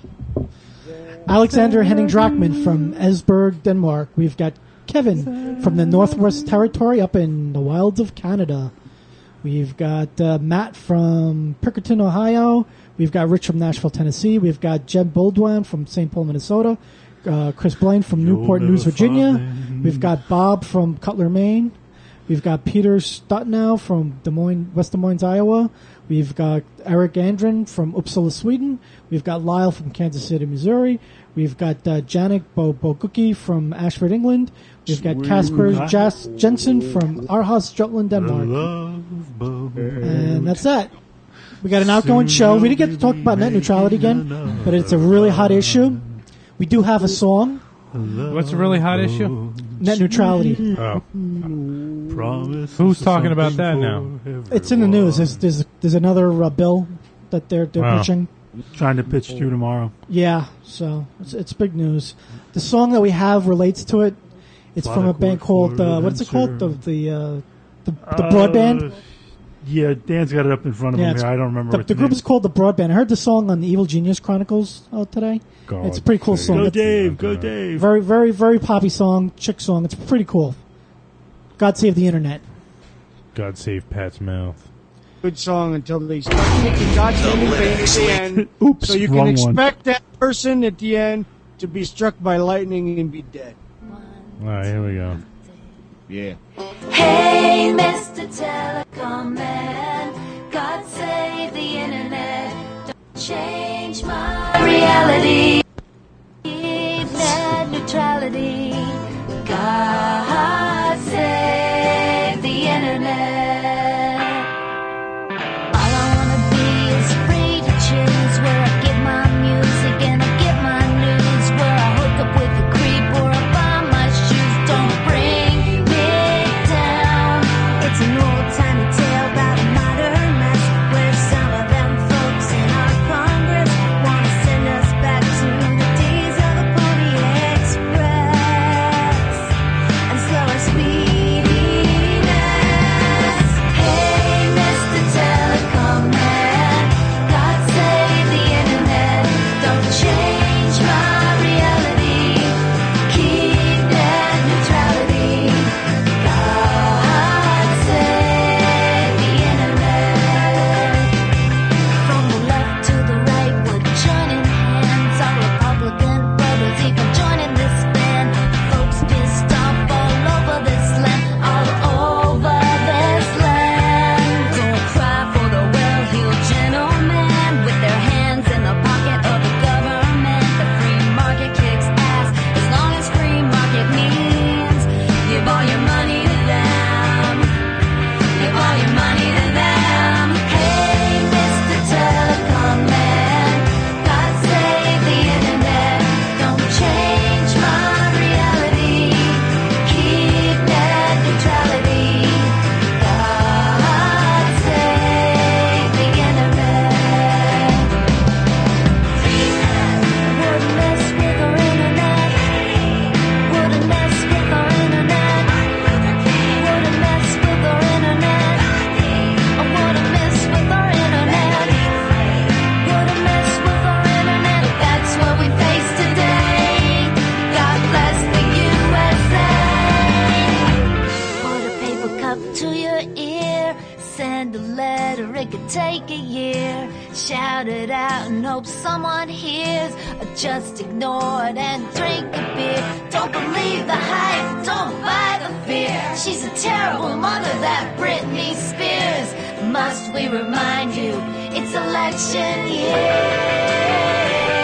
Alexander Henning Drachman from Esbjerg, Denmark. We've got Kevin from the Northwest Territory up in the wilds of Canada. We've got uh, Matt from Pickerton, Ohio. We've got Rich from Nashville, Tennessee. We've got Jeb Boldwan from Saint Paul, Minnesota. Uh, Chris Blaine from Newport News, Virginia. We've got Bob from Cutler, Maine. We've got Peter Stutnow from Des Moines, West Des Moines, Iowa. We've got Eric Andren from Uppsala, Sweden. We've got Lyle from Kansas City, Missouri. We've got uh, Janik Bo- Bogucki from Ashford, England. We've got Casper Jas- Jensen from Aarhus, Jutland, Denmark. And that's that. We got an outgoing show. We didn't get to talk about net neutrality again, but it's a really hot issue. We do have a song. What's a really hot issue? Net neutrality. Oh. Who's talking about that now? It's in the news. There's there's, there's another uh, bill that they're they're Wow. pitching. Trying to pitch to tomorrow. Yeah, so it's, it's big news. The song that we have relates to it. It's from a band called uh, what's it called? The the uh, the, the Uh, Broadband. Yeah, Dan's got it up in front of Yeah, him it's- here. I don't remember The, what the the group name is called the Broadband. I heard the song on the Evil Genius Chronicles out today. God it's a pretty cool save song. Go It's- Dave, go Dave. Very very very poppy song, chick song. It's pretty cool. God save the internet. God save Pat's mouth. Good song until they start kicking goddamn in vain at the end. Oops, so you wrong can one. expect that person at the end to be struck by lightning and be dead. All right, here we go. Yeah. Hey, Mister Telecom Man, God save the internet. Don't change my reality. Keep net neutrality. God save the internet. All I wanna be is free to choose where I get my music and I get my news. Where I hook up with a creep or I buy my shoes. Don't bring me down. It's an old-timey tale about a modern mess where some of them folks in our Congress wanna send us back to take a year. Shout it out and hope someone hears, or just ignore it and drink a beer. Don't believe the hype, don't buy the fear. She's a terrible mother, that Britney Spears. Must we remind you, it's election year.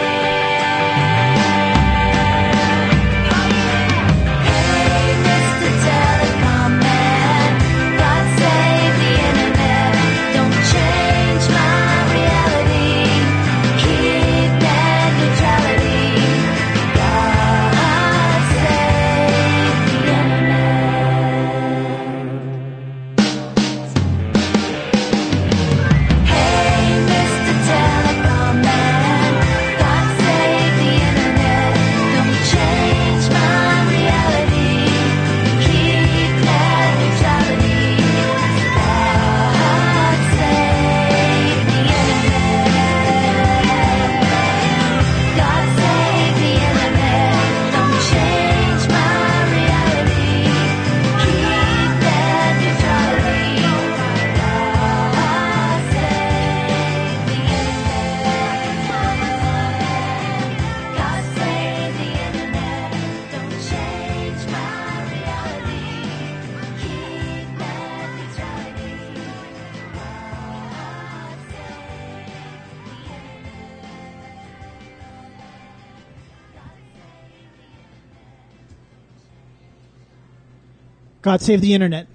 God save the internet.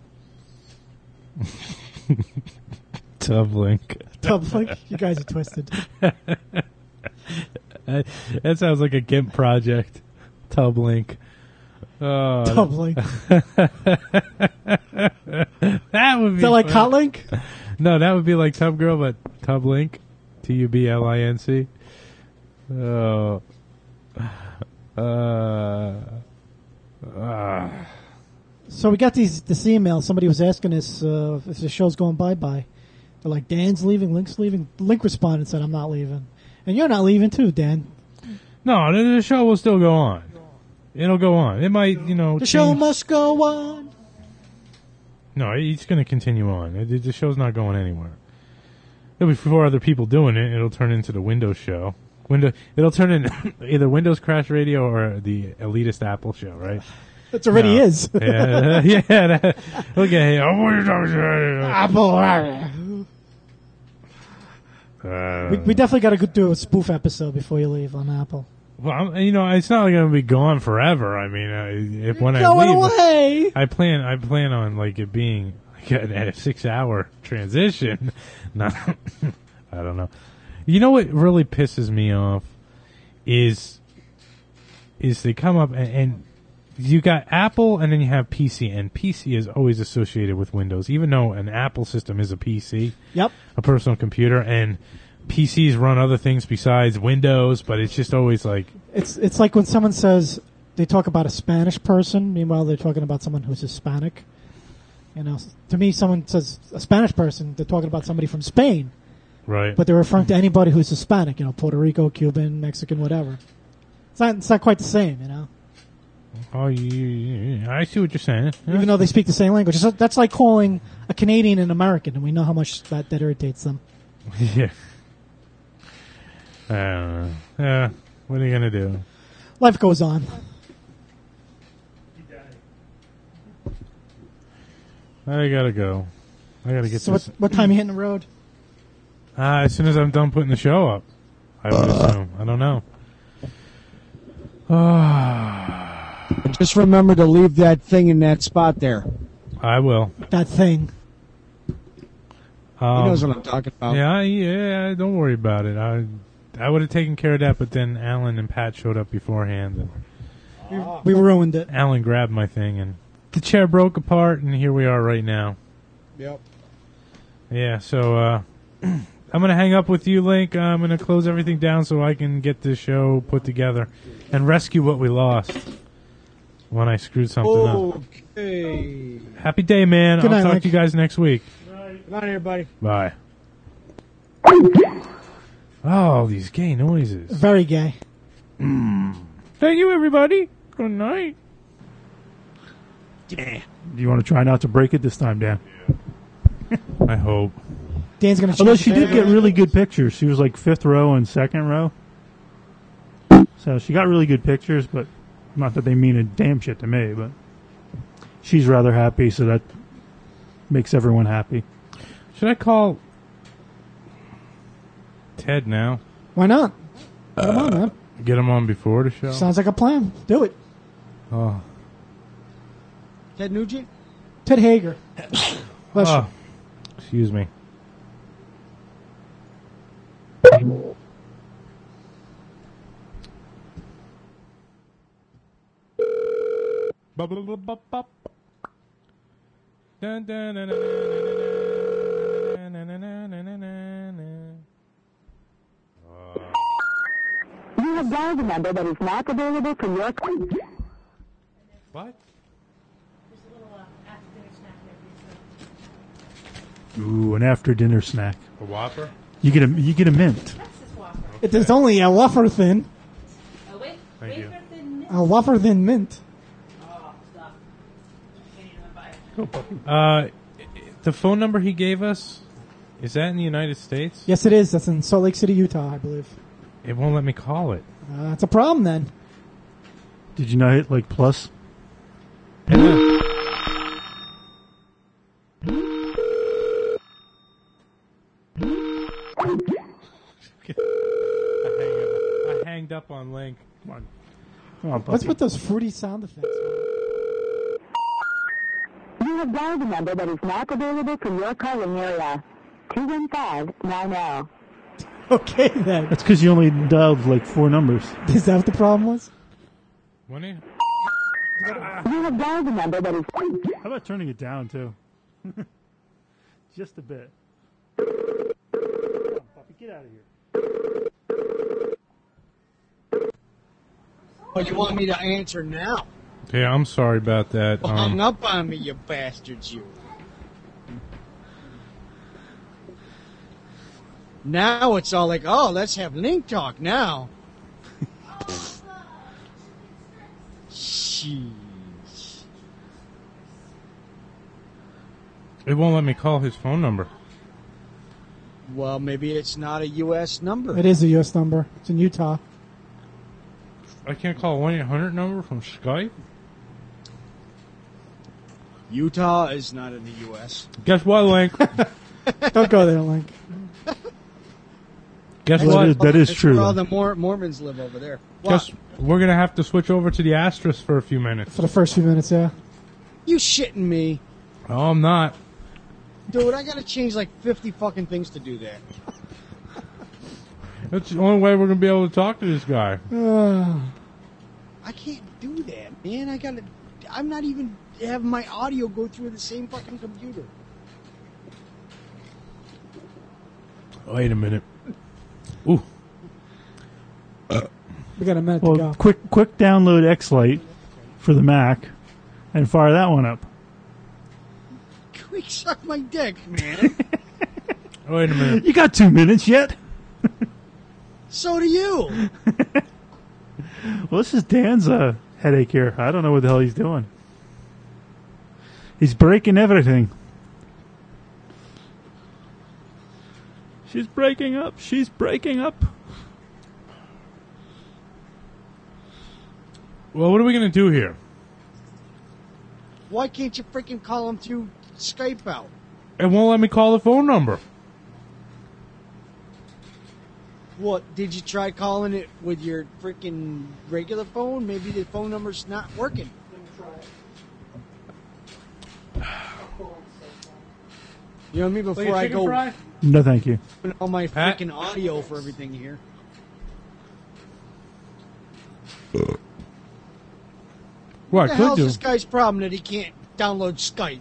Tublink. Tublink? You guys are twisted. That sounds like a GIMP project. Tublink. Oh, Tublink. That would be. Is that like funny. Hotlink? No, that would be like Tub Girl, but Tublink. T U B L I N C. Oh. Uh. Uh. So we got these this email. Somebody was asking us uh, if the show's going bye-bye. They're like, Dan's leaving, Link's leaving. Link responded and said, I'm not leaving. And you're not leaving too, Dan. No, the, the show will still go on. It'll go on. It might, you know... The change. show must go on. No, it's going to continue on. It, the show's not going anywhere. There'll be four other people doing it. It'll turn into the Windows show. Window. It'll turn into either Windows Crash Radio or the elitist Apple show, right? It already no. is. yeah, yeah. That, okay. Oh, what are you talking about? Apple. Uh, we, we definitely got to do a spoof episode before you leave on Apple. Well, I'm, you know, it's not going to be gone forever. I mean, uh, if when You're I going leave, away. I plan, I plan on like it being like a, a six-hour transition. Not, I don't know. You know what really pisses me off is, is they come up and, and you got Apple and then you have P C, and P C is always associated with Windows, even though an Apple system is a P C. Yep. A personal computer, and P Cs run other things besides Windows, but it's just always like... It's it's like when someone says, they talk about a Spanish person, meanwhile they're talking about someone who's Hispanic. You know, to me, someone says a Spanish person, they're talking about somebody from Spain. Right. But they're referring to anybody who's Hispanic, you know, Puerto Rico, Cuban, Mexican, whatever. It's not, it's not quite the same, you know? Oh, yeah, I see what you're saying. Even though they speak the same language. So that's like calling a Canadian an American, and we know how much that, that irritates them. Yeah. I don't know. Yeah, what are you going to do? Life goes on. I got to go. I got to get So this. what, what time are you hitting the road? Uh, as soon as I'm done putting the show up, I would assume. I don't know. Just remember to leave that thing in that spot there. I will. That thing. Um, he knows what I'm talking about. Yeah, yeah. Don't worry about it. I, I would have taken care of that, but then Alan and Pat showed up beforehand, and We ruined it. Alan grabbed my thing, and the chair broke apart, and here we are right now. Yep. Yeah. So uh, I'm gonna hang up with you, Link. I'm gonna close everything down so I can get this show put together and rescue what we lost when I screwed something up. Okay. Happy day, man. Good I'll night, talk Link. to you guys next week. Good night, everybody. Bye. Oh, these gay noises. Very gay. Thank you, everybody. Good night. Yeah. Do you want to try not to break it this time, Dan? I hope. Dan's going to. Although she did get really good pictures. She was like fifth row and second row. So she got really good pictures, but not that they mean a damn shit to me, but she's rather happy, so that makes everyone happy. Should I call Ted now? Why not? Get him on, man. Get him on before the show? Sounds like a plan. Do it. Oh. Ted Nugent? Ted Hager. Bless Oh. you. Excuse me. Dun, dun, dun, dun, dun, dun, dun, dun, dun, dun, dun. You have dialed a number that is not available from your... What? Ooh, an after dinner snack. A Whopper? You get a you get a mint. It is only a wafer thin. Thank you. A wafer thin mint. Uh, the phone number he gave us, is that in the United States? Yes, it is. That's in Salt Lake City, Utah, I believe. It won't let me call it. Uh, that's a problem then. Did you not hit like plus? I hanged up on Link. Come on. Come on, What's puppy. with those fruity sound effects? You have dialed a number that is not available from your calling area. two one five nine zero. Okay, then. That's because you only dialed like four numbers. Is that what the problem was? When he... You have dialed a number that is... How about turning it down, too? Just a bit. Come on, puppy, get out of here. Oh, you want me to answer now? Yeah, I'm sorry about that. Well, hung Um, up on me, you bastards, you. Now it's all like, oh, let's have Link talk now. Jeez. it won't let me call his phone number. Well, maybe it's not a U S number. It is a U S number. It's in Utah. I can't call a one eight hundred number from Skype? Utah is not in the U S Guess what, Link? Don't go there, Link. Guess That what? is- that is That's true. where all the Mor- Mormons live over there. Guess we're going to have to switch over to the Asterisk for a few minutes. For the first few minutes, yeah. You shitting me. Oh, I'm not. Dude, I gotta change like fifty fucking things to do that. That's the only way we're going to be able to talk to this guy. I can't do that, man. I gotta. I'm not even having my audio go through the same fucking computer. Wait a minute. Ooh. We got a minute Well, to go. quick, quick download X-Lite for the Mac and fire that one up. Quick, suck my dick, man. Wait a minute. You got two minutes yet? So do you. Well, this is Dan's uh, headache here. I don't know what the hell he's doing. He's breaking everything. She's breaking up. She's breaking up. Well, what are we going to do here? Why can't you freaking call him through Skype out? It won't let me call the phone number. What, did you try calling it with your freaking regular phone? Maybe the phone number's not working. You know what I mean? Before I go No, thank you. put all my freaking audio for everything here. Well, What I the could hell's do. this guy's problem that he can't download Skype?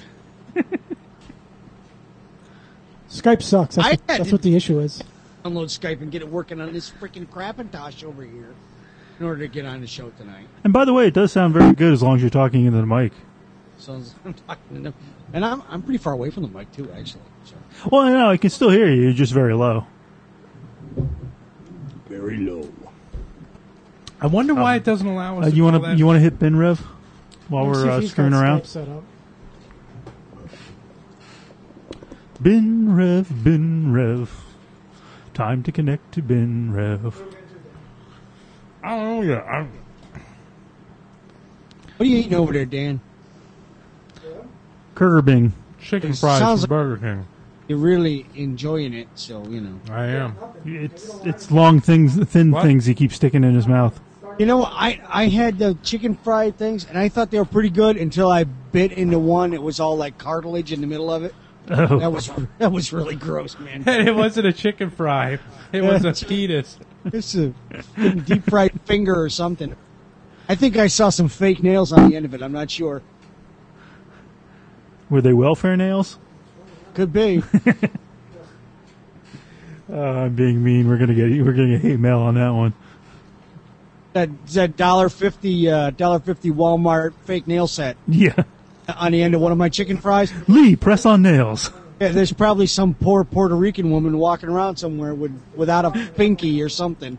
Skype sucks. That's, I what, had that's to- what the issue is. Download Skype and get it working on this freaking Crapintosh over here in order to get on the show tonight. And by the way, it does sound very good as long as you're talking into the mic. So I'm talking to them. And I'm, I'm pretty far away from the mic, too, actually. So. Well, no, I can still hear you. You're just very low. Very low. I wonder why it doesn't allow us Uh, to you call want to that- you want to hit bin rev while Let me see we're if uh, he's screwing got around? Skype set up. Bin Rev, Bin Rev. Time to connect to Bin Rev. I don't know yet. I'm, What are you eating over there, Dan? Kerbing. Chicken It fries sounds from like- Burger King. You're really enjoying it, so you know. I am. It's it's long things, thin What? things he keeps sticking in his mouth. You know, I I had the chicken fried things, and I thought they were pretty good until I bit into one. It was all like cartilage in the middle of it. Oh. That was that was really gross, man. It wasn't a chicken fry. It was a fetus. It's a deep fried finger or something. I think I saw some fake nails on the end of it. I'm not sure. Were they welfare nails? Could be. Uh, I'm being mean. We're gonna get we're gonna get hate mail on that one. That that dollar fifty uh, dollar fifty Walmart fake nail set Yeah. on the end of one of my chicken fries. Lee, press on nails. Yeah, there's probably some poor Puerto Rican woman walking around somewhere with without a pinky or something.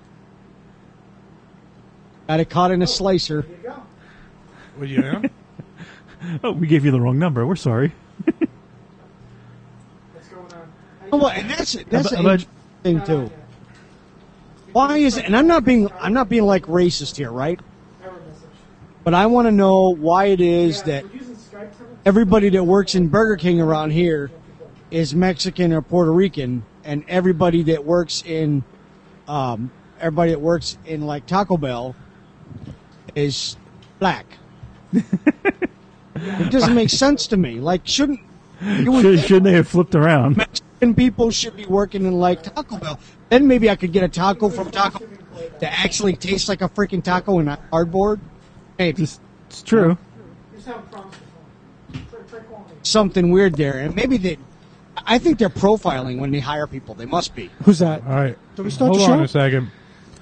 Got it caught in a slicer. Well, yeah. Oh, we gave you the wrong number. We're sorry. Oh, well, and that's that's About- an about- thing too. Why is it? And I'm not being I'm not being like racist here, right? But I want to know why it is that everybody that works in Burger King around here is Mexican or Puerto Rican, and everybody that works in um, everybody that works in like Taco Bell is black. It doesn't make sense to me. Like, shouldn't you would Should, think shouldn't they have flipped around? Mexican people should be working in like Taco Bell? Then maybe I could get a taco from Taco that actually tastes like a freaking taco and not cardboard. Maybe It's, it's true. something weird there, and maybe they. I think they're profiling when they hire people. They must be. Who's that? All right. Did we start Hold the on show? a second.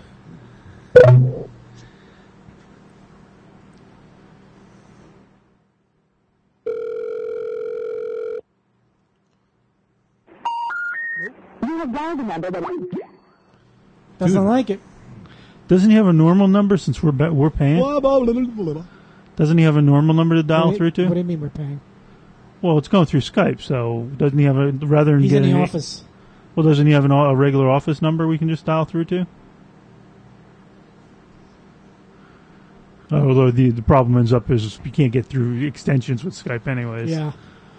You have dialed a number that Doesn't like it. Doesn't he have a normal number since we're be- we're paying? Doesn't he have a normal number to dial what do through you, to? What do you mean we're paying? Well, it's going through Skype, so doesn't he have a rather than He's in getting the a- office. Well, doesn't he have an, a regular office number we can just dial through to? Although the the problem ends up is you can't get through extensions with Skype anyways. Yeah.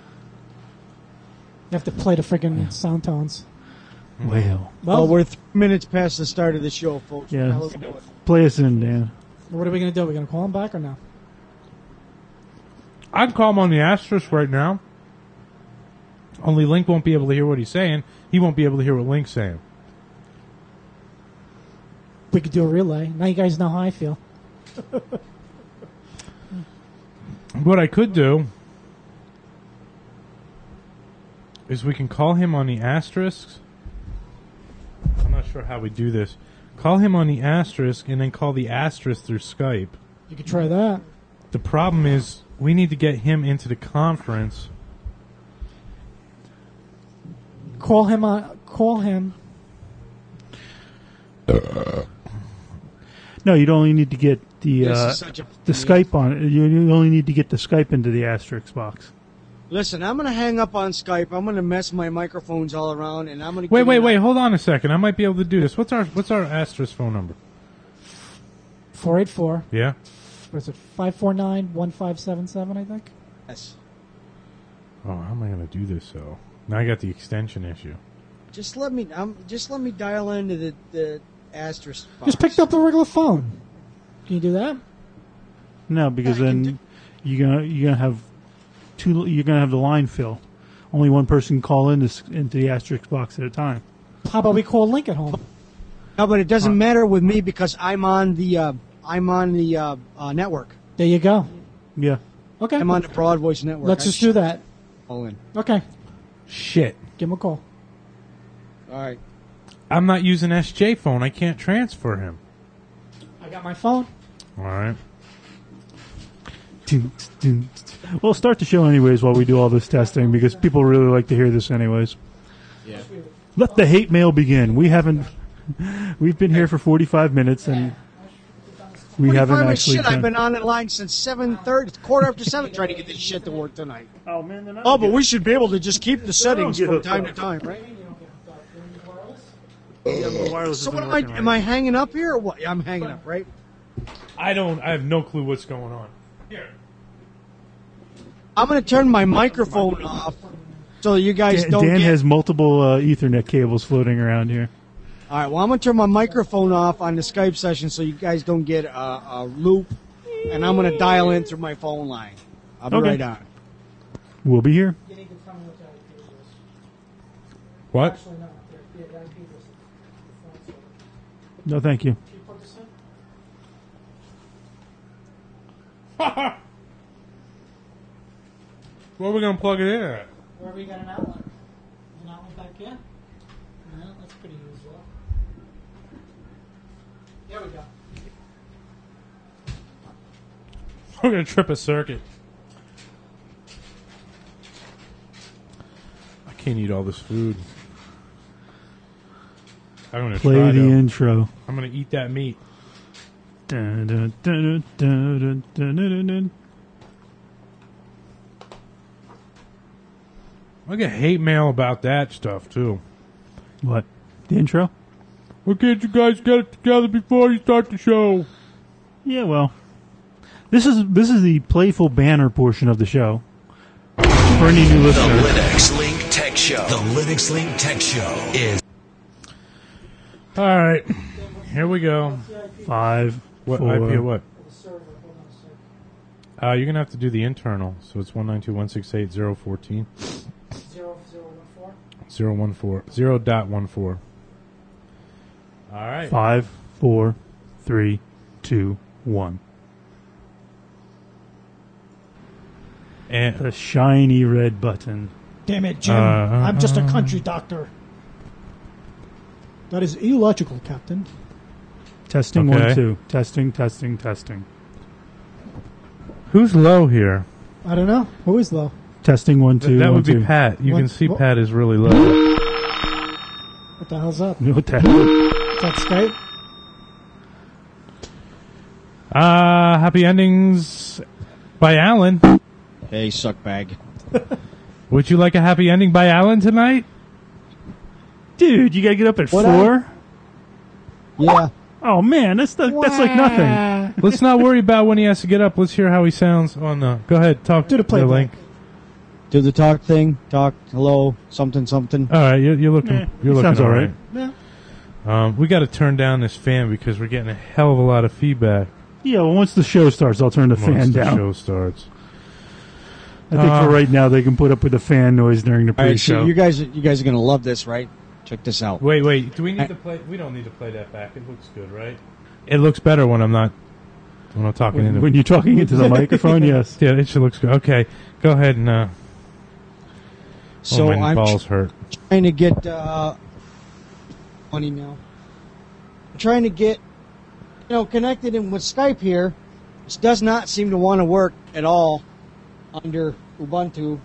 You have to play the freaking sound tones. Well, Well, we're three minutes past the start of the show, folks. yeah. Now let's do it. Play us in, Dan. What are we going to do? Are we going to call him back or no? I'd call him on the asterisk right now. Only Link won't be able to hear what he's saying. He won't be able to hear what Link's saying. We could do a relay. Now you guys know how I feel. What I could do is we can call him on the asterisks. I'm not sure how we do this. Call him on the asterisk and then call the asterisk through Skype. You could try that. The problem is we need to get him into the conference. Call him on. Call him. No, you'd only need to get the This uh, is such a- the Skype on it. You you only need to get the Skype into the asterisk box. Listen, I'm going to hang up on Skype. I'm going to mess my microphones all around, and I'm going to Wait, wait, wait! Hold on a second. I might be able to do this. What's our What's our asterisk phone number? four eight four. Yeah. What is it? five four nine, one five seven seven, I think. Yes. Oh, how am I going to do this? So now I got the extension issue. Just let me. Um, just let me dial into the the asterisk. Box. Just picked up the regular phone. Can you do that? No, because then you're gonna you're gonna have two. You're gonna have the line fill. Only one person can call in this, into the asterisk box at a time. How about we call Link at home? No, but it doesn't matter with me because I'm on the uh, I'm on the uh, uh, network. There you go. Yeah. Okay. I'm on the Broad Voice network. Let's I just do that. Call in. Okay. Shit. Give him a call. All right. I'm not using S J phone. I can't transfer him. I got my phone. All right. We'll start the show anyways while we do all this testing because people really like to hear this anyways. Yeah. Let the hate mail begin. We haven't. We've been here for forty-five minutes and We haven't Find my actually shit. done- I've been on the line since seven thirty, it's quarter after seven, trying to get this shit to work tonight. Oh man, then Oh, but we should be able to just keep the settings get from hooked time up. to time, right? Yeah, the wireless So isn't what am I? working right. Am I hanging up here or what? Yeah, I'm hanging up, right? I don't. I have no clue what's going on. Here. I'm going to turn my microphone off so you guys Dan, don't Dan get. has multiple uh, Ethernet cables floating around here. All right. Well, I'm going to turn my microphone off on the Skype session so you guys don't get a, a loop, and I'm going to dial in through my phone line. I'll be Okay. right on. We'll be here. What? No, thank you. Where are we gonna plug it in at? Where we got an outlet? An outlet back here? No, that's pretty usual. There we go. We're gonna trip a circuit. I can't eat all this food. I'm gonna Play try the to. intro. I'm gonna eat that meat. Dun, dun, dun, dun, dun, dun, dun, dun. I get hate mail about that stuff too. What? The intro? Why can't you guys get it together before you start the show? Yeah, well, this is this is the playful banner portion of the show. For any new The listeners. Linux Link Tech Show. The Linux Link Tech Show is. All right, here we go. Five. What four, I P or what? Uh, you're gonna have to do the internal. So it's one nine two one six eight zero fourteen. Zero, zero, one, four. Zero one four zero dot one four. All right. Five, four, three, two, one. And the shiny red button. Damn it, Jim. Uh, I'm just a country doctor. That is illogical, Captain. Testing Okay. one, two. Testing, testing, testing. Who's low here? I don't know. Who is low? Testing one, two. that one, would be two. Pat. You What- can see what- Pat is really low. What the hell's up? You know what the hell? Is that Skype? Uh, happy endings by Alan. Hey, suckbag. Would you like a happy ending by Alan tonight? Dude, you gotta get up at What four? Yeah. Oh man, that's the, that's like nothing. Let's not worry about when he has to get up. Let's hear how he sounds on the. Go ahead, talk Do the to the playback. link. Do the talk thing. Talk. Hello. Something. Something. All right, you're, you're looking. Yeah, you're looking sounds all all right. right. Yeah. Um, we got to turn down this fan because we're getting a hell of a lot of feedback Yeah, well, once the show starts, I'll turn the once fan the down. show starts. I think Uh, for right now, they can put up with the fan noise during the All right. pre-show. So you guys, you guys are gonna love this, right? Check this out. Wait, wait. Do we need to play? We don't need to play that back. It looks good, right? It looks better when I'm not when I'm talking when, into. when you're talking into the microphone, yes. Yeah, it should looks good. Okay, go ahead and. Uh, So oh, my I'm balls hurt. trying to get uh, one email. I'm trying to get, you know, connected in with Skype here. This does not seem to want to work at all under Ubuntu.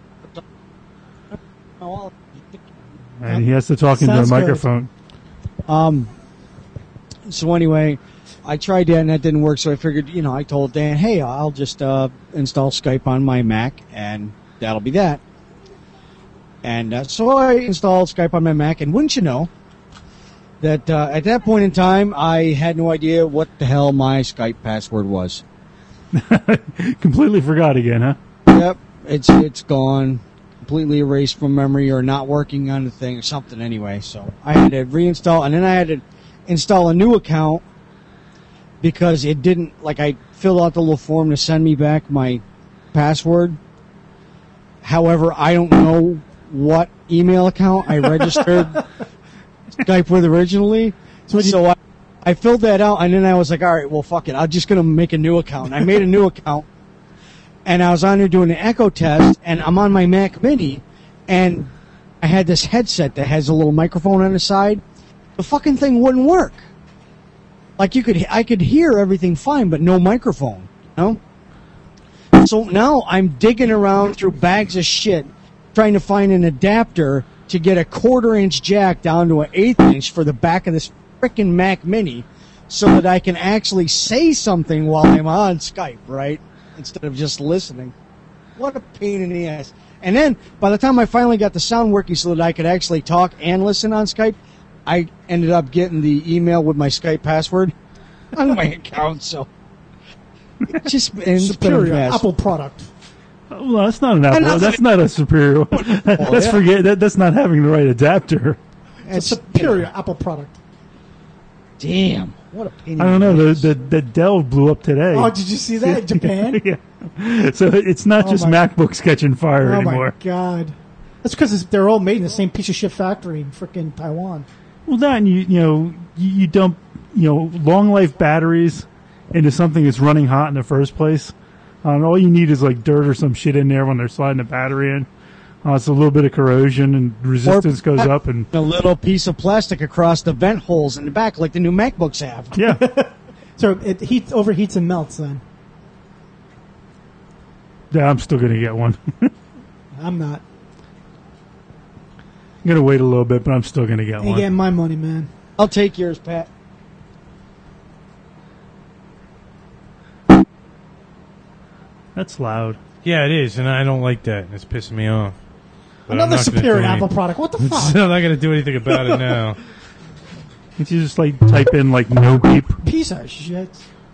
Oh, And he has to talk into the Sounds good. microphone. Um. So anyway, I tried that and that didn't work. So I figured, you know, I told Dan, hey, I'll just uh, install Skype on my Mac, and that'll be that. And uh, so I installed Skype on my Mac, and wouldn't you know that uh, at that point in time, I had no idea what the hell my Skype password was. Completely forgot again, huh? Yep, it's it's gone, completely erased from memory, or not working on the thing, or something. Anyway, so I had to reinstall, and then I had to install a new account because it didn't. Like I filled out the little form to send me back my password. However, I don't know what email account I registered Skype with originally. So, so I, I filled that out, and then I was like, all right, well, fuck it. I'm just going to make a new account. And I made a new account, and I was on there doing an echo test, and I'm on my Mac Mini, and I had this headset that has a little microphone on the side. The fucking thing wouldn't work. Like, you could, I could hear everything fine, but no microphone, you know? So now I'm digging around through bags of shit, trying to find an adapter to get a quarter inch jack down to an eighth inch for the back of this frickin' Mac Mini, so that I can actually say something while I'm on Skype, right? Instead of just listening. What a pain in the ass. And then, by the time I finally got the sound working so that I could actually talk and listen on Skype, I ended up getting the email with my Skype password on my account, so it just it's been a Superior mess. Apple product. Well, that's not an Apple. not- That's not a superior. That's yeah. forget. That, that's not having the right adapter. It's a superior Apple product. Damn. What a pain in I don't know. the The, ass. the the Dell blew up today. Oh, did you see that in Japan? Yeah. So it's not Oh just my- MacBooks catching fire Oh anymore. my god. That's because they're all made in the same piece of shit factory in frickin' Taiwan. Well, that and you you know you, you dump you know long life batteries into something that's running hot in the first place. Uh, and all you need is like dirt or some shit in there when they're sliding the battery in. Uh, it's a little bit of corrosion and resistance goes up, and a little piece of plastic across the vent holes in the back like the new MacBooks have. yeah, So it heats, overheats and melts then. yeah. I'm still gonna get one. I'm I'm not. gonna wait a little bit, but I'm still gonna get Ain't one. getting my money, man. I'll take yours, Pat. That's loud. Yeah, it is, and I don't like that. It's pissing me off. But I'm Another not gonna superior do any- Apple product. What the fuck? I'm not going to do anything about it now. Can't you just like type in like no beep? Piece of shit.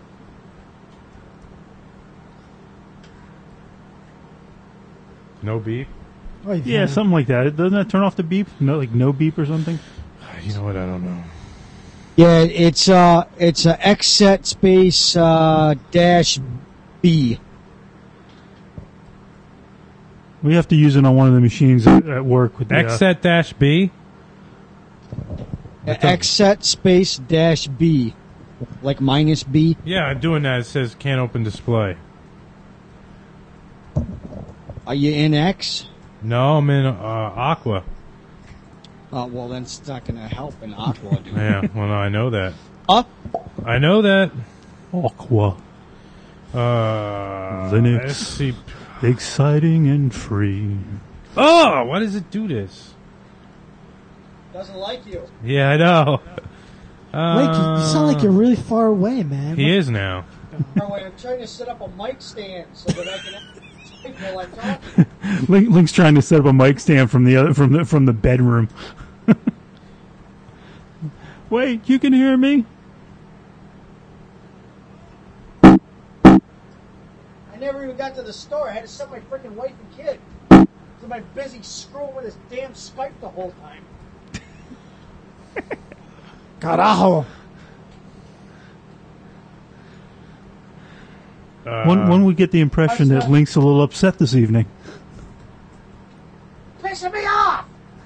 No beep? Oh, you Yeah, can. something like that. Doesn't that turn off the beep? No, like no beep or something. You know what? I don't know. Yeah, it's uh, it's a xset space uh, dash B. We have to use it on one of the machines at, at work with the uh, Xset dash B? Xset space dash B, like minus B. Yeah, I'm doing that. It says can't open display. Are you in X? No, I'm in uh, Aqua. Oh, well, then it's not going to help in Aqua, dude. Yeah, well, no, I know that. Huh? I know that. Aqua. Uh, Linux. Let's see. Exciting and free. Oh, why does it do this? Doesn't like you. Yeah, I know. Mike, you, you sound like you're really far away, man. He is now. Oh, wait, I'm trying to set up a mic stand so that I can speak while I'm talking. Link, Link's trying to set up a mic stand from the other from the from the bedroom. Wait, you can hear me? I never even got to the store. I had to set my freaking wife and kid. So I'm busy screwing with this damn Skype the whole time. Carajo. Uh, one one would get the impression that Link's a little upset this evening. Pissing me off!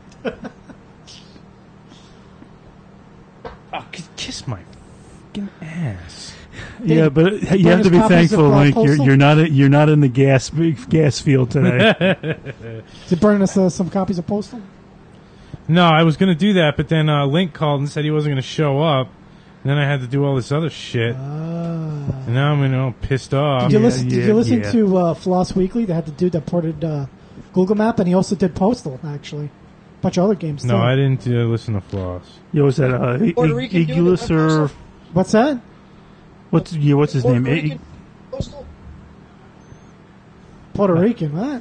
Oh, k- kiss my fucking ass. Yeah, but you bring have us to be copies thankful, of, uh, Link. You're, Postal? you're not you're not in the gas gas field today. Is it burning us uh, some copies of Postal? No, I was going to do that, but then uh, Link called and said he wasn't going to show up. And then I had to do all this other shit. And now I'm you know, pissed off. Did you listen, yeah, did you listen yeah. to uh, Floss Weekly? They had the dude that ported uh, Google Map, and he also did Postal, actually. A bunch of other games, No, too. I didn't uh, listen to Floss. Yeah, was that uh, Puerto Rican dude Igulus that or went What's that? what's yeah, what's his Puerto name? Rican postal? Puerto Rican, what?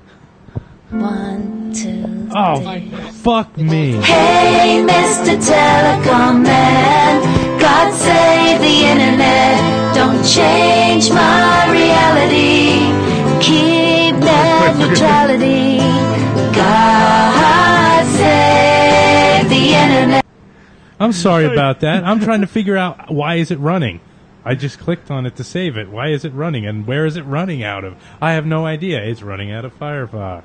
One, two, Oh, fuck me. Hey, Mister Telecom Man, God save the internet. Don't change my reality. Keep net neutrality. God save the internet. I'm sorry about that. I'm trying to figure out why is it running. I just clicked on it to save it. Why is it running? And where is it running out of? I have no idea. It's running out of Firefox.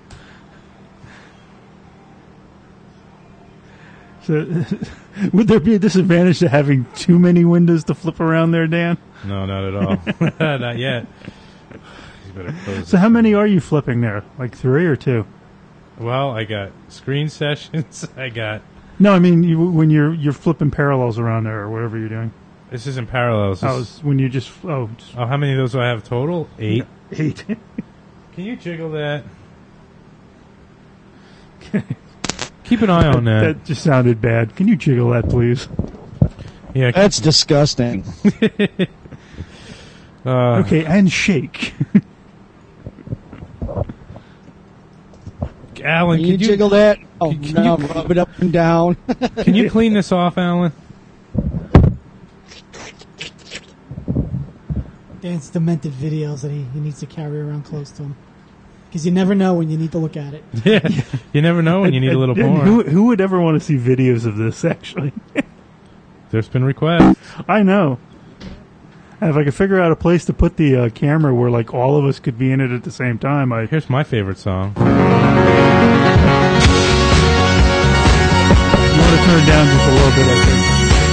So, would there be a disadvantage to having too many windows to flip around there, Dan? No, not at all. Not yet. You better close So it. how many are you flipping there? Like three or two? Well, I got screen sessions. I got. No, I mean you, when you're you're flipping parallels around there or whatever you're doing. This isn't parallels. This, Oh, it's when you just oh just oh, how many of those do I have total? Eight. eight. Can you jiggle that? Keep an eye on that. That just sounded bad. Can you jiggle that, please? Yeah, That's disgusting. uh, Okay, and shake. Alan, Can you could you jiggle that? Oh, can no, you- rub it up and down. Can you clean this off, Alan? Dan's demented videos that he, he needs to carry around close to him. Because you never know when you need to look at it. Yeah, you never know when you need a little And porn. Who, who would ever want to see videos of this, actually? There's been requests. I know. And if I could figure out a place to put the uh, camera where, like, all of us could be in it at the same time, I... Here's my favorite song. You want to turn it down just a little bit, I think.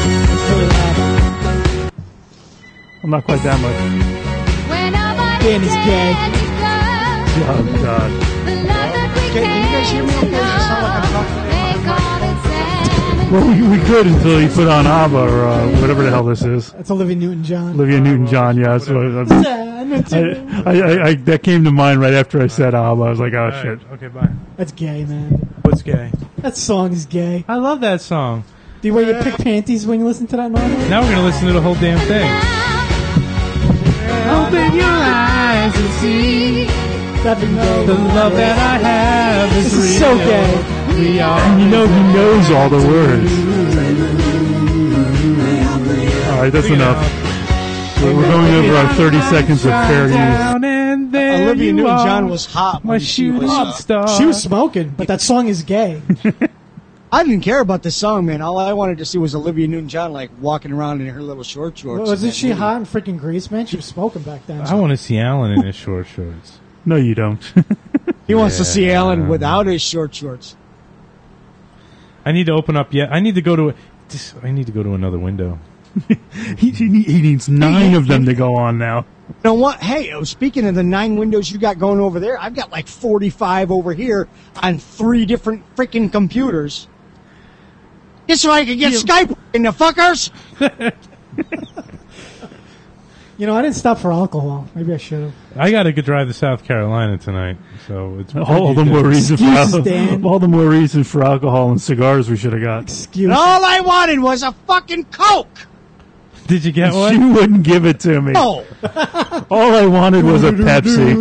I'm not quite that much. Dan is gay. Oh, God. Okay, can you guys hear me okay? Does it sound like I'm talking? Well, we, we could until he put on ABBA or uh, whatever the hell this is. That's Olivia Newton-John. Olivia Newton-John, yeah. That's what, that's, I, I, I, I, that came to mind right after I said ABBA. I was like, oh, All shit. right, okay, bye. That's gay, man. What's gay? That song is gay. I love that song. Do you wear your pink panties when you listen to that normally? Now we're gonna listen to the whole damn thing. Open your eyes and see Seven gay. the love that I have is This is so real. gay. We are. And you know he knows all the words. All right, that's enough. We're we're going over our thirty seconds of fair use. Down and there Olivia you Newton-John are, was hot. my when she shooting was, uh, star. She was smoking, but that song is gay. I didn't care about the song, man. All I wanted to see was Olivia Newton-John like walking around in her little short shorts. Wasn't she hot in freaking Grease, man? She was smoking back then. I want to see Alan in his short shorts. No, you don't. He wants to see Yeah. Alan without his short shorts. I need to open up yet. I need to go to. This, I need to go to another window. he, he, he needs nine of them to go on now. You know what? Hey, oh, speaking of the nine windows you got going over there, I've got like forty-five over here on three different freaking computers. Just so I can get Skype in the fuckers. You know, I didn't stop for alcohol. Maybe I should have. I got to go drive to South Carolina tonight, so it's All the more reason for al- all the more reason for alcohol and cigars we should have got. Excuse And all I wanted was a fucking Coke. Did you get one? She wouldn't give it to me. No. All I wanted was a Pepsi.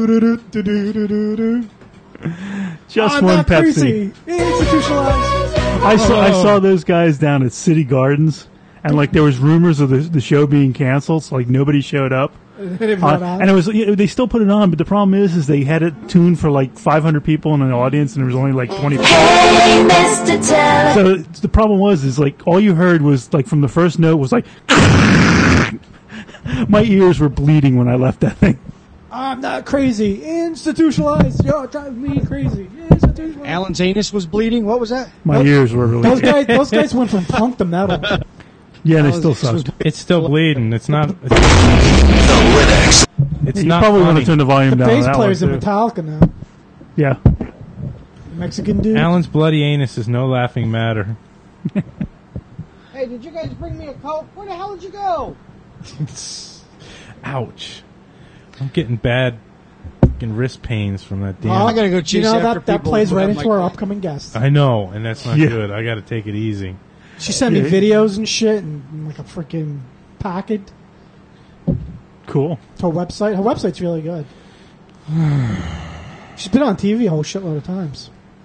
Just I'm one not Pepsi. crazy. Institutionalized. I saw I Oh. saw those guys down at City Gardens, and like there was rumors of the, the show being canceled, so like nobody showed up. They Uh, brought out. and it was you know, they still put it on, but the problem is is they had it tuned for like five hundred people in the audience, and there was only like twenty. Hey, Mister Teller. So the problem was is like all you heard was like from the first note was like. My ears were bleeding when I left that thing. I'm not crazy. Institutionalized. You're driving me crazy. Institutionalized. Alan's anus was bleeding. What was that? My ears were really. Those guys, those guys went from punk to metal. Yeah, they Alan's still anus was sucked. It's still bleeding. It's not. It's, it's You not probably want funny. to turn the volume The down. on bass that player's in one, too. Metallica now. Yeah. Mexican dude. Alan's bloody anus is no laughing matter. Hey, did you guys bring me a Coke? Where the hell did you go? Ouch! I'm getting bad fucking wrist pains from that damn. Oh, I gotta go chase You know after that that people plays who right have into my our Coke. upcoming guest. I know, and that's not Yeah. good. I got to take it easy. She sent me Yeah. videos and shit and like a freaking packet Cool. to her website. Her website's really good. She's been on T V a whole shitload of times.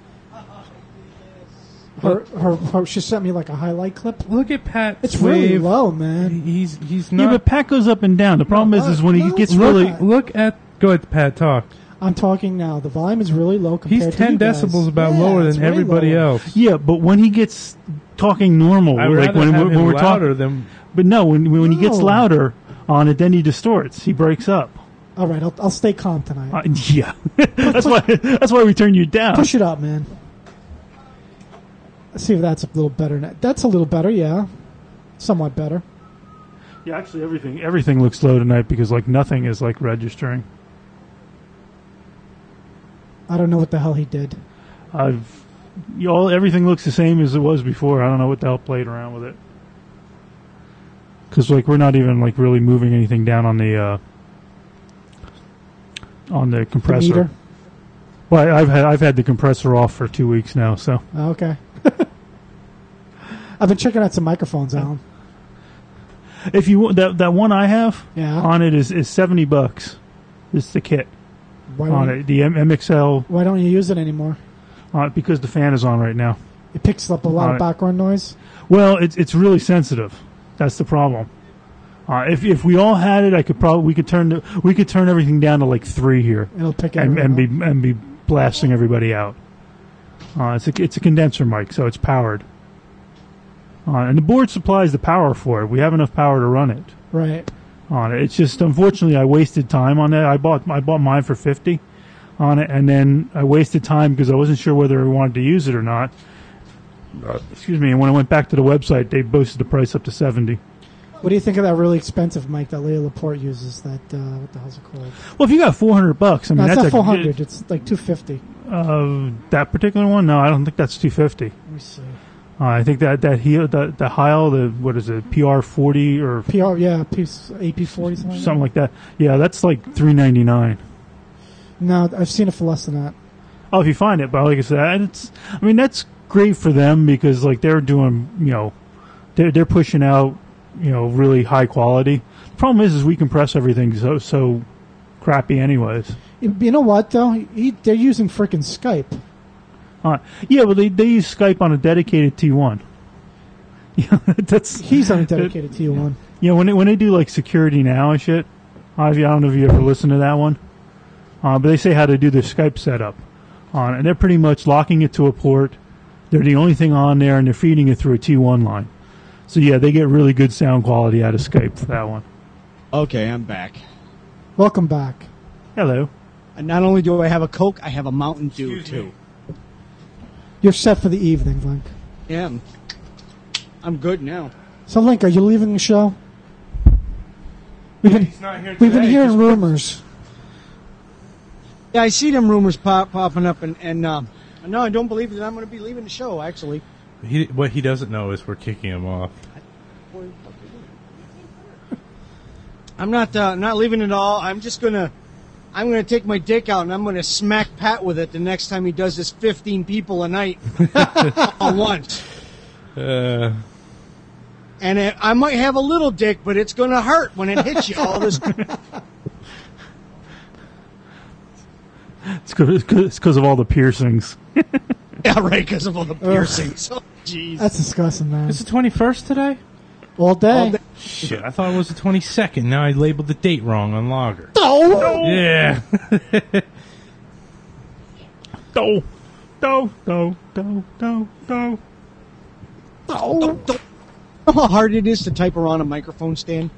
Her, her, her, she sent me like a highlight clip. Look at Pat. It's really Swave. low, man. He's he's Yeah, not. but Pat goes up and down. The problem is, is when he no, gets look really. at- Look at. Go ahead, Pat. Talk. I'm talking now. The volume is really low compared He's to ten you guys. decibels about Yeah, lower it's than way everybody lower. else. Yeah, but when he gets talking normal, I'd like rather when, have when him we're louder talking. than. But no, when when he gets No. louder on it, then he distorts. He breaks up. All right, I'll, I'll stay calm tonight. Uh, yeah, that's why. That's why we turn you down. Push it up, man. Let's see if that's a little better. Now. That's a little better, yeah. Somewhat better. Yeah, actually, everything everything looks low tonight because like nothing is like registering. I don't know what the hell he did. I've you all everything looks the same as it was before. I don't know what the hell played around with it. Because like we're not even like really moving anything down on the uh, on the compressor. meter? Well, I've had I've had the compressor off for two weeks now. So Okay. I've been checking out some microphones, Alan. If you want- that that one I have Yeah. on it is, is seventy bucks. It's the kit Why on don't, it. The M- MXL why don't you use it anymore? on it because the fan is on right now. It picks up a lot On of it. background noise. Well, it's it's really sensitive. That's the problem. Uh, if if we all had it, I could probably we could turn the, we could turn everything down to like three here. It'll pick and, and be everyone and be blasting everybody out. Uh, it's a it's a condenser mic, so it's powered. Uh, and the board supplies the power for it. We have enough power to run it. Right. On it. It's just unfortunately I wasted time on that. I bought I bought mine for fifty on it, and then I wasted time because I wasn't sure whether I wanted to use it or not. Uh, excuse me. And when I went back to the website, they boosted the price up to seventy. What do you think of that really expensive mic that Leah Laporte uses? That uh, what the hell's it called? Well, if you got four hundred bucks, I mean no, it's that's not a four hundred. It's like two fifty. Uh, that particular one? No, I don't think that's two fifty. Let me see. Uh, I think that that he the the Heil, the what is it, P R forty or P R, yeah, A P forty something. something like that. Yeah, that's like three ninety nine. No, I've seen it for less than that. Oh, if you find it, but like I said, it's. I mean, that's great for them because like they're doing, you know, they're they're pushing out, you know, really high quality. The problem is, is we compress everything so so crappy, anyways. You know what though? He, they're using frickin' Skype. Uh, yeah, well, they they use Skype on a dedicated T one. Yeah, that's He's on a dedicated T one. Yeah, when they, when they do like Security Now and shit, I don't know if you ever listened to that one, uh, but they say how to do their Skype setup on it, and they're pretty much locking it to a port. They're the only thing on there, and they're feeding it through a T one line. So yeah, they get really good sound quality out of Skype for that one. Okay, I'm back. Welcome back. Hello. And not only do I have a Coke, I have a Mountain Dew too. You're set for the evening, Link. Yeah, I'm, I'm good now. So, Link, are you leaving the show? We've been, he's not here we've been today, hearing just- rumors. Yeah, I see them rumors pop, popping up, and, and um, no, I don't believe that I'm going to be leaving the show, actually. He, what he doesn't know is we're kicking him off. I'm not uh, not leaving at all. I'm just going to I'm going to take my dick out, and I'm going to smack Pat with it the next time he does this fifteen people a night all at once. Uh, And it, I might have a little dick, but it's going to hurt when it hits you. All this. It's because of all the piercings. Yeah, right, because of all the piercings. Oh, jeez. That's disgusting, man. it's the twenty-first today? All day. All day. Shit, I thought it was the twenty-second. Now I labeled the date wrong on Logger. No! Yeah. Do, do, do, do, do, do. No! You know how hard it is to type around a microphone stand?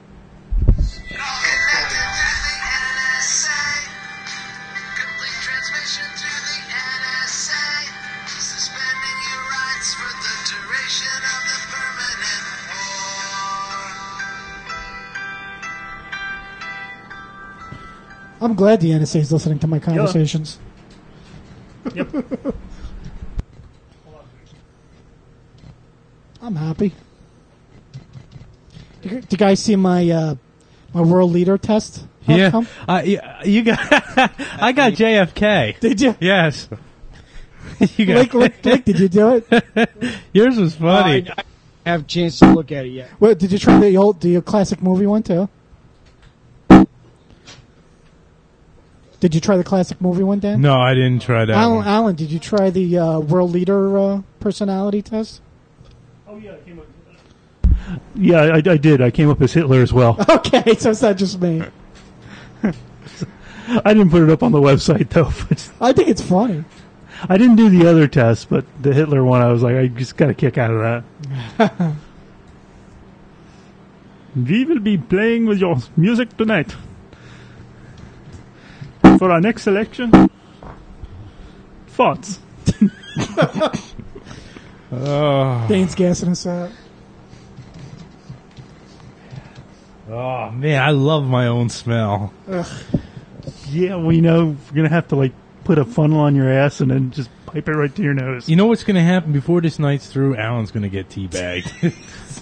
I'm glad the N S A is listening to my conversations. Yep. I'm happy. Did you- did you guys see my uh, my world leader test? Yeah. outcome? Uh, yeah, you got. I got J F K. Did you? Yes. You got. Lick, lick, lick, did you do it? Yours was funny. I, I have a chance to look at it yet. What, did you try the old the classic movie one too? Did you try the classic movie one, Dan? No, I didn't try that Alan, one. Alan, did you try the uh, world leader uh, personality test? Oh yeah, I came up. Yeah, I, I did. I came up as Hitler as well. Okay, so it's not just me. I didn't put it up on the website though. But I think it's funny. I didn't do the other test, but the Hitler one, I was like, I just got a kick out of that. We will be playing with your music tonight. For our next selection, thoughts. Oh. Dane's gassing us out. Oh man, I love my own smell. Ugh. Yeah, we know we're gonna have to like put a funnel on your ass and then just pipe it right to your nose. You know what's going to happen before this night's through? Alan's going to get teabagged.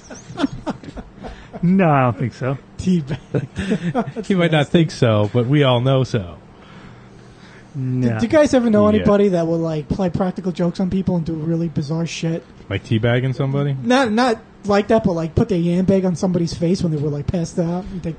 No, I don't think so. Teabag. He might not think so, but we all know so. No. Do you guys ever know Yeah. anybody that will like play practical jokes on people and do really bizarre shit? Like teabagging somebody? Not not like that, but like put their yam bag on somebody's face when they were like passed out and take